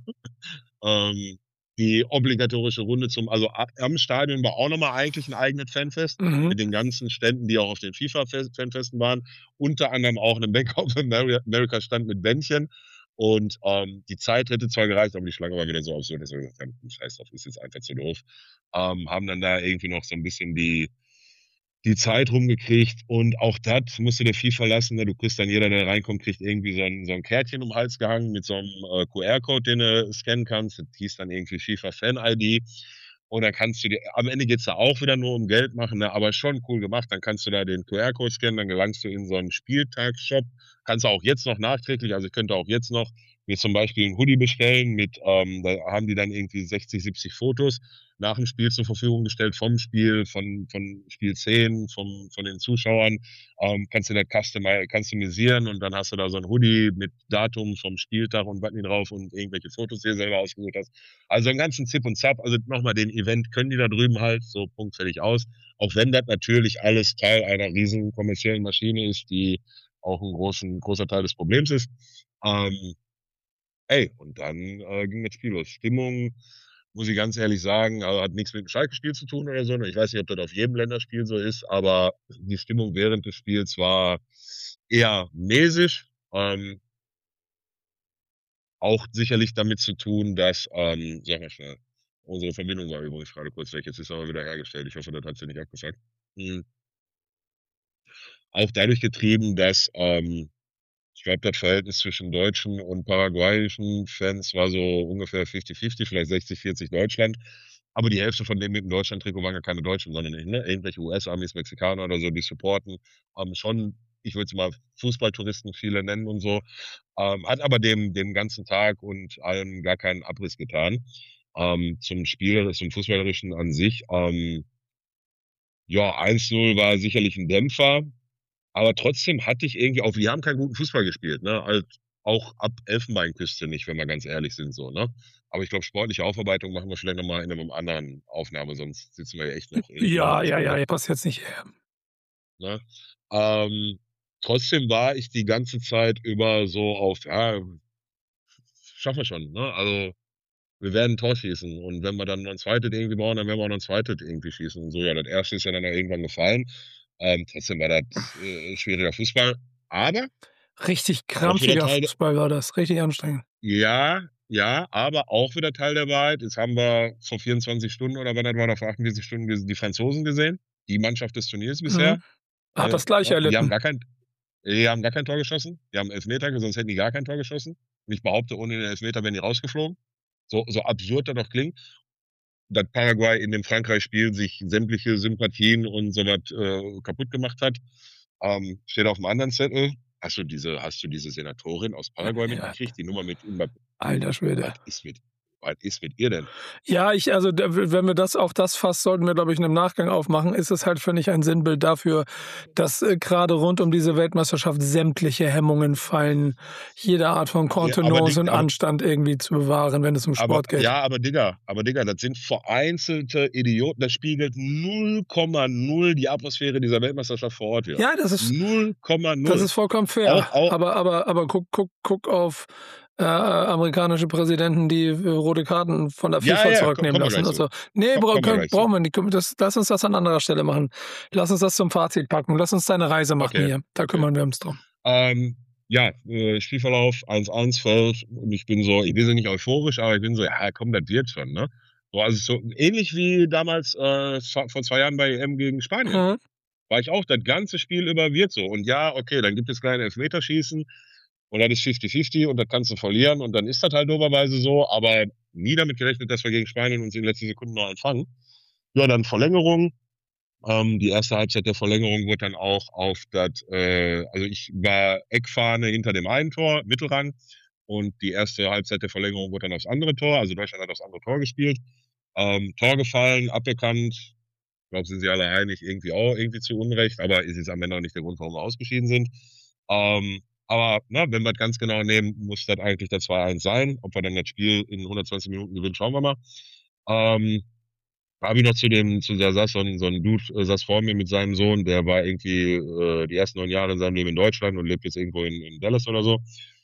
B: Ähm, die obligatorische Runde zum also, a am Stadion war auch noch mal eigentlich 'n eigenes Fanfest
A: Mhm.
B: mit den ganzen Ständen, die auch auf den FIFA-Fest Fanfesten waren. Unter anderem auch 'nen Bank of Ameri America Stand mit Bändchen. Und, ähm, die Zeit hätte zwar gereicht, aber die Schlange war wieder so absurd, dass wir gesagt haben: „Scheiß drauf, ist jetzt einfach zu doof.“ Ähm, haben dann da irgendwie noch so 'n bisschen die die Zeit rumgekriegt und auch das musste der FIFA lassen, ne? Du kriegst dann jeder, der reinkommt, kriegt irgendwie so 'n so 'n Kärtchen um 'n Hals gehangen mit so 'nem, äh, Q R-Code, den du scannen kannst. Das hieß dann irgendwie FIFA Fan-I-D. Und dann kannst du dir am Ende geht's da auch wieder nur um Geld machen, ne, aber schon cool gemacht. Dann kannst du da den Q R-Code scannen, dann gelangst du in so 'n Spieltagsshop. kannst du auch jetzt noch nachträglich, also ich könnte auch jetzt noch mir zum Beispiel ein Hoodie bestellen mit, ähm, da haben die dann irgendwie sechzig, siebzig Fotos nach dem Spiel zur Verfügung gestellt, vom Spiel, von, von Spielszenen, vom, von den Zuschauern. Ähm, kannst du das customi- customisieren und dann hast du da so ein Hoodie mit Datum vom Spieltag und Button drauf und irgendwelche Fotos, die du selber ausgesucht hast. Also einen ganzen Zip und Zap, also nochmal den Event können die da drüben halt, so Punkt, fertig, aus. Auch wenn das natürlich alles Teil einer riesen kommerziellen Maschine ist, die auch ein großen, großer Teil des Problems ist. Ähm, ey, und dann äh, ging das Spiel los. Stimmung, muss ich ganz ehrlich sagen, also hat nichts mit dem Schalke-Spiel zu tun oder so. Ich weiß nicht, ob das auf jedem Länderspiel so ist, aber die Stimmung während des Spiels war eher mäßig. Ähm, auch sicherlich damit zu tun, dass, ähm, sag mal schnell, unsere Verbindung war übrigens gerade kurz weg, jetzt ist aber wieder hergestellt. Ich hoffe, das hat sie nicht abgefuckt. Hm. Auch dadurch getrieben, dass, ähm, ich glaube, das Verhältnis zwischen deutschen und paraguayischen Fans war so ungefähr fifty fifty, vielleicht sechzig vierzig Deutschland. Aber die Hälfte von denen mit dem Deutschland-Trikot waren ja keine Deutschen, sondern ne, irgendwelche U S-Amis, Mexikaner oder so, die supporten. Ähm, schon, ich würde es mal Fußballtouristen viele nennen und so. Ähm, hat aber dem, dem ganzen Tag und allem gar keinen Abriss getan. Ähm, zum Spiel, zum Fußballerischen an sich. Ähm, ja, eins null war sicherlich ein Dämpfer. Aber trotzdem hatte ich irgendwie auch, wir haben keinen guten Fußball gespielt, ne? Halt auch ab Elfenbeinküste nicht, wenn wir ganz ehrlich sind, so, ne? Aber ich glaube, sportliche Aufarbeitung machen wir vielleicht nochmal in einer anderen Aufnahme, sonst sitzen wir ja echt noch ewig lang
A: Ja,
B: auf
A: ja, ja,
B: Spur,
A: ja, passt jetzt nicht her.
B: ne? Ähm, trotzdem war ich die ganze Zeit über so auf, ja, schaffen wir schon, ne? Also, wir werden ein Tor schießen und wenn wir dann noch ein zweites irgendwie brauchen, dann werden wir auch noch ein zweites irgendwie schießen und so. Ja, das erste ist ja dann irgendwann gefallen. Ähm, trotzdem war das äh, schwieriger Fußball, aber
A: Richtig
B: auch wieder
A: krampfiger
B: Teil der,
A: Fußball war das, richtig anstrengend.
B: ja, ja, aber auch wieder Teil der Wahrheit. Jetzt haben wir vor vierundzwanzig Stunden oder wann das war, oder vor achtundvierzig Stunden ges- die Franzosen gesehen, die Mannschaft des Turniers bisher.
A: Mhm. Hat
B: Äh,
A: das Gleiche
B: ne, die haben
A: erlitten.
B: gar kein, die haben gar kein Tor geschossen. Die haben Elfmeter, sonst hätten die gar kein Tor geschossen. Und ich behaupte, ohne den Elfmeter wären die rausgeflogen. So, so absurd das doch klingt, dass Paraguay in dem Frankreich-Spiel sich sämtliche Sympathien und so was äh, kaputt gemacht hat, ähm, steht auf dem anderen Zettel. Hast du diese, hast du diese Senatorin aus Paraguay
A: Ja,
B: mitgekriegt, die Nummer mit Mbappé?
A: alter
B: Was
A: Schwede.
B: ist mit, was ist mit ihr denn?
A: Ja, ich, also da- wenn wir das, auch das Fass sollten wir, glaube ich, in einem Nachgang aufmachen, ist es halt, finde ich, ein Sinnbild dafür, dass äh, gerade rund um diese Weltmeisterschaft sämtliche Hemmungen fallen, jede Art von
B: Ja, aber,
A: Kontenance
B: Dig-
A: und
B: aber,
A: Anstand irgendwie zu bewahren, wenn es um
B: aber,
A: Sport geht.
B: ja, aber Digga, aber Digga, das sind vereinzelte Idioten. Das spiegelt null Komma null die Atmosphäre dieser Weltmeisterschaft vor Ort wieder.
A: Ja, das ist,
B: null Komma
A: das
B: null.
A: ist vollkommen fair.
B: Auch, auch,
A: Aber, aber, aber guck, guck, guck auf äh, amerikanische Präsidenten, die äh, rote Karten von der
B: ja,
A: FIFA
B: ja, ko-
A: zurücknehmen
B: kommen wir
A: lassen.
B: gleich zu.
A: Also, nee,
B: Ko-
A: bra
B: Kommen wir
A: können,
B: gleich zu.
A: brauchen wir nicht. Das, lass uns das an anderer Stelle machen. Lass uns das zum Fazit packen. Lass uns deine Reise machen
B: Okay,
A: hier. Da
B: okay.
A: kümmern wir uns drum.
B: Ähm, ja, äh, Spielverlauf eins eins fällt und ich bin so, ich bin so nicht euphorisch, aber ich bin so, ja, komm, das wird schon, ne? So, also so ähnlich wie damals äh, vor vor zwei Jahren bei E M gegen Spanien.
A: Mhm.
B: War ich auch das ganze Spiel über wird so. Und ja, okay, dann gibt es kleine Elfmeterschießen und dann ist fifty fifty und das kannst du verlieren und dann ist das halt doberweise so, aber nie damit gerechnet, dass wir gegen Spanien uns in den letzten Sekunden noch empfangen. Ja, dann Verlängerung. Ähm, die erste Halbzeit der Verlängerung wurde dann auch auf das, äh, also ich war Eckfahne hinter dem einen Tor, Mittelrang, und die erste Halbzeit der Verlängerung wurde dann aufs andere Tor, also Deutschland hat aufs andere Tor gespielt. Ähm, Tor gefallen, aberkannt, ich glaube, sind sie alle einig, irgendwie auch irgendwie zu Unrecht, aber ist jetzt am Ende auch nicht der Grund, warum wir ausgeschieden sind. Ähm, aber ne, wenn wir das ganz genau nehmen, muss das eigentlich der zwei eins sein. Ob wir dann das Spiel in hundertzwanzig Minuten gewinnen, schauen wir mal. Ähm, habe ich noch zu dem, zu der saß so ein, so ein Dude, äh, saß vor mir mit seinem Sohn, der war irgendwie äh, die ersten neun Jahre in seinem Leben in Deutschland und lebt jetzt irgendwo in, in Dallas oder so.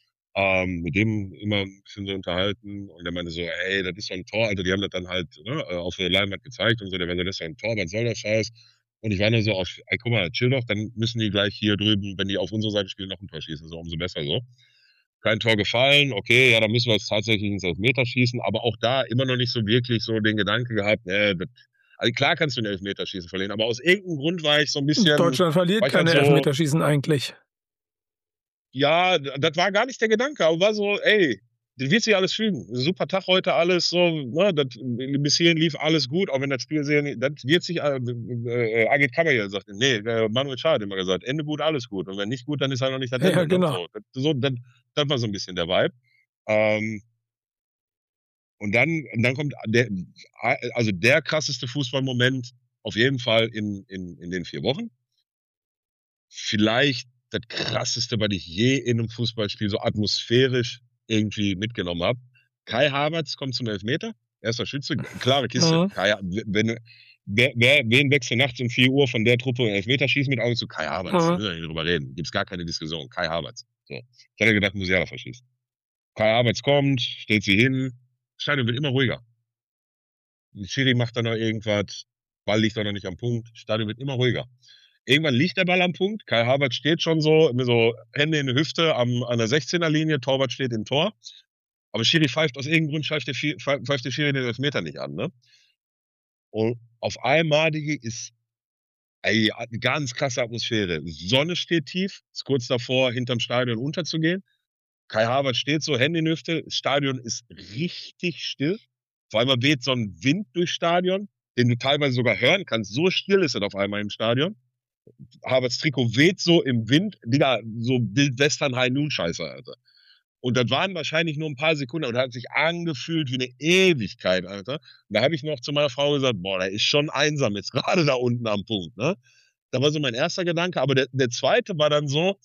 B: Ähm, mit dem immer ein bisschen so unterhalten und der meinte so, ey, das ist so ein Tor, also die haben das dann halt ne, auf der Leinwand gezeigt und so, der war so, das ist so ein Tor, was soll der Scheiß? Und ich war nur so auf, ey, guck mal, chill doch, dann müssen die gleich hier drüben, wenn die auf unserer Seite spielen, noch ein Tor schießen, so umso besser so. Kein Tor gefallen, okay, ja, dann müssen wir es tatsächlich ins Elfmeter schießen, aber auch da immer noch nicht so wirklich so den Gedanke gehabt, ne, das, also klar kannst du ein Elfmeterschießen verlieren, aber aus irgendeinem Grund war ich so ein bisschen,
A: Deutschland verliert
B: war ich halt
A: keine
B: so,
A: Elfmeterschießen eigentlich.
B: ja, das war gar nicht der Gedanke, aber war so, ey, das wird sich alles fügen. Super Tag heute, alles so, ne, das, bis hierhin lief alles gut, auch wenn das Spiel sehr, das wird sich, äh, äh, Agit Kabayel sagt, nee, äh, Manuel Schad hat immer gesagt, Ende gut, alles gut. Und wenn nicht gut, dann ist halt noch nicht das
A: Ja,
B: Ende, ne?
A: genau.
B: So, das, so, das, das war so ein bisschen der Vibe. Ähm, und dann, und dann kommt der, also der krasseste Fußballmoment auf jeden Fall in, in, in den vier Wochen. Vielleicht das krasseste, was ich je in einem Fußballspiel so atmosphärisch irgendwie mitgenommen habe. Kai Havertz kommt zum Elfmeter, erster Schütze, klare Kiste.
A: Mhm.
B: Kai, wenn, wer, wer, wen wechselt nachts um vier Uhr von der Truppe Elfmeterschießen mit Augen zu? Kai Havertz,
A: Mhm.
B: müssen wir nicht drüber reden, gibt's gar keine Diskussion, Kai Havertz. So. Ich hatte gedacht, Musiala verschießt. Kai Havertz kommt, stellt sie hin, Stadion wird immer ruhiger. Schiri macht dann noch irgendwas, Ball liegt doch noch nicht am Punkt, Stadion wird immer ruhiger. Irgendwann liegt der Ball am Punkt, Kai Havertz steht schon so, mit so Hände in der Hüfte am, an der sechzehner Linie, Torwart steht im Tor. Aber Schiri pfeift aus irgendeinem Grund, pfeift der, pfeift der Schiri den Elfmeter nicht an, ne? Und auf einmal, Digi, ist ey, eine ganz krasse Atmosphäre. Sonne steht tief, ist kurz davor, hinterm Stadion unterzugehen. Kai Havertz steht so, Hände in der Hüfte, das Stadion ist richtig still. Vor allem weht so ein Wind durchs Stadion, den du teilweise sogar hören kannst. So still ist es auf einmal im Stadion. Havertz Trikot weht so im Wind, Digga, so Wildwestern High Noon Scheiße, Alter. Und das waren wahrscheinlich nur ein paar Sekunden und hat sich angefühlt wie eine Ewigkeit, Alter. Und da habe ich noch zu meiner Frau gesagt, boah, der ist schon einsam jetzt gerade da unten am Punkt, ne? Da war so mein erster Gedanke, aber der, der zweite war dann so,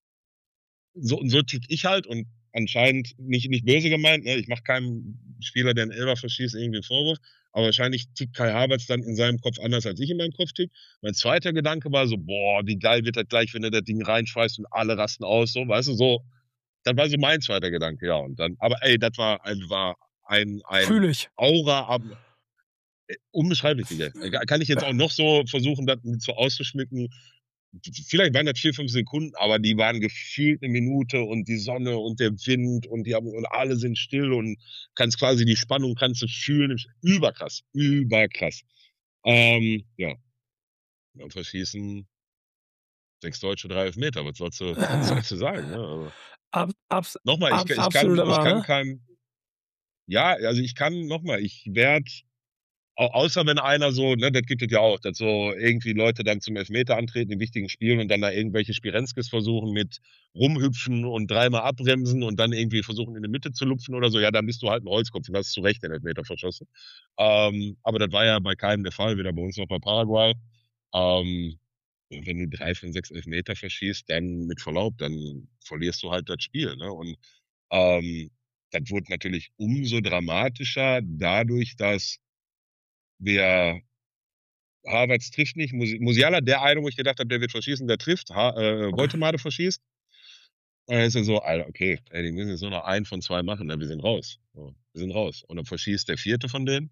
B: so, so tick ich halt und anscheinend nicht, nicht böse gemeint, ne? Ich mache keinem Spieler, der einen Elfer verschießt, irgendwie einen Vorwurf, aber wahrscheinlich tickt Kai Havertz dann in seinem Kopf anders, als ich in meinem Kopf tick. Mein zweiter Gedanke war so, boah, wie geil wird das gleich, wenn er das Ding reinschmeißt und alle rasten aus, so, weißt du, so. Das war so mein zweiter Gedanke, ja, und dann, aber ey, das war ein, war ein, ein
A: Fühle ich.
B: Aura, ab, äh, unbeschreiblich, Digga. Kann ich jetzt auch noch so versuchen, das so auszuschmücken, vielleicht waren das vier, fünf Sekunden, aber die waren gefühlt eine Minute und die Sonne und der Wind und die haben, und alle sind still und kannst quasi die Spannung kannst du fühlen. Überkrass, überkrass. Ähm, ja. Und verschießen sechs Deutsche, drei Elfmeter. Was sollst du, was sollst du sagen? Ne? Also,
A: Ab, abs,
B: nochmal, ich,
A: abs,
B: ich kann,
A: absoluter
B: ich kann
A: Wahnsinn.
B: keinem, ja, also ich kann nochmal, ich werde Au außer wenn einer so, ne, das gibt es ja auch, dass so irgendwie Leute dann zum Elfmeter antreten in wichtigen Spielen und dann da irgendwelche Spirenzkes versuchen mit rumhüpfen und dreimal abbremsen und dann irgendwie versuchen in die Mitte zu lupfen oder so, ja, dann bist du halt ein Holzkopf und hast zu Recht den Elfmeter verschossen. Ähm, aber das war ja bei keinem der Fall, weder bei uns noch bei Paraguay. Ähm, und wenn du drei von sechs Elfmeter verschießt, dann mit Verlaub, dann verlierst du halt das Spiel, ne? Und ähm, das wurde natürlich umso dramatischer dadurch, dass wir Havertz trifft nicht, Musi Musiala, der eine, wo ich gedacht habe, der wird verschießen, der trifft, ha äh, Woltemade verschießt. Und dann ist er so, Alter, okay, ey, die müssen jetzt nur noch einen von zwei machen, ne? Wir sind raus. So, wir sind raus. Und dann verschießt der vierte von denen.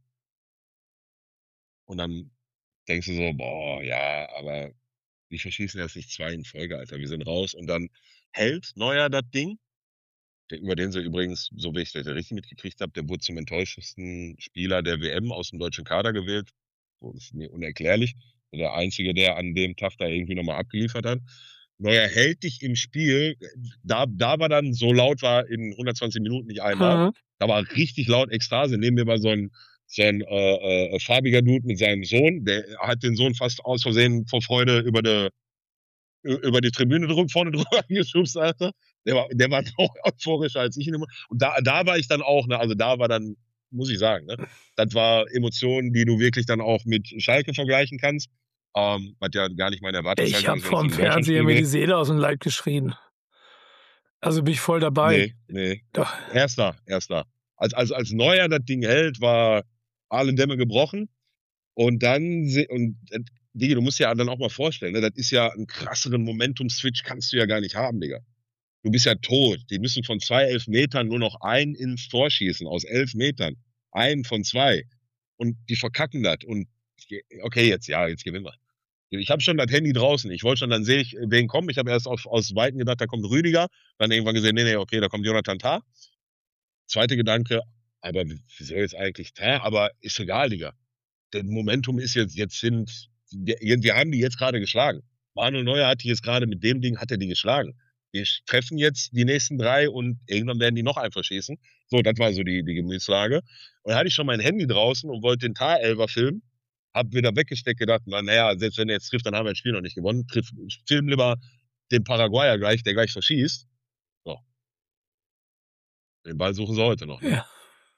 B: Und dann denkst du so, boah, ja, aber die verschießen jetzt nicht zwei in Folge, Alter, wir sind raus. Und dann hält Neuer das Ding, der, über den sie übrigens, so wie ich das richtig mitgekriegt habe, der wurde zum enttäuschendsten Spieler der W M aus dem deutschen Kader gewählt. So, das ist mir unerklärlich. Der Einzige, der an dem Tag da irgendwie nochmal abgeliefert hat. Neuer hält dich im Spiel. Da, da war dann so laut war in hundertzwanzig Minuten nicht einmal.
A: Mhm.
B: Da war richtig laut Ekstase. Neben mir war so ein, so ein äh, äh, farbiger Dude mit seinem Sohn. Der hat den Sohn fast aus Versehen vor Freude über die, über die Tribüne drüber, vorne drüber geschubst, Alter. Der war, der war noch euphorischer als ich. Und da, da war ich dann auch, ne, also da war dann, muss ich sagen, ne, das war Emotionen, die du wirklich dann auch mit Schalke vergleichen kannst. Ähm, was ja gar nicht meine
A: Ich
B: Erwartungshaltung
A: habe
B: ist, wenn es
A: vorm
B: um
A: Fernseher
B: Deutschlandspiel
A: mir die
B: geht.
A: Seele aus dem Leib geschrien. Also bin ich voll dabei.
B: Nee, nee.
A: Doch.
B: Erster, erster. Als, als, als Neuer das Ding hält, war alle Dämme gebrochen. Und dann, se- und, äh, Digga, du musst ja dann auch mal vorstellen, ne, das ist ja einen krasseren Momentum-Switch kannst du ja gar nicht haben, Digga. Du bist ja tot. Die müssen von zwei Elfmetern nur noch einen ins Tor schießen, aus elf Metern. Einen von zwei. Und die verkacken das. Und okay, jetzt, ja, jetzt gewinnen wir. Ich habe schon das Handy draußen. Ich wollte schon, dann sehe ich, wen kommt. Ich habe erst auf, aus Weiten gedacht, da kommt Rüdiger. Dann irgendwann gesehen, nee, nee, okay, da kommt Jonathan Tah. Zweiter Gedanke, aber wieso jetzt eigentlich Tah? Aber ist egal, Digga. Der Momentum ist jetzt, jetzt sind, wir, wir haben die jetzt gerade geschlagen. Manuel Neuer hat die jetzt gerade mit dem Ding, hat er die geschlagen. wir treffen jetzt die nächsten drei und irgendwann werden die noch einen verschießen. So, das war so die, die Gemütslage. Und dann hatte ich schon mein Handy draußen und wollte den Tarelfer filmen. Hab wieder weggesteckt, gedacht, na, naja, selbst wenn er jetzt trifft, dann haben wir das Spiel noch nicht gewonnen. Triff, film lieber den Paraguayer gleich, der gleich verschießt. So. Den Ball suchen sie heute noch. Ne?
A: Ja.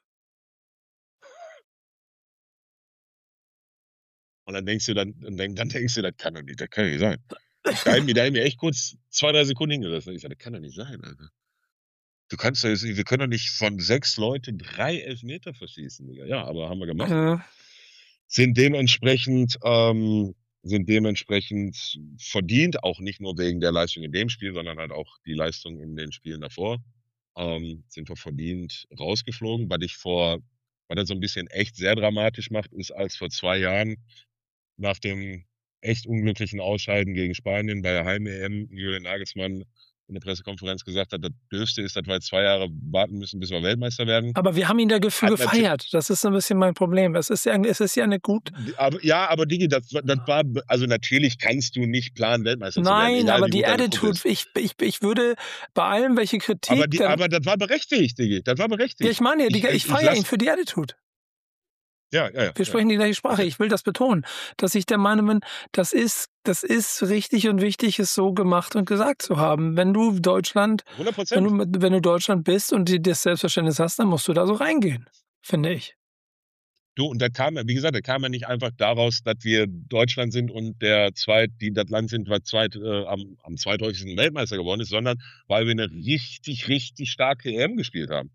B: Und dann denkst du, dann, dann, dann denkst du, das kann doch nicht, das kann doch nicht sein. Da haben mir, da haben mir echt kurz zwei, drei Sekunden hingelassen. Ich sage, das kann doch nicht sein, Alter. Du kannst doch jetzt, wir können doch nicht von sechs Leuten drei Elfmeter verschießen, Digga. Ja, aber haben wir gemacht.
A: Äh,
B: Sind dementsprechend, ähm, sind dementsprechend verdient, auch nicht nur wegen der Leistung in dem Spiel, sondern halt auch die Leistung in den Spielen davor, ähm, sind wir verdient rausgeflogen. Was ich vor, was das so ein bisschen echt sehr dramatisch macht, ist, als vor zwei Jahren nach dem echt unglücklichen Ausscheiden gegen Spanien bei der Heim-E M Julian Nagelsmann in der Pressekonferenz gesagt hat, das Dürfste ist, dass wir zwei Jahre warten müssen, bis wir Weltmeister werden.
A: aber wir haben ihn dafür
B: Hat
A: gefeiert. Das ist so ein bisschen mein Problem. Es ist ja, es ist ja eine gut.
B: Aber, ja, aber Digi, das, das war, also natürlich kannst du nicht planen, Weltmeister zu werden.
A: Nein,
B: egal
A: aber
B: wie
A: die
B: gut deine Truppe
A: Attitude,
B: ist.
A: ich, ich, ich würde bei allem, welche Kritik.
B: Aber, die,
A: dann,
B: aber das war berechtigt, Digi. Das war berechtigt.
A: ja, ich meine, die,
B: Ich-
A: ich,
B: ich
A: feiere
B: lass-
A: ihn für die Attitude.
B: Ja, ja, ja.
A: Wir sprechen die gleiche Sprache. Ich will das betonen, dass ich der Meinung bin, das ist, das ist richtig und wichtig, es so gemacht und gesagt zu haben. Wenn du Deutschland,
B: hundert
A: wenn
B: Prozent.
A: du, wenn du Deutschland bist und die, das Selbstverständnis hast, dann musst du da so reingehen, finde ich.
B: Du, und da kam ja, wie gesagt, da kam ja nicht einfach daraus, dass wir Deutschland sind und der zweit, die das Land sind, was zweit, äh, am, am zweithäufigsten Weltmeister geworden ist, sondern weil wir eine richtig, richtig starke E M gespielt haben.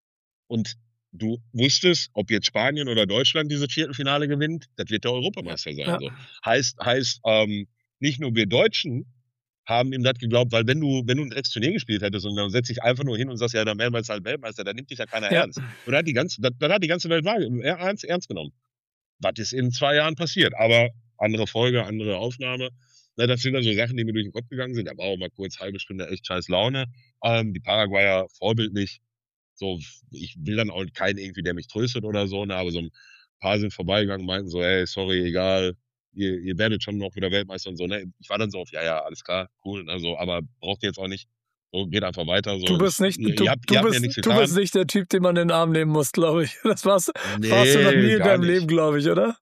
B: Und du wusstest, ob jetzt Spanien oder Deutschland dieses Viertelfinale gewinnt, das wird der Europameister sein.
A: Ja.
B: So. Heißt, heißt, ähm, nicht nur wir Deutschen haben ihm das geglaubt, weil wenn du, wenn du ein Ex-Turnier gespielt hättest und dann setzt dich einfach nur hin und sagst, ja, der Weltmeister halt Weltmeister, dann nimmt dich ja keiner
A: Ja.
B: ernst. Und dann hat die ganze, das, das hat die ganze Welt wahr- ernst, ernst genommen. Was ist in zwei Jahren passiert? Aber andere Folge, andere Aufnahme. Na, das sind dann so Sachen, die mir durch den Kopf gegangen sind. Da war auch mal kurz halbe Stunde echt scheiß Laune. Ähm, die Paraguayer vorbildlich. So, ich will dann auch keinen irgendwie, der mich tröstet oder so, ne, aber so ein paar sind vorbeigegangen und meinten so, ey, sorry, egal, ihr, ihr werdet schon noch wieder Weltmeister und so, ne. Ich war dann so auf, ja, ja, alles klar, cool, ne, so, aber braucht ihr jetzt auch nicht. So, geht einfach weiter. So.
A: Du bist
B: Ich-
A: nicht,
B: ihr,
A: du,
B: ihr habt,
A: du
B: ihr habt
A: bist,
B: mir nichts
A: du
B: getan.
A: bist nicht der Typ, den man in den Arm nehmen muss, glaube ich. Das warst,
B: Nee,
A: warst du noch nie in
B: gar
A: deinem
B: nicht.
A: Leben, glaube ich, oder?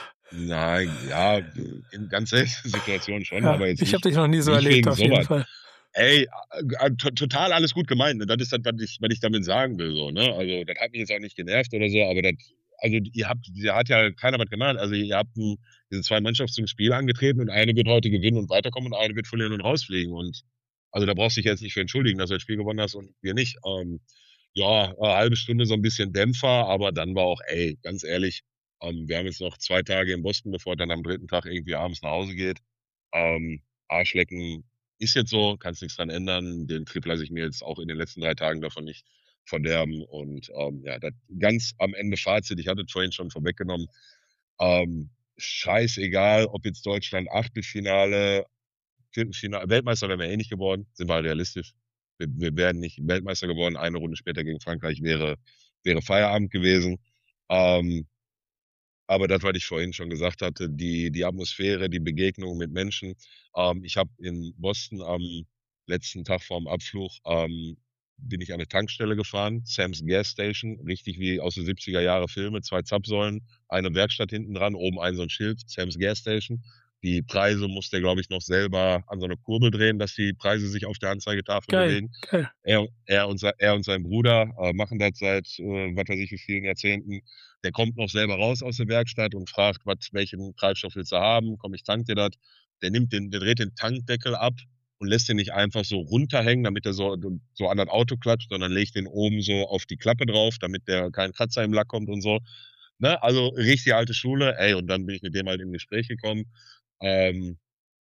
B: Nein, ja, in ganz seltenen Situationen schon,
A: Ja,
B: aber jetzt
A: ich habe
B: nicht.
A: dich noch nie so
B: nicht
A: erlebt,
B: wegen
A: auf jeden
B: sowas.
A: Fall.
B: Ey, äh, to- total alles gut gemeint. Ne? Das ist das, was ich, was ich damit sagen will. So, ne? Also, das hat mich jetzt auch nicht genervt oder so, aber das, also ihr habt, ihr hat ja keiner was gemacht. Also ihr habt ein, diese zwei Mannschaften zum Spiel angetreten und eine wird heute gewinnen und weiterkommen und eine wird verlieren und rausfliegen. Und also da brauchst du dich jetzt nicht für entschuldigen, dass du das Spiel gewonnen hast und wir nicht. Ähm, ja, eine halbe Stunde so ein bisschen Dämpfer, aber dann war auch, ey, ganz ehrlich, ähm, wir haben jetzt noch zwei Tage in Boston, bevor dann am dritten Tag irgendwie abends nach Hause geht. Ähm, Arschlecken ist jetzt so, kannst nichts dran ändern. Den Trip lasse ich mir jetzt auch in den letzten drei Tagen davon nicht verderben. Und ähm, ja, das ganz am Ende Fazit, ich hatte es vorhin schon vorweggenommen, ähm, scheißegal, ob jetzt Deutschland Achtelfinale, Viertelfinale, Weltmeister wären wir eh nicht geworden, sind wir halt realistisch. Wir, wir wären nicht Weltmeister geworden, eine Runde später gegen Frankreich wäre, wäre Feierabend gewesen. Ähm, aber das, was ich vorhin schon gesagt hatte, die, die Atmosphäre, die Begegnung mit Menschen. Ähm, ich habe in Boston am letzten Tag vorm Abflug, ähm, bin ich an eine Tankstelle gefahren, Sam's Gas Station, richtig wie aus den siebziger Jahre Filme, zwei Zapfsäulen, eine Werkstatt hinten dran, oben ein so ein Schild, Sam's Gas Station. Die Preise musste er, glaube ich, noch selber an so eine Kurbel drehen, dass die Preise sich auf der Anzeigetafel
A: Geil,
B: bewegen.
A: geil.
B: Er, er, und, se- er und sein Bruder äh, machen das seit, äh, was weiß ich, wie vielen Jahrzehnten. Der kommt noch selber raus aus der Werkstatt und fragt, was, welchen Treibstoff willst du haben? Komm, ich tank dir das. Der nimmt den, der dreht den Tankdeckel ab und lässt den nicht einfach so runterhängen, damit er so, so an das Auto klatscht, sondern legt den oben so auf die Klappe drauf, damit der kein Kratzer im Lack kommt und so. Ne? Also richtig alte Schule. Ey, und dann bin ich mit dem halt in Gespräch gekommen. Ähm,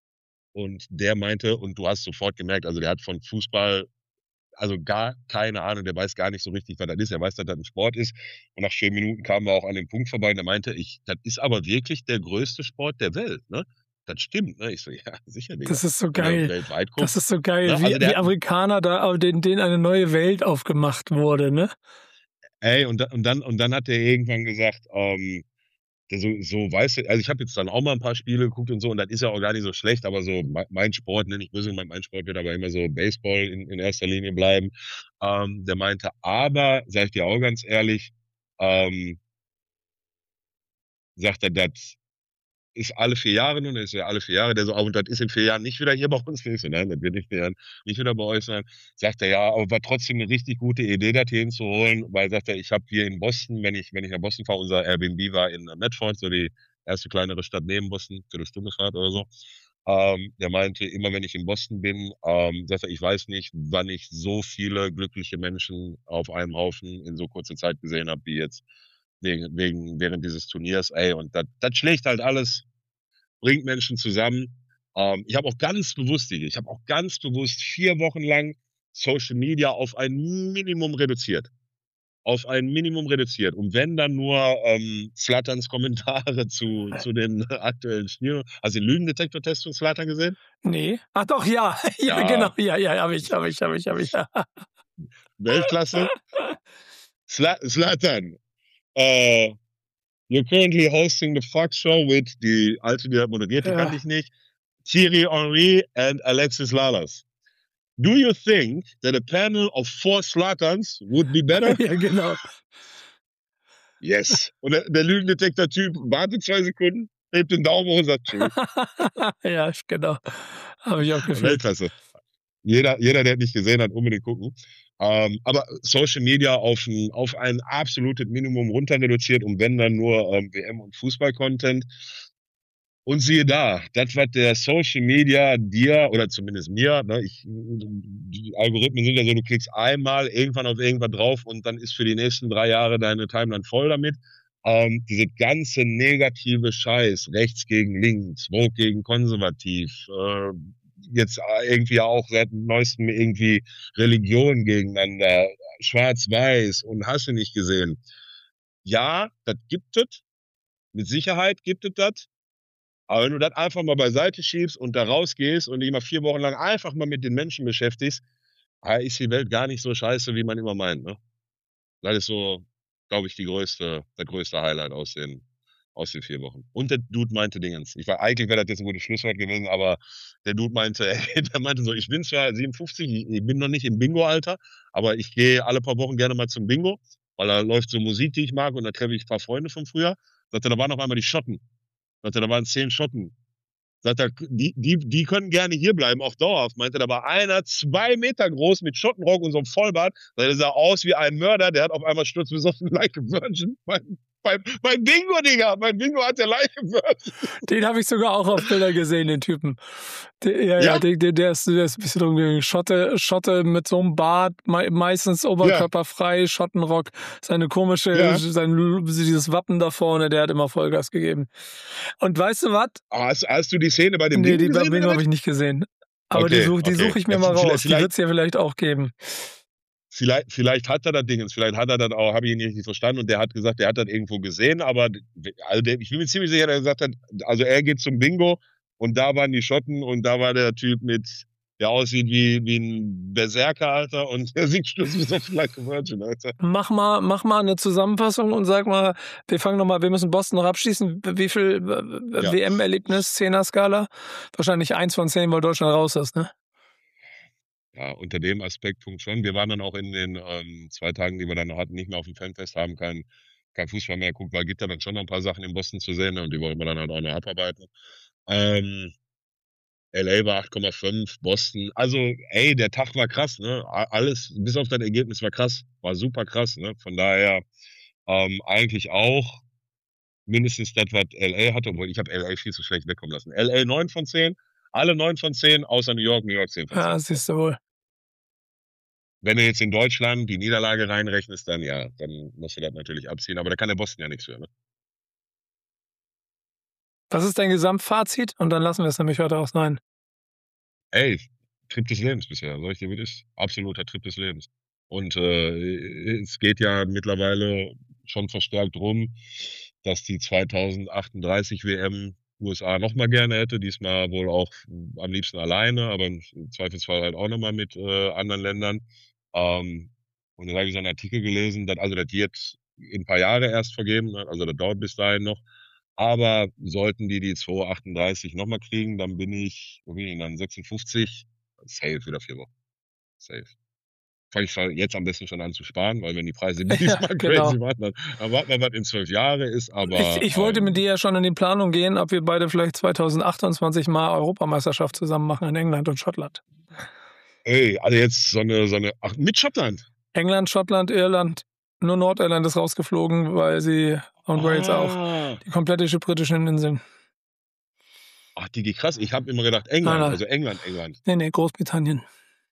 B: und der meinte, und du hast sofort gemerkt, also der hat von Fußball also gar keine Ahnung, der weiß gar nicht so richtig, was das ist. Er weiß, dass das ein Sport ist. Und nach zehn Minuten kamen wir auch an den Punkt vorbei und er meinte, ich, das ist aber wirklich der größte Sport der Welt, ne? Das stimmt, ne? Ich so, ja, sicher, Digga.
A: Das ist so
B: Wenn du
A: geil.
B: weltweit
A: Das
B: guckst.
A: ist so geil,
B: Ne?
A: wie,
B: Also der
A: wie
B: hat-
A: Amerikaner da, denen, denen eine neue Welt aufgemacht wurde, ne?
B: Ey, und, da, und, dann, und dann hat er irgendwann gesagt, ähm, so, so weißt du, also ich habe jetzt dann auch mal ein paar Spiele geguckt und so und das ist ja auch gar nicht so schlecht, aber so mein Sport, nenne ich böse, mein Sport wird aber immer so Baseball in, in erster Linie bleiben. Ähm, der meinte, aber, sag ich dir auch ganz ehrlich, ähm, sagt er, das ist alle vier Jahre nun, das ist ja alle vier Jahre, der so, und das ist in vier Jahren nicht wieder hier bei uns, ich so, nein, das wird in vier Jahren nicht wieder bei euch sein. Sagt er, ja, aber war trotzdem eine richtig gute Idee, das hier hinzuholen, weil, sagt er, ich habe hier in Boston, wenn ich, wenn ich nach Boston fahre, unser Airbnb war in Medford, so die erste kleinere Stadt neben Boston, Viertelstunde Fahrt oder so. Ähm, der meinte, immer wenn ich in Boston bin, ähm, sagt er, ich weiß nicht, wann ich so viele glückliche Menschen auf einem Haufen in so kurzer Zeit gesehen habe, wie jetzt wegen, wegen während dieses Turniers. Ey, und das das schlägt halt alles, bringt Menschen zusammen. Ähm, ich habe auch ganz bewusst, ich habe auch ganz bewusst vier Wochen lang Social Media auf ein Minimum reduziert. Auf ein Minimum reduziert. Und wenn dann nur ähm, Zlatans Kommentare zu, zu den aktuellen Spielen. Hast du den Lügendetektor-Test von Zlatan gesehen?
A: Nee. Ach doch, ja. Ja, genau.
B: Ja,
A: Ja, ja, habe ich, habe ich, habe ich, habe ich.
B: Weltklasse. Zla Zlatan, äh, you're currently hosting the Fox Show with die alte, die moderiert, die kannte
A: Ja.
B: ich nicht. Thierry Henry and Alexis Lalas. Do you think that a panel of four Zlatans would be better?
A: Ja, genau.
B: Yes. Und der, der Lügendetektor-Typ wartet zwei Sekunden, hebt den Daumen hoch und sagt Tschüss.
A: Ja, genau. Habe ich auch gefühlt.
B: Weltklasse. Jeder, jeder, der nicht gesehen hat, unbedingt gucken. Ähm, aber Social Media auf ein, auf ein absolutes Minimum runter reduziert und wenn dann nur ähm, W M- und Fußball-Content. Und siehe da, das, was der Social Media dir, oder zumindest mir, ne, ich, die Algorithmen sind ja so, du klickst einmal irgendwann auf irgendwas drauf und dann ist für die nächsten drei Jahre deine Timeline voll damit. Ähm, diese ganze negative Scheiß, rechts gegen links, woke gegen konservativ, äh, jetzt irgendwie auch seit neuestem irgendwie Religion gegeneinander, schwarz-weiß und hast du nicht gesehen. Ja, das gibt es, mit Sicherheit gibt es das. Aber wenn du das einfach mal beiseite schiebst und da rausgehst und dich mal vier Wochen lang einfach mal mit den Menschen beschäftigst, ist die Welt gar nicht so scheiße, wie man immer meint. Ne? Das ist so, glaube ich, die größte, der größte Highlight aus den, aus den vier Wochen. Und der Dude meinte Dingens. Ich war, eigentlich wäre das jetzt ein gutes Schlusswort gewesen, aber der Dude meinte, ey, der meinte so, ich bin zwar siebenundfünfzig, ich bin noch nicht im Bingo-Alter, aber ich gehe alle paar Wochen gerne mal zum Bingo, weil da läuft so Musik, die ich mag und da treffe ich ein paar Freunde von früher. Sagte, da waren auf einmal die Schotten. Sagte, da waren zehn Schotten. Sagt er, die, die, die können gerne hier bleiben, auch dauerhaft. Meinte, da war einer zwei Meter groß mit Schottenrock und so einem Vollbart. Der sah aus wie ein Mörder, der hat auf einmal sturzbesoffen Like a Virgin. Mein, mein, mein Bingo, Digga, mein Bingo hat der Like a Virgin.
A: Den habe ich sogar auch auf Bilder gesehen, den Typen. Der, ja, ja,
B: Ja?
A: der, der, der, ist, der ist ein bisschen rumgegangen. Schotte, Schotte mit so einem Bart, me meistens oberkörperfrei, Schottenrock. Seine komische,
B: Ja.
A: sein, dieses Wappen da vorne, der hat immer Vollgas gegeben. Und weißt du was?
B: Hast, hast du die Szene bei dem
A: Nee,
B: Bingo
A: die
B: gesehen?
A: Bingo habe ich nicht gesehen. Aber
B: Okay,
A: die suche die
B: okay.
A: such ich mir
B: Ja,
A: mal
B: vielleicht-
A: raus. Die
B: vielleicht-
A: wird es ja vielleicht auch geben.
B: Vielleicht, vielleicht hat er das Dingens, vielleicht hat er das auch, habe ich ihn nicht richtig verstanden und der hat gesagt, der hat das irgendwo gesehen, aber also der, ich bin mir ziemlich sicher, dass er gesagt hat, also er geht zum Bingo und da waren die Schotten und da war der Typ mit, der aussieht wie, wie ein Berserker, Alter, und der sieht sturzbesoffen like a Virgin, Alter.
A: Mach mal, mach mal eine Zusammenfassung und sag mal, wir fangen nochmal, wir müssen Boston noch abschließen. Wie viel äh,
B: Ja.
A: W M-Erlebnis, Zehner-Skala? Wahrscheinlich eins von zehn, weil Deutschland raus ist, ne?
B: Ja, unter dem Aspektpunkt schon. Wir waren dann auch in den ähm, zwei Tagen, die wir dann noch hatten, nicht mehr auf dem Fanfest, haben kein, kein Fußball mehr geguckt, weil gibt ja dann schon noch ein paar Sachen in Boston zu sehen, ne, und die wollten wir dann halt auch noch abarbeiten. Ähm, L A war acht Komma fünf, Boston. Also, ey, der Tag war krass, ne? A- Alles, bis auf das Ergebnis war krass, war super krass, ne? Von daher ähm, eigentlich auch mindestens das, was L A hatte, obwohl ich habe L A viel zu schlecht wegkommen lassen. L A neun von zehn, alle neun von zehn, außer New York, New York zehn von zehn.
A: Ja, siehst du wohl.
B: Wenn du jetzt in Deutschland die Niederlage reinrechnest, dann ja, dann musst du das natürlich abziehen. Aber da kann der Boston ja nichts für. Ne?
A: Was ist dein Gesamtfazit? Und dann lassen wir es nämlich heute auch sein.
B: Ey, Trip des Lebens bisher, sag ich dir, wie das ist. Absoluter Trip des Lebens. Und äh, es geht ja mittlerweile schon verstärkt drum, dass die zweitausendachtunddreißig W M U S A nochmal gerne hätte, diesmal wohl auch am liebsten alleine, aber im Zweifelsfall halt auch nochmal mit äh, anderen Ländern. Ähm, und da habe ich so einen Artikel gelesen, dass, also das wird in ein paar Jahre erst vergeben, ne? Also das dauert bis dahin noch. Aber sollten die die zwei achtunddreißig nochmal kriegen, dann bin ich, wo bin ich dann, sechsundfünfzig, safe wieder vier Wochen. Safe. Fange ich jetzt am besten schon an zu sparen, weil wenn die Preise
A: Ja,
B: diesmal
A: genau.
B: crazy waren, dann, dann warten wir, was in zwölf Jahre ist. Aber
A: Ich, ich wollte
B: ähm,
A: mit dir ja schon in die Planung gehen, ob wir beide vielleicht zwanzig achtundzwanzig mal Europameisterschaft zusammen machen in England und Schottland.
B: ey, also jetzt so eine, so eine, ach, mit Schottland.
A: England, Schottland, Irland. Nur Nordirland ist rausgeflogen, weil sie, und Wales auch,
B: Ah,
A: die komplette britischen Inseln.
B: ach, die geht krass. Ich habe immer gedacht
A: Nein,
B: England,
A: nein.
B: also England, England.
A: Nee, nee, Großbritannien.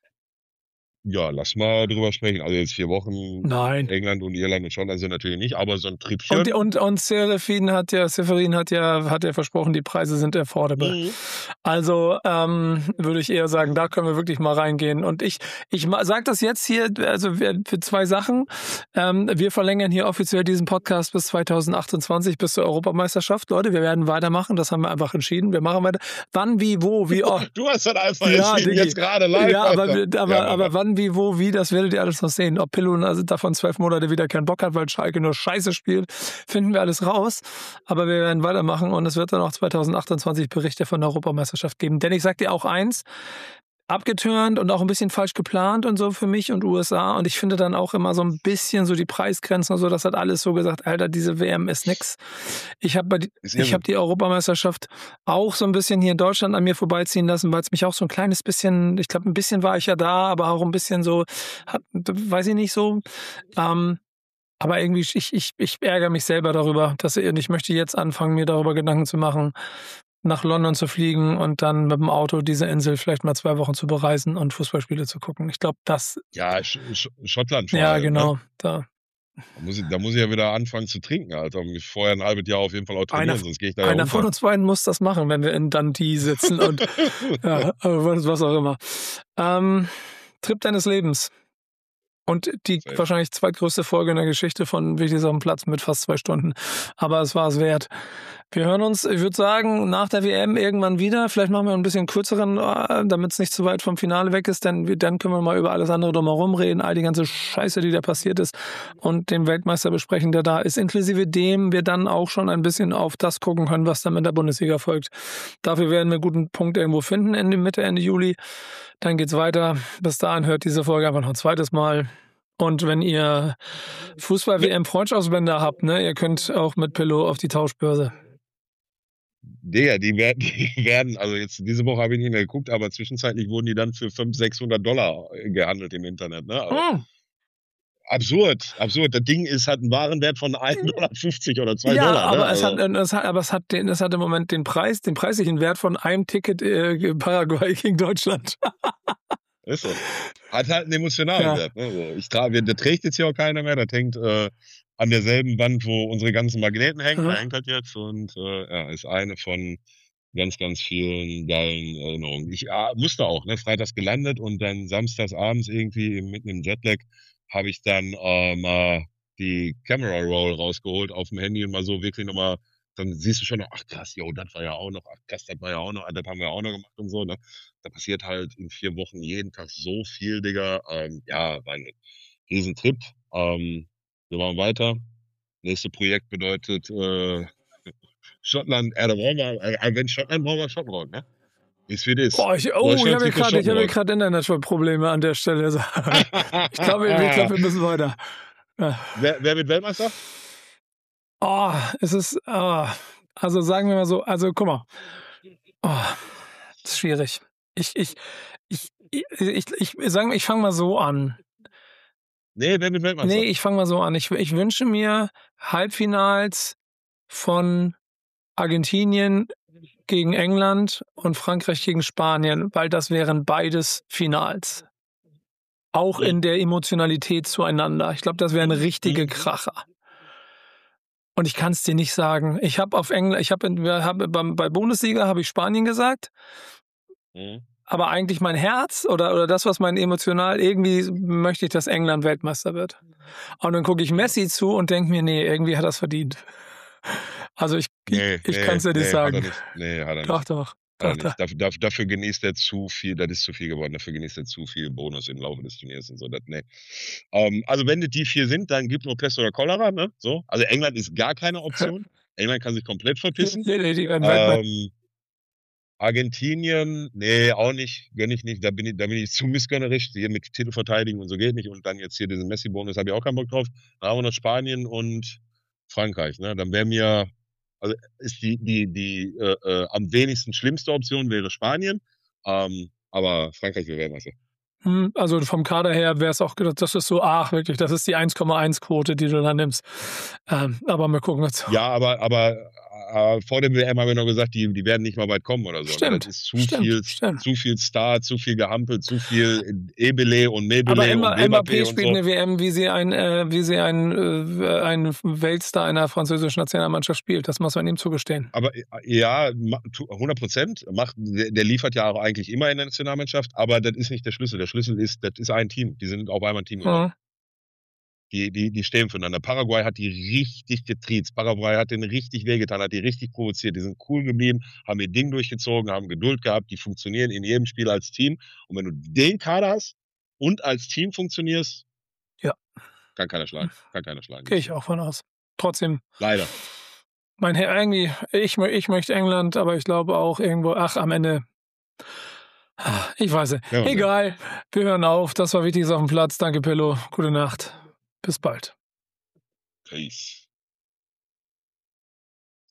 B: Ja, lass mal drüber sprechen. Also jetzt vier Wochen
A: Nein.
B: England und Irland und Schottland sind natürlich nicht, aber so ein Trippchen.
A: Und, und, und Serafin hat ja, Seferin hat ja, hat ja versprochen, die Preise sind affordable.
B: Mhm.
A: Also ähm, würde ich eher sagen, da können wir wirklich mal reingehen. Und ich, ich sage das jetzt hier, also wir, für zwei Sachen. Ähm, wir verlängern hier offiziell diesen Podcast bis zwanzig achtundzwanzig, bis zur Europameisterschaft. Leute, wir werden weitermachen, das haben wir einfach entschieden. Wir machen weiter. Wann, wie, wo, wie oft.
B: Du hast das einfach
A: Ja,
B: entschieden,
A: Digi.
B: jetzt gerade live.
A: Ja, aber,
B: Alter.
A: wir- aber,
B: Ja,
A: aber
B: Mann.
A: wann, wie, wo, wie, das werdet ihr alles noch sehen. Ob Pillow also davon zwölf Monate wieder keinen Bock hat, weil Schalke nur Scheiße spielt, finden wir alles raus. Aber wir werden weitermachen und es wird dann auch zwanzig achtundzwanzig Berichte von der Europameisterschaft geben. Denn ich sag dir auch eins, abgeturnt und auch ein bisschen falsch geplant und so für mich und U S A. Und ich finde dann auch immer so ein bisschen so die Preisgrenzen und so, das hat alles so gesagt, Alter, diese W M ist nix. Ich habe
B: Ist
A: ich
B: irre.
A: hab die Europameisterschaft auch so ein bisschen hier in Deutschland an mir vorbeiziehen lassen, weil es mich auch so ein kleines bisschen, ich glaube, ein bisschen war ich ja da, aber auch ein bisschen so, hab, weiß ich nicht so. Ähm, aber irgendwie, ich, ich, ich ärgere mich selber darüber, dass ich, ich möchte jetzt anfangen, mir darüber Gedanken zu machen, nach London zu fliegen und dann mit dem Auto diese Insel vielleicht mal zwei Wochen zu bereisen und Fußballspiele zu gucken. Ich glaube, das,
B: Ja, Sch Sch Schottland vor
A: ja,
B: allem.
A: genau,
B: Ne?
A: da.
B: Da, muss ich, da muss ich ja wieder anfangen zu trinken, Alter. Und vorher ein halbes Jahr auf jeden Fall auch trainieren,
A: Einer,
B: sonst gehe ich da ja
A: einer
B: unter.
A: von uns beiden muss das machen, wenn wir in Dundee sitzen und ja, was was auch immer. Ähm, Trip deines Lebens. Und die
B: Safe.
A: wahrscheinlich zweitgrößte Folge in der Geschichte von Wichtig auf dem Platz mit fast zwei Stunden. Aber es war es wert. Wir hören uns, ich würde sagen, nach der W M irgendwann wieder. Vielleicht machen wir ein bisschen kürzeren, äh, damit es nicht zu weit vom Finale weg ist. Denn wir, dann können wir mal über alles andere drumherum reden. All die ganze Scheiße, die da passiert ist. Und den Weltmeister besprechen, der da ist. Inklusive dem wir dann auch schon ein bisschen auf das gucken können, was dann mit der Bundesliga folgt. Dafür werden wir einen guten Punkt irgendwo finden, Ende, Mitte, Ende Juli. Dann geht's weiter. Bis dahin hört diese Folge einfach noch ein zweites Mal. Und wenn ihr Fußball-W M-Freundschaftspender habt, ne, ihr könnt auch mit Pillow auf die Tauschbörse.
B: Digga, die werden, die werden, also jetzt diese Woche habe ich nicht mehr geguckt, aber zwischenzeitlich wurden die dann für fünfhundert, sechshundert Dollar gehandelt im Internet. Ne? Also
A: Mm.
B: absurd, absurd. Das Ding ist, hat einen Warenwert von ein Dollar fünfzig oder zwei
A: Ja,
B: Dollar.
A: aber,
B: Ne?
A: es
B: Also,
A: hat, es hat, aber es hat, den, es hat im Moment den Preis, den preislichen Wert von einem Ticket äh, Paraguay gegen Deutschland.
B: ist so. Hat halt einen emotionalen
A: Ja.
B: Wert. Ne? So, ich trage, da trägt jetzt hier auch keiner mehr, das hängt äh, an derselben Wand, wo unsere ganzen Magneten hängen,
A: Ja.
B: da hängt das jetzt und äh, ja, ist eine von ganz, ganz vielen geilen Erinnerungen. Ich äh, musste auch, ne, freitags gelandet und dann samstags abends irgendwie mitten im Jetlag habe ich dann äh, mal die Camera Roll rausgeholt auf dem Handy und mal so wirklich nochmal, dann siehst du schon noch, ach krass, yo, das war ja auch noch, ach krass, das war ja auch noch, das haben wir auch noch gemacht und so, ne. Da passiert halt in vier Wochen jeden Tag so viel, Digga. Ähm, ja, war ein Riesentrip. Ähm, wir machen weiter. Nächste Projekt bedeutet äh, Schottland. Äh, da brauchen wir, äh, wenn Schottland brauchen wir Schottland, ne? Ist wie das.
A: Boah, ich, oh, ich
B: Deutschland
A: habe hier
B: Trikot
A: gerade ich habe hier
B: Schottland.
A: gerade Internetprobleme an der Stelle. Ich glaube, ich glaube, wir müssen weiter. Ja.
B: wer, wer wird Weltmeister?
A: Oh, es ist, oh, also sagen wir mal so, also guck mal. Oh, das ist schwierig. Ich, ich, ich, ich, ich, ich, sagen wir, ich fange mal so an.
B: Nee, wer wird Weltmeister?
A: Nee, ich fange mal so an. Ich, ich wünsche mir Halbfinals von Argentinien gegen England und Frankreich gegen Spanien, weil das wären beides Finals. Auch in der Emotionalität zueinander. Ich glaube, das wären richtige Kracher. Und ich kann es dir nicht sagen. Ich habe auf England, ich habe hab, bei Bundesliga habe ich Spanien gesagt.
B: Mhm.
A: Aber eigentlich mein Herz oder, oder das, was mein emotional, irgendwie möchte ich, dass England Weltmeister wird. Und dann gucke ich Messi zu und denke mir, nee, irgendwie hat er es verdient. Also ich,
B: Nee,
A: ich, ich
B: nee,
A: kann es dir nicht
B: nee,
A: sagen.
B: Hat er nicht. Nee, hat er
A: Doch,
B: nicht.
A: doch.
B: Hat er
A: doch,
B: nicht.
A: doch.
B: Dafür, dafür, dafür genießt er zu viel, das ist zu viel geworden, dafür genießt er zu viel Bonus im Laufe des Turniers und so. Das, nee. ähm, also wenn das die vier sind, dann gibt nur Pest oder Cholera, ne? So. Also England ist gar keine Option. England kann sich komplett verpissen.
A: Nee, nee, die werden Weltmeister.
B: Ähm, Argentinien, nee, auch nicht, gönn ich nicht. Da bin ich, da bin ich zu missgönnerisch. Hier mit Titelverteidigung und so geht nicht. Und dann jetzt hier diesen Messi-Bonus, habe ich auch keinen Bock drauf. Dann haben wir noch Spanien und Frankreich. Ne? Dann wäre mir, also ist die, die, die äh, äh, am wenigsten schlimmste Option wäre Spanien. Ähm, aber Frankreich wäre Weltmeister.
A: Hm, Also vom Kader her wäre es auch gedacht, das ist so, ach wirklich, das ist die eins Komma eins Quote, die du da nimmst. Ähm, aber wir gucken jetzt.
B: Ja, aber, aber äh, vor dem W M haben wir noch gesagt, die, die werden nicht mal weit kommen oder so.
A: Stimmt,
B: Das ist zu
A: stimmt,
B: viel,
A: stimmt.
B: zu viel Star, zu viel Gehampel, zu viel Ebele und
A: Aber
B: Mebele und
A: Mba- Mbappé
B: Mbappé und
A: spielt
B: so.
A: eine W M, wie sie ein, äh, wie sie ein, äh, ein Weltstar einer französischen Nationalmannschaft spielt. Das muss man ihm zugestehen.
B: Aber äh, ja, ma- tu- hundert Prozent. Macht, der, der liefert ja auch eigentlich immer in der Nationalmannschaft, aber das ist nicht der Schlüssel. Der Schlüssel ist, das ist ein Team. Die sind auf einmal ein Team geworden.
A: Mhm.
B: Die, die, die stehen füreinander. Paraguay hat die richtig getriezt. Paraguay hat den richtig wehgetan, hat die richtig provoziert. Die sind cool geblieben, haben ihr Ding durchgezogen, haben Geduld gehabt. Die funktionieren in jedem Spiel als Team. Und wenn du den Kader hast und als Team funktionierst,
A: Ja.
B: kann keiner schlagen. Kann keiner schlagen.
A: Gehe ich auch von aus. Trotzdem.
B: Leider.
A: Mein Herr, irgendwie, ich, mö- ich möchte England, aber ich glaube auch irgendwo, ach, am Ende. ah, Ich weiß nicht.
B: Ja,
A: Egal. Wir hören auf. Das war Wichtiges auf dem Platz. Danke, Pillow. Gute Nacht. Bis bald.
B: Peace.